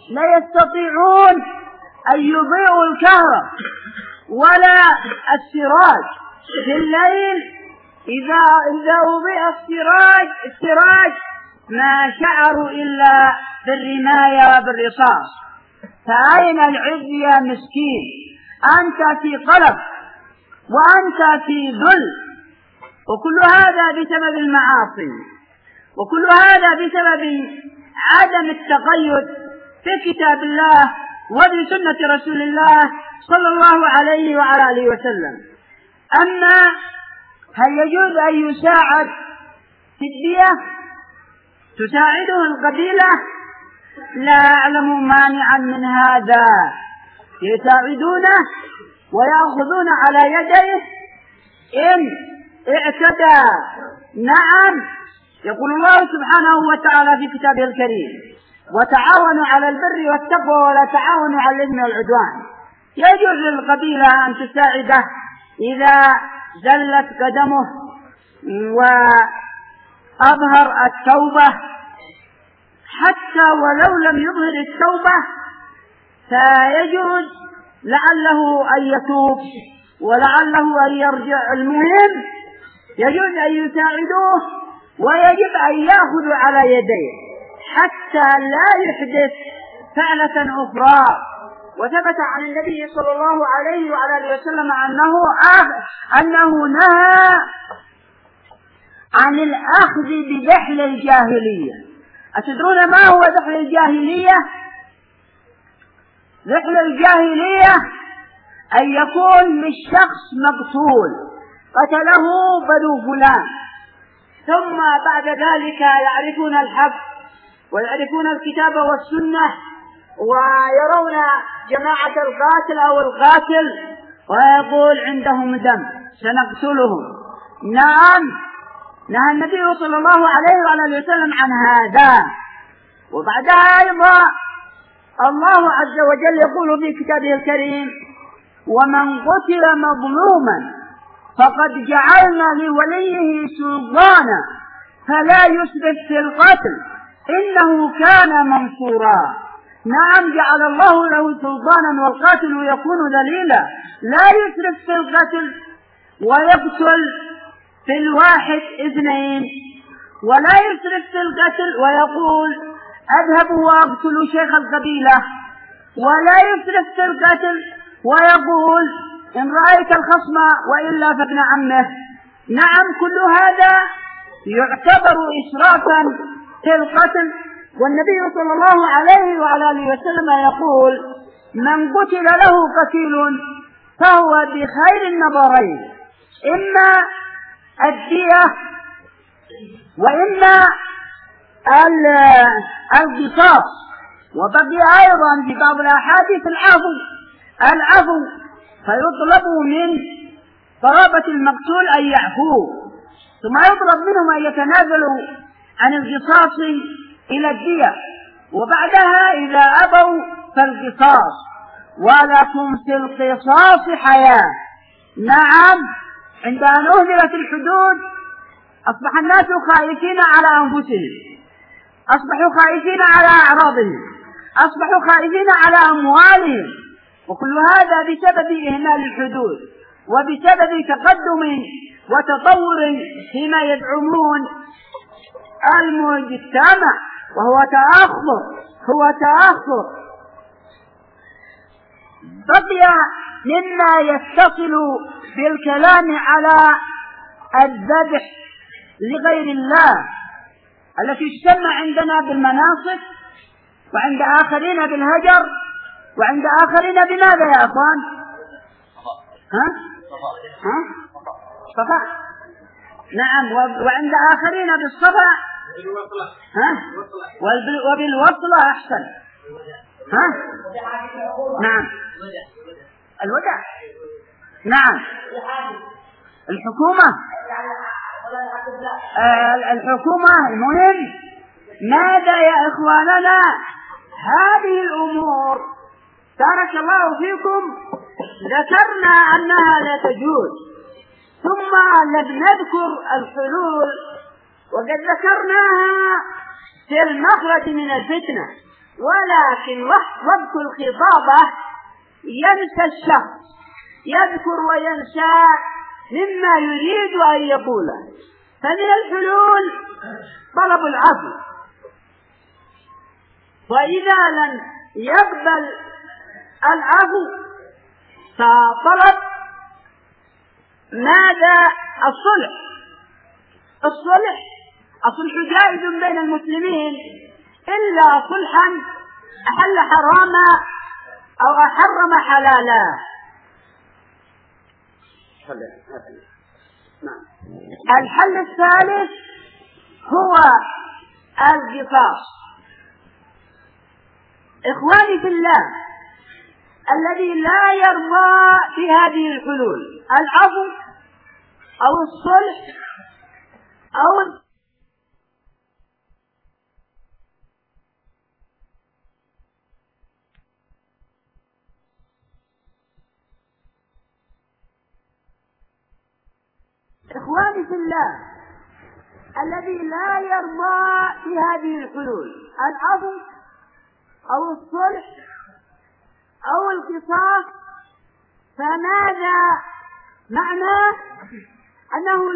لا يستطيعون أن يضيئوا الكهرباء ولا السراج في الليل. إذا أضيء السراج ما شعروا إلا بالرماية وبالرصاص. فأين العز يا مسكين؟ أنت في قلق وأنت في ذل، وكل هذا بسبب المعاصي، وكل هذا بسبب عدم التقيد في كتاب الله وبسنة رسول الله صلى الله عليه وعلى آله وسلم. أما هل يجوز أن يساعد في الدية تساعده القبيلة؟ لا أعلم مانعا من هذا، يساعدونه ويأخذون على يديه إن اعتدى. نعم، يقول الله سبحانه وتعالى في كتابه الكريم: وتعاونوا على البر والتقوى ولا تعاونوا على الإثم والعدوان. يجوز للقبيلة أن تساعده إذا زلت قدمه وأظهر التوبة، حتى ولو لم يظهر التوبة فيجوز لعله أن يتوب ولعله أن يرجع. المهم يجوز أن يساعدوه، ويجب أن يأخذوا على يديه حتى لا يحدث فعلة أخرى. وثبت عن النبي صلى الله عليه وعلى آله وسلم أنه نهى عن الأخذ بدحل الجاهلية. أتدرون ما هو دحل الجاهلية؟ دحل الجاهلية أن يكون للشخص مقتول قتله بنو فلان، ثم بعد ذلك يعرفون الحق ويعرفون الكتاب والسنة ويرون جماعة القاتل أو القاتل ويقول عندهم دم سنقتلهم. نعم، نهى النبي صلى الله عليه وآله وسلم عن هذا. وبعدها أيضا الله عز وجل يقول في كتابه الكريم: ومن قتل مظلوما فقد جعلنا لوليه سلطانا فلا يسرف في القتل إنه كان منصورا. نعم، جعل الله له سلطانا والقاتل يكون ذليلا، لا يسرف في القتل ويقتل في الواحد اثنين، ولا يسرف في القتل ويقول أذهب وأقتل شيخ القبيلة، ولا يسرف في القتل ويقول إن رأيت الخصم وإلا فابن عمه. نعم، كل هذا يعتبر إسرافا في القتل. والنبي صلى الله عليه وعلى آله وسلم يقول: من قتل له قتيل فهو بخير النظرين، إما الدية وإما القصاص. وبقي أيضا في بعض الأحاديث العفو، فيطلب من قرابة المقتول أن يعفوه، ثم يطلب منهم أن يتنازلوا عن القصاص إلى الدية، وبعدها إذا أبوا فالقصاص، ولكم في القصاص حياة. نعم، عند أن أهدرت الحدود أصبح الناس خائفين على أنفسهم، أصبحوا خائفين على أعراضهم، أصبحوا خائفين على أموالهم، وكل هذا بسبب إهمال الحدود وبسبب تقدم وتطور فيما يزعمون المجتمع، وهو تأخر. بقي مما يتصل بالكلام على الذبح لغير الله التي تسمى عندنا بالمناصب، وعند آخرين بالهجر، وعند آخرين بماذا يا أخوان؟ صفا. نعم، وعند آخرين بالصفا، وبالوصلة أحسن. نعم، الوداع. نعم، الحكومة. المهم ماذا يا إخواننا؟ هذه الأمور بارك الله فيكم ذكرنا أنها لا تجوز، ثم لم نذكر الحلول، وقد ذكرناها في المخرج من الفتنة، ولكن وقت الخطابة ينسى الشخص، يذكر وينسى مما يريد أن يقوله. فمن الحلول طلب العفو، وإذا لم يقبل العفو فطلب ماذا؟ الصلح جائز بين المسلمين إلا صلحا أحل حراما أو أحرم حلالا. الحل الثالث هو القصاص. إخواني في الله، الذي لا يرضى بهذه الحلول، العفو أو الصلح أو إخواني في الله، الذي لا يرضى بهذه الحلول، العفو أو الصلح أو القصاص، فماذا معناه؟ أنه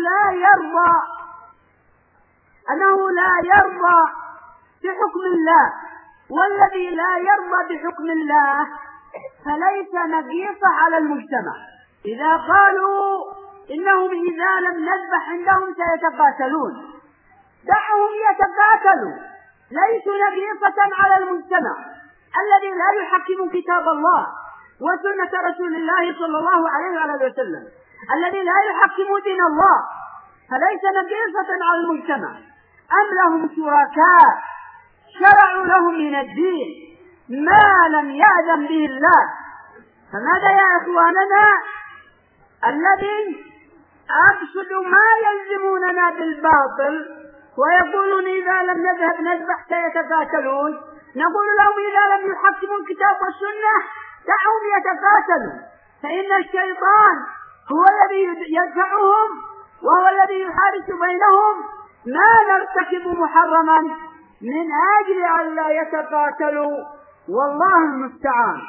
لا يرضى بحكم الله، والذي لا يرضى بحكم الله فليس نقيصة على المجتمع. إذا قالوا إنهم إذا لم نذبح عندهم سيتقاتلون، دعهم يتقاتلوا، ليسوا نقيصة على المجتمع الذي لا يحكم كتاب الله وسنة رسول الله صلى الله عليه وسلم، الذي لا يحكم دين الله، فليس نقيصة على المجتمع. أم لهم شركاء شرعوا لهم من الدين ما لم يأذن به الله. فماذا يا إخواننا الذي أقصد ما يلزموننا بالباطل ويقولون إذا لم نذهب نذبح سيتقاتلون، نقول لهم إذا لم يحكموا الكتاب والسنة دعهم يتقاتلوا، فإن الشيطان هو الذي يدفعهم وهو الذي يحارش بينهم. ما نرتكب محرما من أجل أن لا يتقاتلوا، والله المستعان.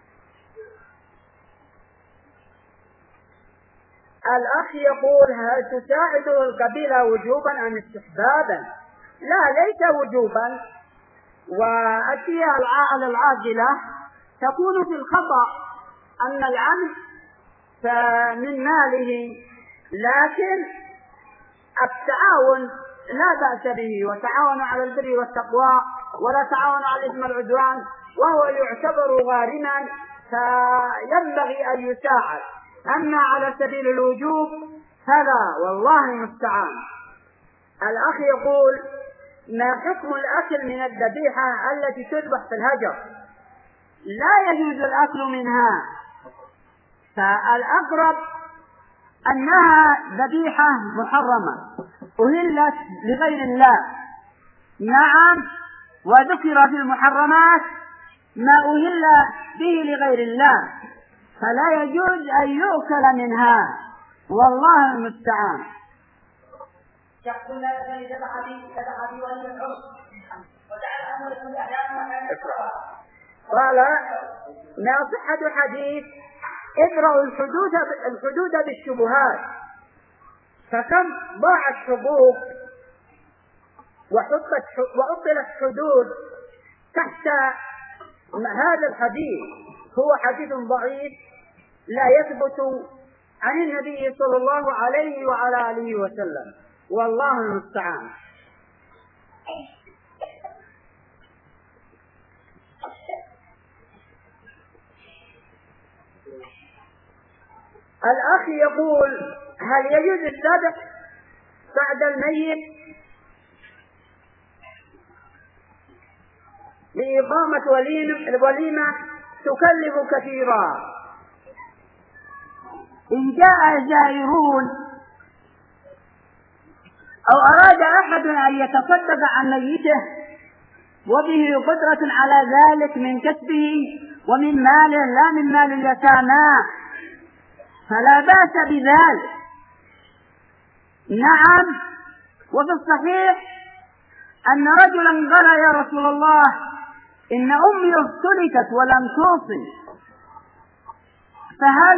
الأخ يقول: هل تساعده القبيلة وجوبا أم استحبابا؟ لا، ليس وجوبا، والشيء على العاجلة تكون في الخطأ، أما العمد فمن ماله، لكن التعاون لا بأس به، وتعاونوا على البر والتقوى ولا تعاونوا على الإثم والعدوان، وهو يعتبر غارما فينبغي أن يساعد. أما على سبيل الوجوب فلا، والله المستعان. الأخ يقول: ما حكم الأكل من الذبيحة التي تذبح في الهجر؟ لا يجوز الأكل منها، فالأقرب أنها ذبيحة محرمة أهلت لغير الله. نعم، وذكر في المحرمات ما أهل به لغير الله، فلا يجوز أن يؤكل منها، والله المستعان. قال: ما صحة حديث ادرأوا الحدود بالشبهات؟ فكم ضاعت حقوق وأبطلت حدود تحت هذا الحديث. هو حديث ضعيف لا يثبت عن النبي صلى الله عليه وعلى آله وسلم، والله المستعان. الأخ يقول: هل يجوز الذبح بعد الميت لإقامة وليمة تكلف كثيرا؟ إن جاء زائرون أو أراد أحد أن يتصدق عن ميته وبه قدرة على ذلك من كسبه ومن ماله لا من مال اليتامى فلا بأس بذلك. نعم، وفي الصحيح أن رجلا قال: يا رسول الله، إن أمي افتلتت ولم توصي، فهل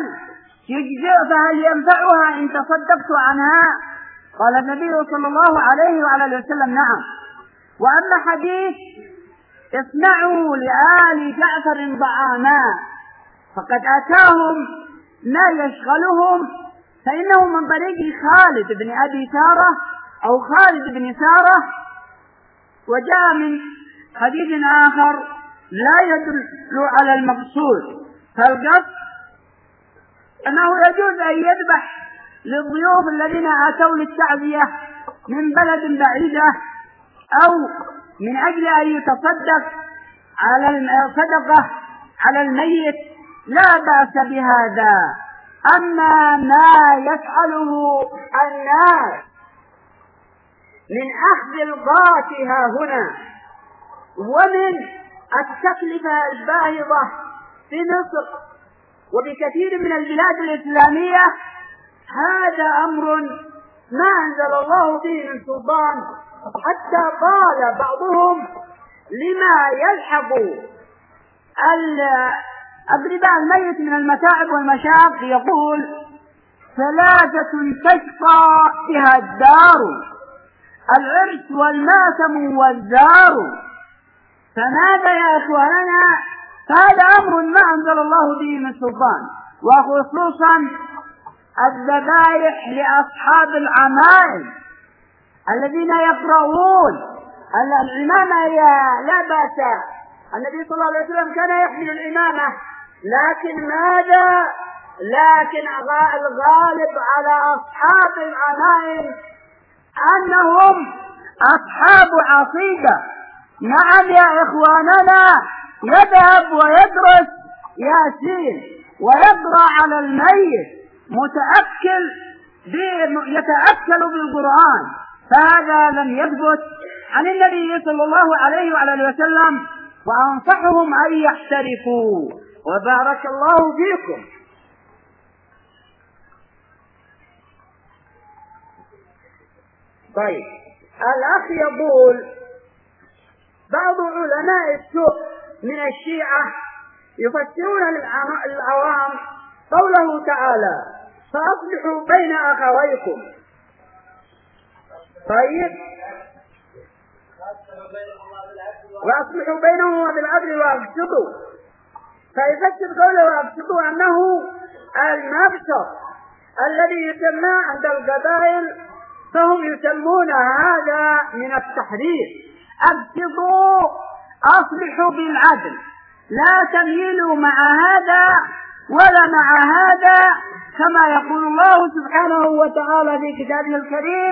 ينفعها إن تصدقت عنها؟ قال النبي صلى الله عليه وعلى وسلم: نعم. وأما حديث اصنعوا لآل جعفر طعاما فقد أتاهم ما يشغلهم، فإنه من طريق خالد بن أبي سارة أو خالد بن سارة. وجاء من حديث آخر لا يدل على المقصود، فالقصد أنه يجوز أن يذبح للضيوف الذين أتوا للتعزية من بلد بعيدة أو من أجل أن يتصدق على صدقة على الميت، لا بأس بهذا. أما ما يفعله الناس من أخذ الغاتها هنا ومن التكلفة الباهظة في مصر وبكثير من البلاد الإسلامية، هذا أمر ما أنزل الله به من سلطان، حتى قال بعضهم لما يلحق أقرباء الميت من المتاعب والمشاق يقول: 3 تشقى بها الدار، العرس والماتم والزار. فماذا يا إخواننا؟ هذا أمر ما أنزل الله به من سلطان، وخصوصا الذبائح لأصحاب العمائم الذين يقرؤون الإمامة لا بأس. النبي صلى الله عليه وسلم كان يحمل الإمامة، لكن ماذا؟ لكن الغالب على أصحاب العمائم أنهم أصحاب عقيدة. نعم يا إخواننا، يذهب ويدرس ياسين ويقرأ على الميت يتأكل بالقرآن، فهذا لم يثبت عن النبي صلى الله عليه وعلى وسلم، وأنصحهم أن يحترفوا. وبارك الله فيكم. طيب، الأخ يقول: بعض علماء السوء من الشيعة يفسرون للعوام قوله تعالى: فأصلحوا بين أخويكم. طيب، وأصلحوا بينهما بالعدل وأقسطوا، فيفسر قوله وأقسطوا أنه المبسط الذي يسمى عند القبائل، فهم يسمون هذا من التحريف. أقسطوا، أصلحوا بالعدل، لا تميلوا مع هذا ولا مع هذا، كما يقول الله سبحانه وتعالى في كتابه الكريم: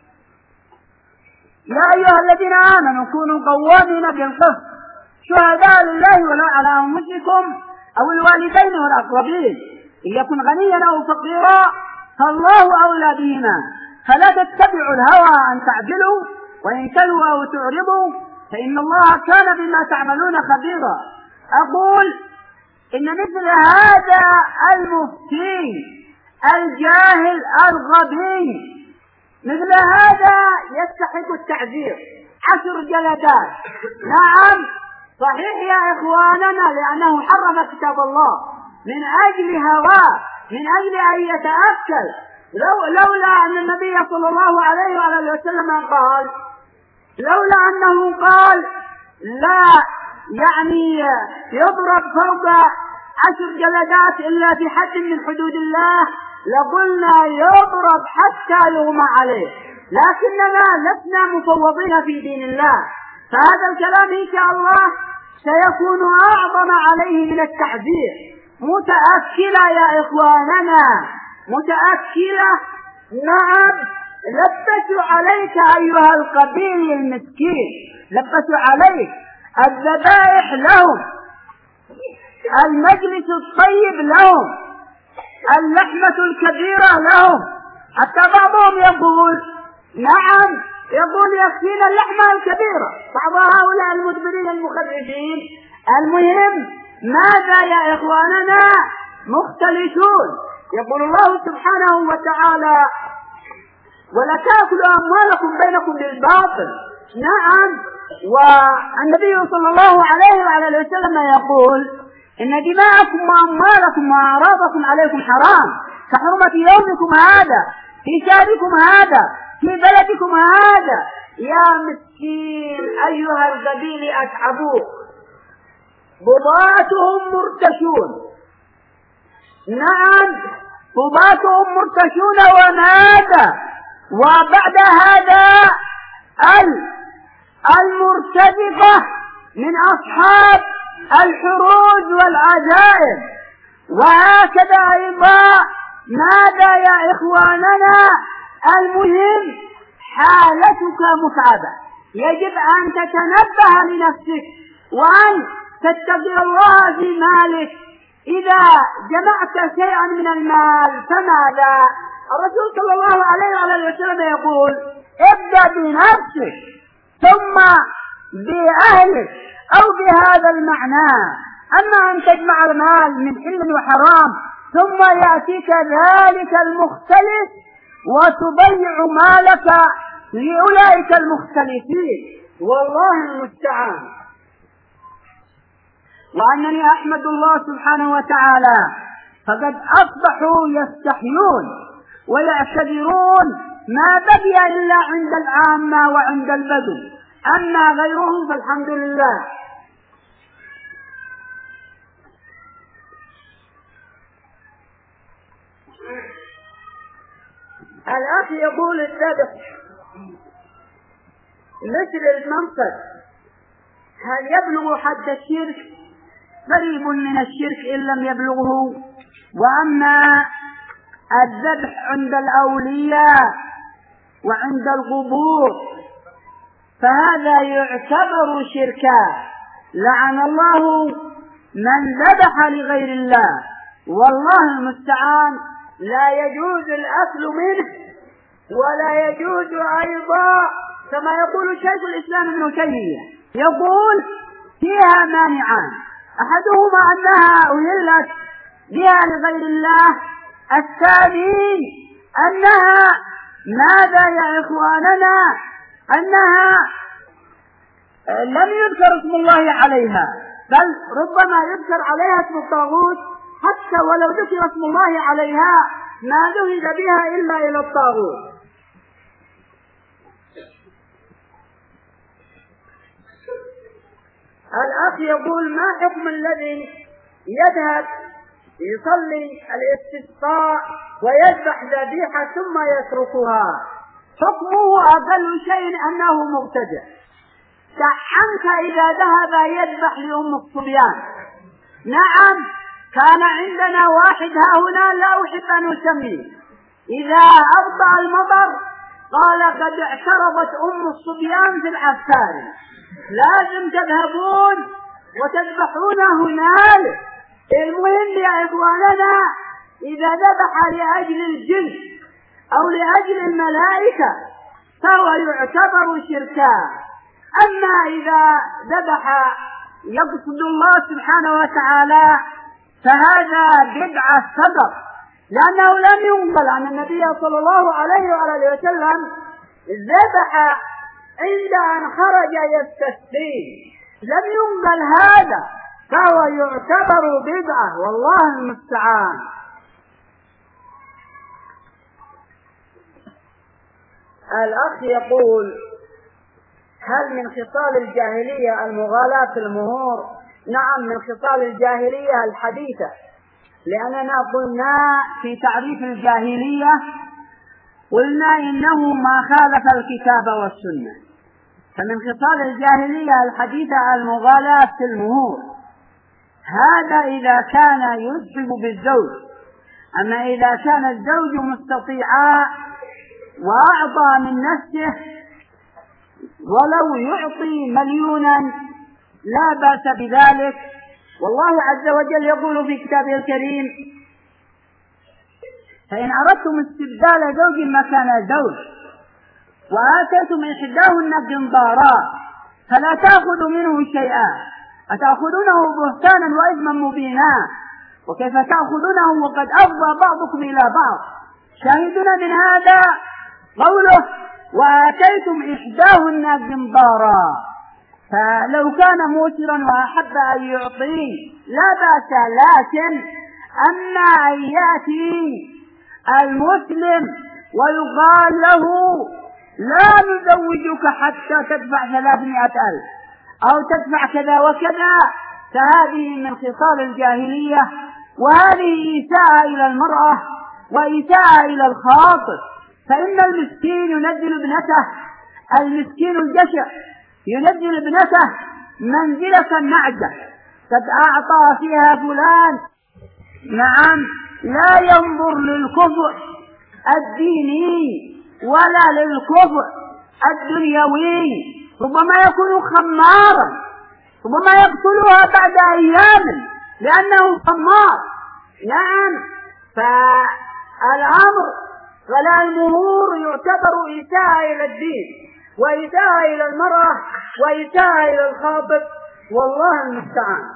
يا أيها الذين آمنوا كونوا قوامين بالقسط شهداء لله ولو على أنفسكم أو الوالدين والأقربين، إن يكن غنيا أو فقيرا فالله أولى بهما، فلا تتبعوا الهوى أن تعدلوا، وإن تلوا أو تعرضوا فإن الله كان بما تعملون خبيرا. أقول إن مثل هذا المفتي الجاهل الغبي مثل هذا يستحق التعذير 10 جلدات. نعم صحيح يا إخواننا، لأنه حرف كتاب الله من أجل هواه، من أجل أن يتأكل. لولا أن النبي صلى الله عليه وآله وسلم قال، لولا أنه قال لا يضرب فوق 10 جلدات إلا في حد من حدود الله لقلنا يضرب حتى يغمى عليه، لكننا لسنا مفوضين في دين الله، فهذا الكلام إن شاء الله سيكون أعظم عليه من التعذير. متأكلة يا إخواننا، متأكلة. نعم، لبسوا عليك أيها القبيل المسكين، لبسوا عليك الذبائح لهم، المجلس الطيب لهم، اللحمة الكبيرة لهم. حتى بعضهم يقول نعم، يقول يكفينا اللحمة الكبيرة، بعض هؤلاء المدبرين المخرجين. المهم ماذا يا إخواننا؟ مختلفون. يقول الله سبحانه وتعالى: ولا تأكلوا أموالكم بينكم بالباطل. نعم، والنبي صلى الله عليه وعلى وسلم يقول إن دماءكم وأموالكم وأعراضكم عليكم حرام كحرمة يومكم هذا في شهركم هذا في بلدكم هذا. يا مسكين أيها القبيل أتعبوك، بضاعتهم مرتشون. نعم بضاعتهم مرتشون وماذا؟ وبعد هذا المرتزقة من أصحاب الحروج والعزائم. وهكذا أيضا ماذا يا إخواننا؟ المهم حالتك متعبة، يجب أن تتنبه لنفسك وأن تتقي الله في مالك. إذا جمعت شيئا من المال فماذا؟ الرسول صلى الله عليه وسلم يقول ابدأ بنفسك ثم بأهلك أو بهذا المعنى. أما أن تجمع المال من حل وحرام ثم يأتيك ذلك المختلف وتضيع مالك لأولئك المختلفين، والله المستعان. وأنني أحمد الله سبحانه وتعالى فقد أصبحوا يستحيون ويعتذرون ما بقي إلا عند العامة وعند البدو، أما غيرهم فالحمد لله. الأخ يقول الذبح مثل المنصب هل يبلغ حد الشرك؟ قريب من الشرك إن لم يبلغه. وأما الذبح عند الأولياء وعند القبور فهذا يعتبر شركا، لعن الله من ذبح لغير الله، والله المستعان. لا يجوز الأكل منه ولا يجوز أيضا كما يقول شيخ الإسلام ابن تيمية، يقول فيها مانعان: أحدهما أنها أهلت بها لغير الله، الثاني أنها ماذا يا إخواننا؟ أنها لم يذكر اسم الله عليها، بل ربما يذكر عليها اسم الطاغوت، حتى ولو ذكر اسم الله عليها ما ذهب بها إلا إلى الطاغوت. الأخ يقول ما حكم الذي يذهب يصلي الاستسقاء ويذبح ذبيحة ثم يتركها؟ حكمه أقل شيء أنه مبتدع. عنك إذا ذهب يذبح لأم الصبيان. نعم كان عندنا واحد ها هنا لا أحب أن أسميه، إذا أبطأ المطر قال قد اعترضت أم الصبيان في العسكر، لازم تذهبون وتذبحون هنالك. المهم يا إخواننا إذا ذبح لأجل الجن أو لأجل الملائكة فهو يعتبر شركا. أما إذا ذبح يقصد الله سبحانه وتعالى فهذا بدعة صدق، لأنه لم ينقل عن النبي صلى الله عليه وآله وسلم ذبح عند أن خرج يستسقي، لم ينقل هذا، فهو يعتبر بدعة، والله المستعان. الأخ يقول هل من خصال الجاهلية المغالاة في المهور؟ نعم من خصال الجاهلية الحديثة، لأننا قلنا في تعريف الجاهلية قلنا إنه ما خالف الكتاب والسنة، فمن خصال الجاهلية الحديثة المغالاة في المهور، هذا إذا كان يسحب بالزوج. أما إذا كان الزوج مستطيعا وأعطى من نفسه ولو يعطي مليونا لا بأس بذلك. والله عز وجل يقول في كتابه الكريم فإن أردتم استبدال زوج مكان زوج وآتيتم إحداهن قنطارا فلا تأخذوا منه شيئا أتأخذونه بهتانا وإثما مبينا وكيف تأخذونه وقد أفضى بعضكم إلى بعض. شاهدنا من هذا قوله وآتيتم إحداهن قنطارا، فلو كان موسرا وأحب أن يعطيه لا بأس، لكن أما أن يأتي المسلم ويقال له لا نزوجك حتى تدفع 300,000 أو تدفع كذا وكذا، فهذه من خصال الجاهلية، وهذه إساءة إلى المرأة وإساءة إلى الخاطب. فإن المسكين ينزل ابنته، المسكين الجشع ينزل ابنته منزلة النعجة، قد أعطى فيها فلان. نعم، لا ينظر للكفء الديني ولا للكفء الدنيوي، ربما يكون خمارا، ربما يقتلها بعد أيام لأنه خمار. نعم، فالأمر ولا المرور يعتبر إساءة إلى الدين وإساءة إلى المرأة وإساءة إلى الخاطب، والله المستعان.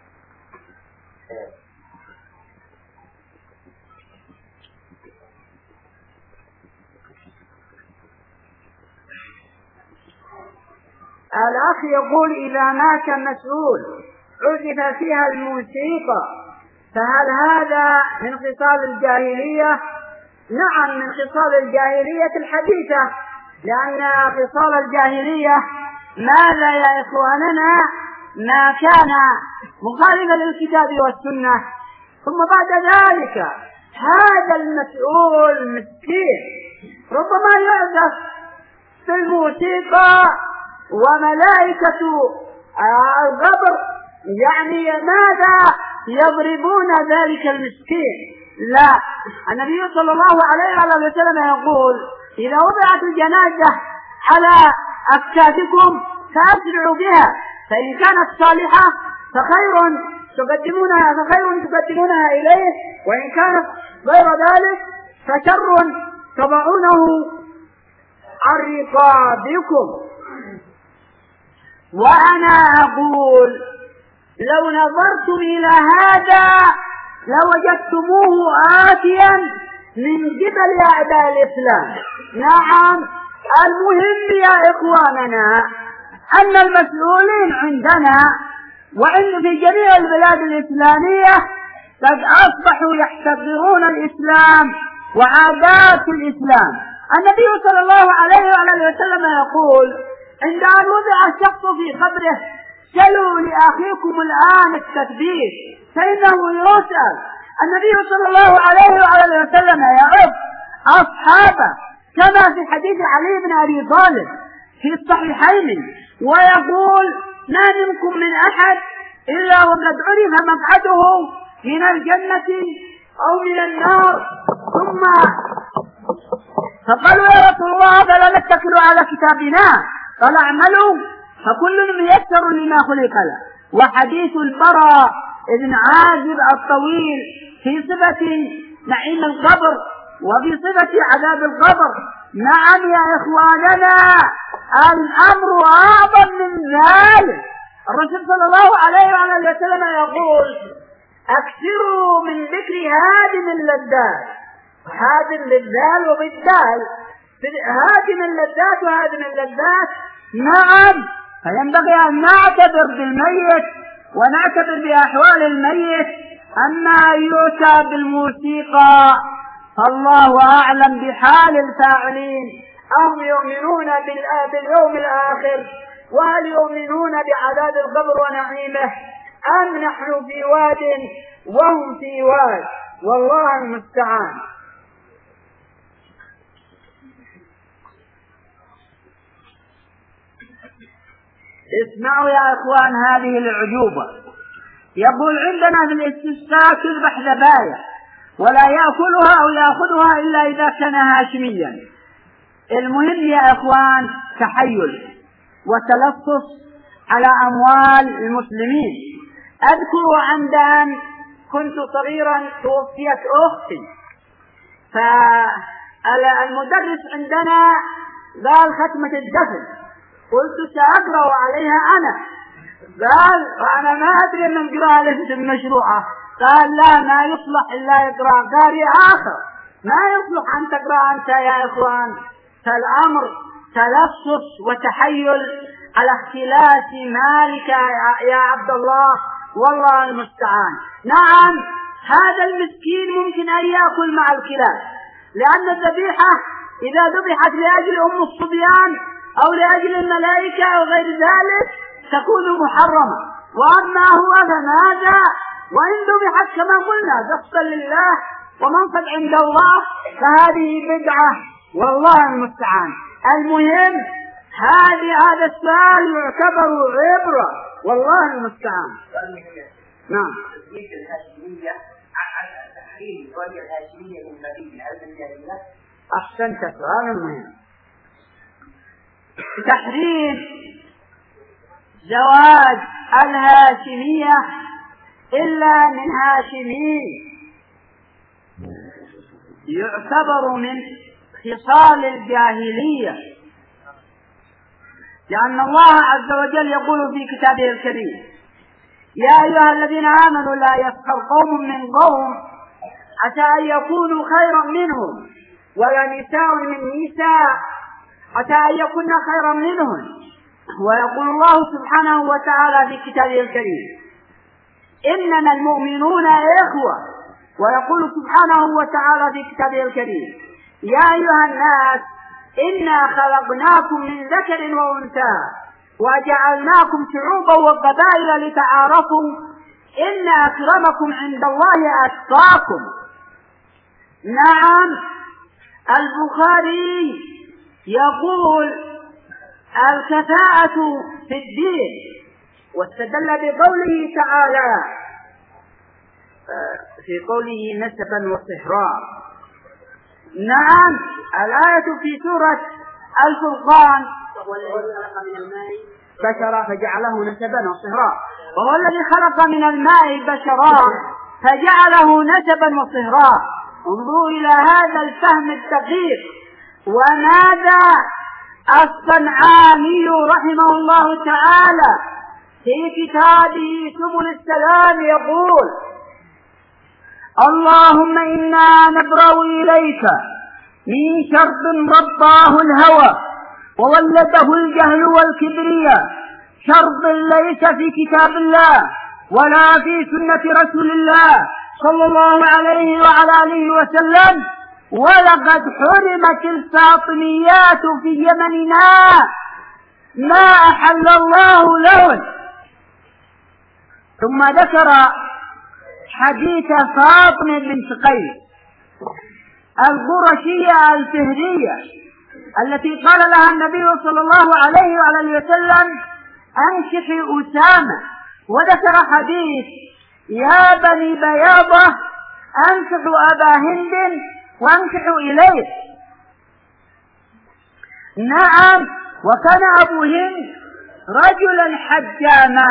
الأخ يقول إذا مات مسؤول عزف فيها الموسيقى فهل هذا من خصال الجاهلية؟ نعم، من خصال الجاهلية الحديثة، لأن خصال الجاهلية ماذا يا إخواننا؟ ما كان مخالفا للكتاب والسنة. ثم بعد ذلك هذا المسؤول مسكين ربما يعزف في الموسيقى وملائكة القبر يعني ماذا يضربون ذلك المسكين؟ لا، النبي صلى الله عليه وسلم يقول إذا وضعت الجنازة على أكتافكم فأسرعوا بها، فإن كانت صالحة فخير تقدمونها إليه، وإن كانت غير ذلك فشر تضعونه عن رقابكم. وأنا أقول لو نظرتم إلى هذا لوجدتموه آتيا من قبل أعداء الإسلام. نعم، المهم يا إخواننا أن المسؤولين عندنا وإن في جميع البلاد الإسلامية قد أصبحوا يحتضرون الإسلام وعادات الإسلام. النبي صلى الله عليه وسلم يقول عند أن وضع الشخص في قبره سلوا لأخيكم الآن التثبيت فإنه يسأل. النبي صلى الله عليه وسلم يعظ أصحابه كما في حديث علي بن أبي طالب في الصحيحين ويقول ما منكم من أحد إلا وقد عرف مقعده من الجنة أو من النار. ثم فقالوا يا رسول الله فلا نتكل على كتابنا، قال اعملوا فكل ميسر لما خلق له. وحديث البراء بن عازب الطويل في صفة نعيم القبر وفي صفة عذاب القبر. نعم يا إخواننا الأمر أعظم من ذلك. الرسول صلى الله عليه وسلم يقول أكثروا من ذكر هادم اللذات، هادم للذال وبالذال، هادم اللذات وهادم اللذات. نعم، فينبغي أن نعتبر بالميت ونعتبر بأحوال الميت. أما يؤتى بالموسيقى فالله أعلم بحال الفاعلين، أهم يؤمنون باليوم الآخر وهل يؤمنون بعذاب القبر ونعيمه أم نحن في واد وهم في واد، والله المستعان. اسمعوا يا اخوان هذه العجوبة. يقول عندنا في الاستسقاء تذبح ذبايح ولا يأكلها أو يأخذها إلا إذا كان هاشميا. المهم يا اخوان تحيل وتلصص على أموال المسلمين. أذكر عند أن كنت صغيرا توفيت أختي، فالمدرس عندنا قال ختمة الدفن، قلت سأقرأ عليها أنا، قال وأنا ما أدري من قراءة ليست مشروعة، قال لا ما يصلح إلا يقرأ قارئ آخر، ما يصلح أن تقرأ أنت يا إخوان. فالأمر تلصص وتحيل على اختلاس مالك يا عبد الله، والله المستعان. نعم، هذا المسكين ممكن أن يأكل مع الكلاب، لأن الذبيحة إذا ذبحت لأجل أم الصبيان أو لأجل الملائكة أو غير ذلك تكون محرمة، وأما هو فماذا وإن ذبحت كما قلنا ذبحا لله ومنصب عند الله فهذه بدعة، والله المستعان. المهم هذا السؤال يعتبر عبرة، والله المستعان. نعم. أحسنت، سؤال مهم. تحريم زواج الهاشمية إلا من هاشمي يعتبر من خصال الجاهلية، لأن الله عز وجل يقول في كتابه الكريم: يا أيها الذين آمنوا لا يسخر قوم من قوم عسى أن يكونوا خيرا منهم ولا نساء من نساء عسى أن يكون خيرا منهم. ويقول الله سبحانه وتعالى في كتابه الكريم: إنما المؤمنون إخوة. ويقول سبحانه وتعالى في كتابه الكريم: يا أيها الناس إنا خلقناكم من ذكر وأنثى وجعلناكم شعوبا وقبائل لتعارفوا إن أكرمكم عند الله أتقاكم. نعم، البخاري يقول الكفاءة في الدين، واستدل بقوله تعالى في قوله نسبا وصهرا. نعم، الآية في سورة الفرقان: وهو الذي خلق من الماء بشرا فجعله نسبا وصهرا، وهو الذي خلق من الماء بشرا فجعله نسبا وصهرا. انظروا إلى هذا الفهم الدقيق. وماذا الصنعاني رحمه الله تعالى في كتابه سبل السلام يقول: اللهم إنا نبرأ إليك من شر رباه الهوى وولده الجهل والكبرياء، شر ليس في كتاب الله ولا في سنة رسول الله صلى الله عليه وعلى آله وسلم، ولقد حرمت الفاطميات في يمننا ما أحل الله لهن. ثم ذكر حديث فاطمة بنت قيس القرشية الفهرية التي قال لها النبي صلى الله عليه وعلى آله وسلم: أنكحي أسامة. وذكر حديث: يا بني بياضة أنكحوا أبا هند وأنكحوا إليه. نعم، وكان أبو هند رجلا حجاما،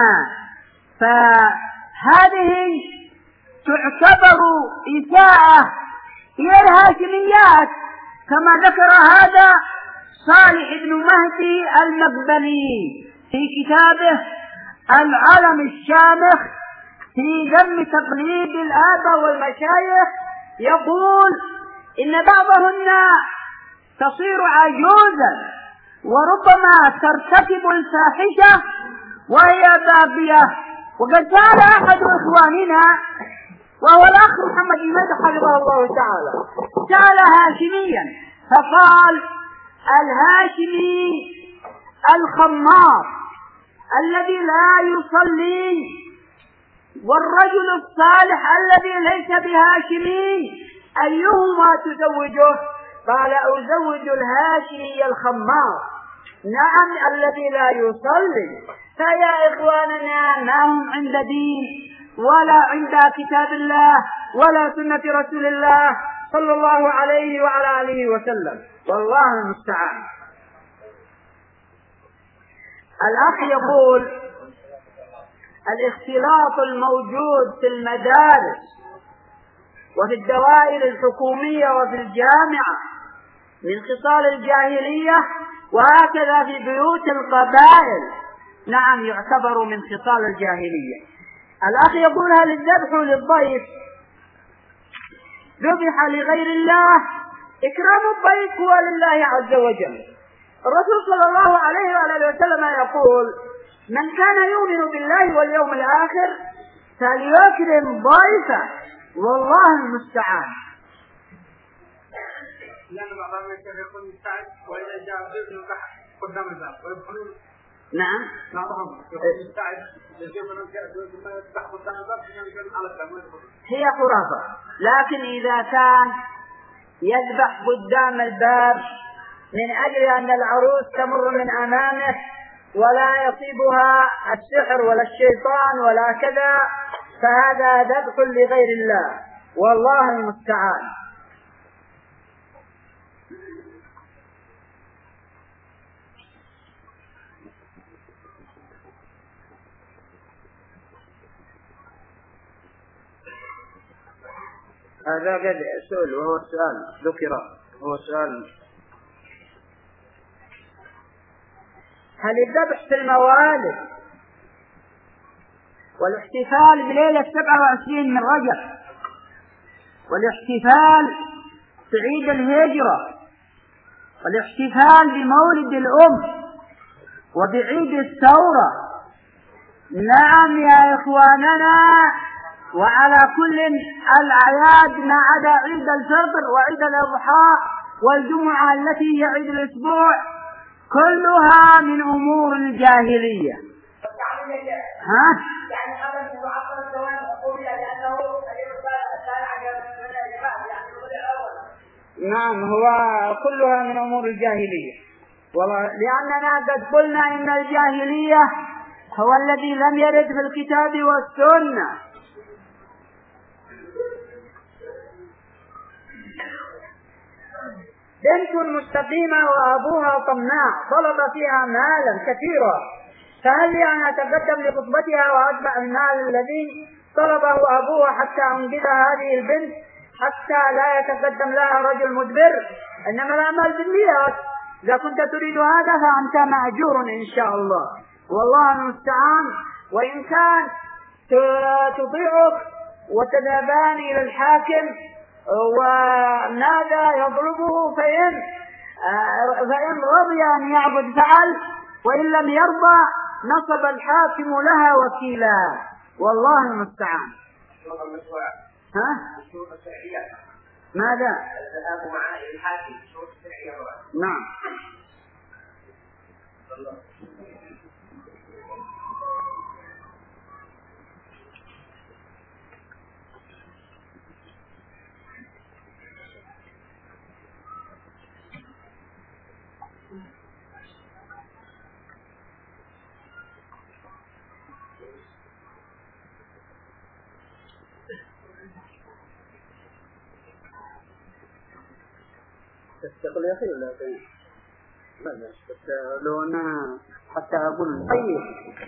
فهذه تعتبر إساءة إلى الهاشميات، كما ذكر هذا صالح بن مهدي المقبلي في كتابه العلم الشامخ في ذم تقليد الآباء والمشايخ. يقول إن بعضهن تصير عجوزا وربما ترتكب الفاحشة وهي باقية. وقد سأل أحد إخواننا وهو الأخ محمد المدح حفظه الله تعالى، سأل هاشميا فقال: الهاشمي الخمار الذي لا يصلي والرجل الصالح الذي ليس بهاشمي أيهما تزوجه؟ قال: أزوج الهاشمي الخمار. نعم، الذي لا يصلي. فيا إخواننا ما هم عند دين ولا عند كتاب الله ولا سنة رسول الله صلى الله عليه وعلى آله وسلم، والله المستعان. الأخ يقول: الاختلاط الموجود في المدارس وفي الدوائر الحكومية وفي الجامعة من خصال الجاهلية، وهكذا في بيوت القبائل، نعم يعتبر من خصال الجاهلية. الأخ يقول: هل الذبح للضيف ذبح لغير الله؟ إكرام الضيف هو لله عز وجل، الرسول صلى الله عليه وآله وسلم يقول: من كان يؤمن بالله واليوم الآخر فليكرم ضيفه والله المستعان. لأن بعضهم يكون مستعد وإذا جاء ضيف ينكح قدام الباب ويدخلون. نعم. بعضهم يكون مستعد لجيب جاء ضيف ما يفتح قدام الباب ينكح على الباب. هي خرافة. لكن إذا كان يذبح قدام الباب من أجل أن العروس تمر من أمامه ولا يصيبها السحر ولا الشيطان ولا كذا، فهذا ذبح لغير الله والله المستعان. هذا قد سؤال وهو سؤال ذكر، هو سؤال: هل الذبح في الموالد والاحتفال بليلة 27 من رجب والاحتفال بعيد الهجرة والاحتفال بمولد الأم وبعيد الثورة، نعم يا إخواننا، وعلى كل الأعياد ما عدا عيد الفطر وعيد الأضحى والجمعة التي هي عيد الأسبوع، كلها من أمور الجاهلية. ها؟ يعني هذا المعطل سواء أقول لأنه نعم، هو كلها من أمور الجاهلية، لأننا قد قلنا إن الجاهلية هو الذي لم يرد في الكتاب والسنة. بنت مستقيمة وأبوها طماع طلب فيها مالا كثيرا، فهل لي أن أتقدم لخطبتها وأتبع المال الذي طلبه أبوها حتى أنقذ هذه البنت حتى لا يتقدم لها رجل مدبر؟ إنما الأعمال بالنيات، إذا كنت تريد هذا فأنت مأجور إن شاء الله والله المستعان. وإن كان تطيعك وتذهبان إلى الحاكم وماذا يضربه فإن رضي أن يعبد فعل، وإن لم يرضى نصب الحاكم لها وكيلا والله المستعان. ها؟ ماذا؟ نعم. تقول يا أخي ولا شيء؟ لا بس لو أنا حتى أقول. طيب،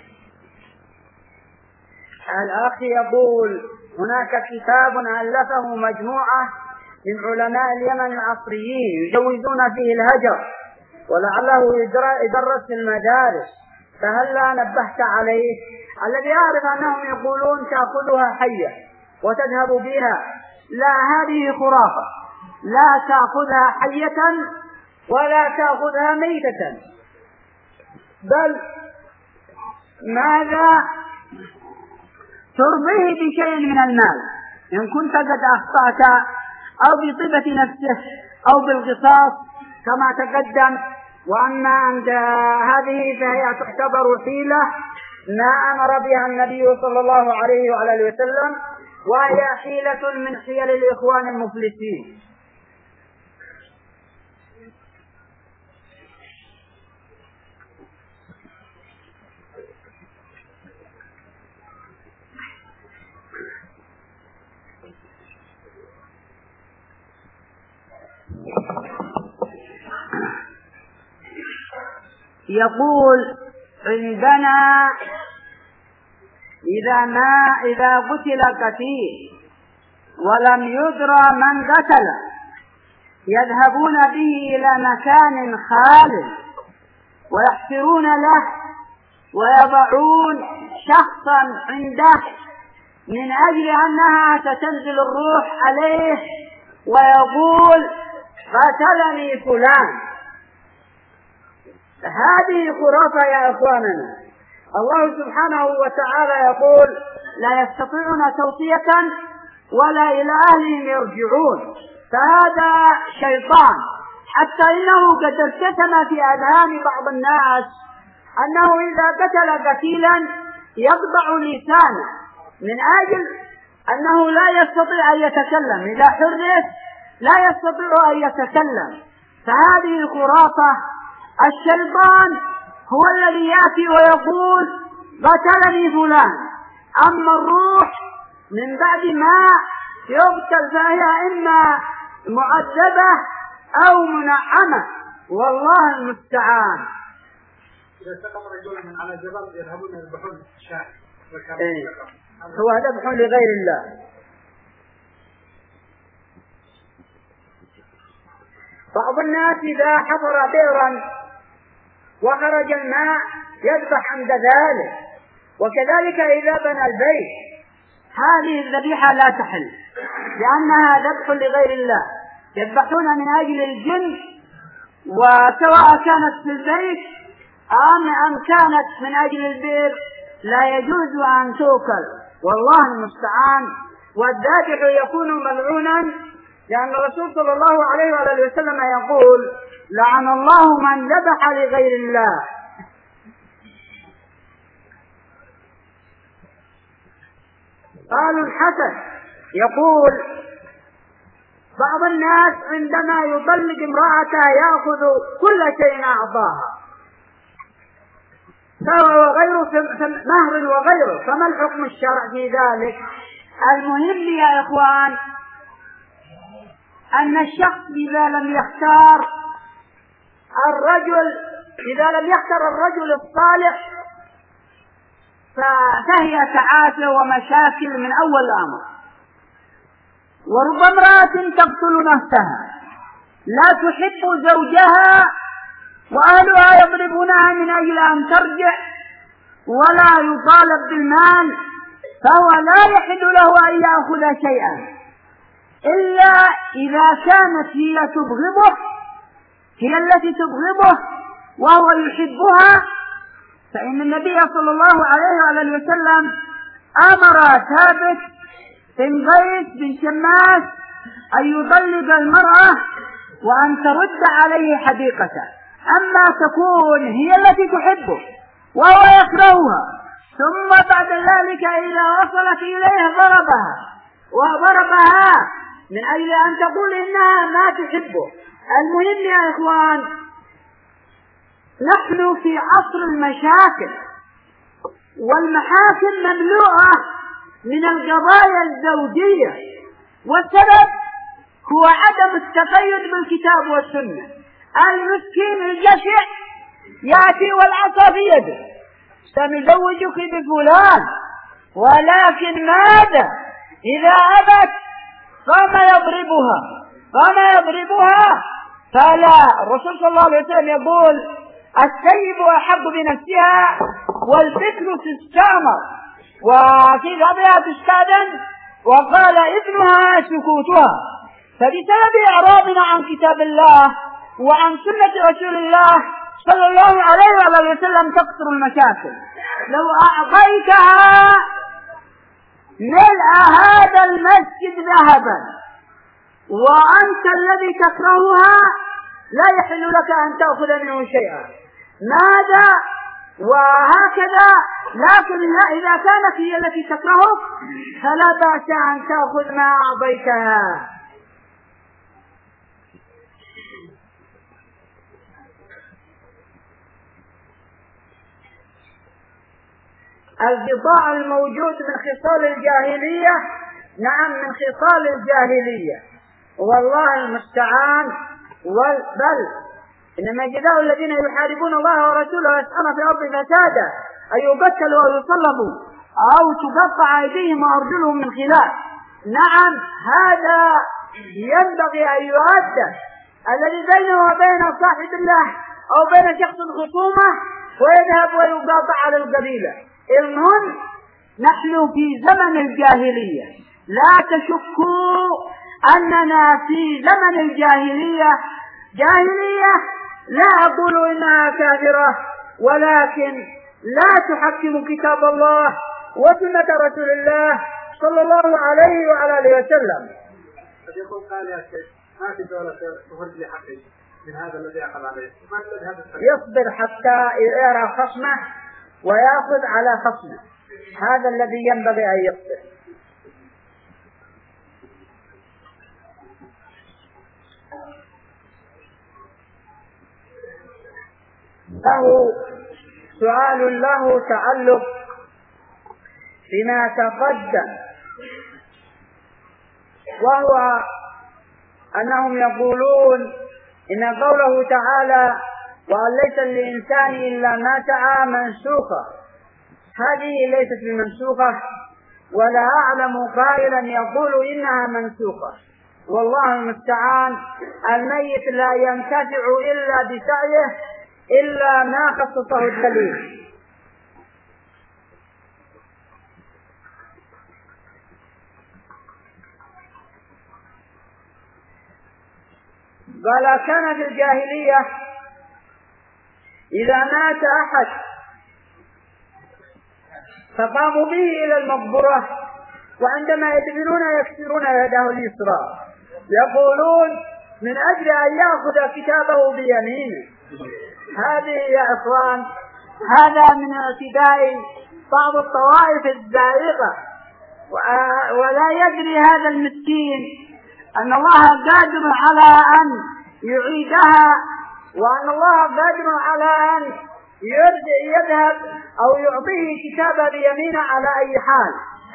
الأخ يقول: هناك كتاب ألفه مجموعة من علماء اليمن العصريين يجوزون فيه الهجر ولعله يدرس في المدارس، فهل لا نبهت عليه؟ الذي أعرف أنهم يقولون تأخذها حية وتذهب بها. لا، هذه خرافة، لا تأخذها حية ولا تأخذها ميتة، بل ماذا ترضيه بشيء من المال إن كنت قد أخطأت، أو بطيبة نفسه أو بالقصاص كما تقدم. وأما عند هذه فهي تعتبر حيلة ما أمر بها النبي صلى الله عليه وآله وسلم، وهي حيلة من حيل الإخوان المفلسين. يقول: عندنا إذا قتل قتيل ولم يدرى من قتل يذهبون به إلى مكان خال ويحفرون له ويضعون شخصا عنده من أجل أنها ستنزل الروح عليه ويقول: قتلني فلان. هذه خرافة يا إخواننا. الله سبحانه وتعالى يقول لا يستطيعون توصية ولا إلى أهلهم يرجعون، فهذا شيطان. حتى إنه قد ارتسم في أذهان بعض الناس أنه إذا قتل قتيلا يقطع لسانه من أجل أنه لا يستطيع أن يتكلم، إذا حرس لا يستطيع أن يتكلم، فهذه خرافة. الشيطان هو الذي يأتي ويقول قتلني فلان، أما الروح من بعد ما يقتل فهي إما معذبة أو منعمة، والله المستعان. إذا سقط رجل من على جبل يذهبون يذبحون الشاة، هو ذبح لغير الله. بعض الناس إذا حفر بئرا وخرج الماء يذبح عند ذلك، وكذلك إذا بنى البيت. هذه الذبيحة لا تحل لأنها ذبح لغير الله، يذبحون من أجل الجن، وسواء كانت في البيت أم كانت من أجل البئر لا يجوز أن توكل، والله المستعان. والذابح يكون ملعونا، لأن الرسول صلى الله عليه وآله وسلم يقول لعن الله من ذبح لغير الله. قال الحسن يقول بعض الناس عندما يطلق امرأته يأخذ كل شيء أعطاها، سواء وغيره مهر وغيره، فما الحكم الشرعي في ذلك؟ المهم يا إخوان أن الشخص إذا لم يختار الرجل الصالح فهي تعاسة ومشاكل من أول الأمر. ورب امرأة تقتل نفسها لا تحب زوجها وأهلها يضربونها من أجل أن ترجع ولا يطالب بالمال، فهو لا يحل له أن يأخذ شيئا إلا إذا كانت هي التي تبغضه وهو يحبها. فإن النبي صلى الله عليه وآله وسلم أمر ثابت بن قيس بن شماس أن يطلق المرأة وأن ترد عليه حديقته، أما تكون هي التي تحبه وهو يكرهها، ثم بعد ذلك إذا وصلت إليه ضربها من أجل أن تقول إنها ما تحبه. المهم يا إخوان نحن في عصر المشاكل، والمحاكم مملوءة من القضايا الزوجية، والسبب هو عدم التقيد بالكتاب والسنة. المسكين الجشع يأتي والعصا في يده سنزوجك بفلان، ولكن ماذا إذا أبت قام يضربها فلا. الرسول صلى الله عليه وسلم يقول السيب أحب بنفسها والفكر تستعمر، وفي بعضها تستأذن، وقال ابنها سكوتها. فبسبب إعراضنا عن كتاب الله وعن سنة رسول الله صلى الله عليه وآله وسلم تكثر المشاكل. لو أعطيتها ملء هذا المسجد ذهبا وأنت الذي تكرهها لا يحل لك أن تأخذ منه شيئا. ماذا؟ وهكذا. لكن إذا كانت هي التي تكرهك فلا بأس أن تأخذ ما أعطيتها. البضاع الموجود من خصال الجاهلية، نعم من خصال الجاهلية، والله المستعان. بل إنما جزاء الذين يحاربون الله ورسوله ويسعون في الأرض فسادا أن يقتلوا أو يصلبوا أو تقطع أيديهم وأرجلهم من خلاف. نعم هذا ينبغي أن يؤدى. الذي بينه وبين صاحب الله أو بين شخص خصومة ويذهب ويقاطع على القبيلة. المهم نحن في زمن الجاهلية، لا تشكوا أننا في زمن الجاهلية، جاهلية لا أقول إنها كافرة، ولكن لا تحكم كتاب الله وسنة رسول الله صلى الله عليه وعلى آله وسلم. قد يقول قال يا شيخ ما في دولة تهد لي حقي من هذا الذي أخذ عليه، ما تجد هذا الحق. يصبر حتى يرى خصمه ويأخذ على خصمه، هذا الذي ينبغي أن يصبر. له سؤال له تعلق فيما تقدم، وهو أنهم يقولون إن قوله تعالى وأن ليس للإنسان إلا ما سعى منسوخة، هذه ليست بمنسوخة، ولا أعلم قائلا يقول إنها منسوخة، والله المستعان. الميت لا ينتفع إلا بسعيه إلا ما خصصه الدليل. قال كان في الجاهلية إذا مات أحد فقاموا به إلى المقبرة، وعندما يدفنون يكسرون يده اليسرى، يقولون من أجل أن يأخذ كتابه بيمينه. هذه يا إخوان هذا من اعتداء بعض الطوائف الزائغة، ولا يدري هذا المسكين أن الله قادر على أن يعيدها، وأن الله قادر على أن يذهب أو يعطيه كتابه بيمينه على أي حال.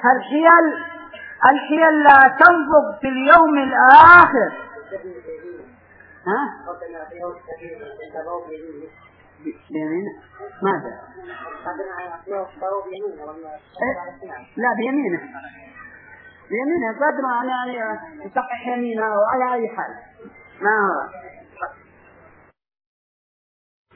الحيل لا تنفق في اليوم الآخر. بيمينه ماذا؟ لا بيمينه قدر أن يصحح يمينه على أي حال ما هو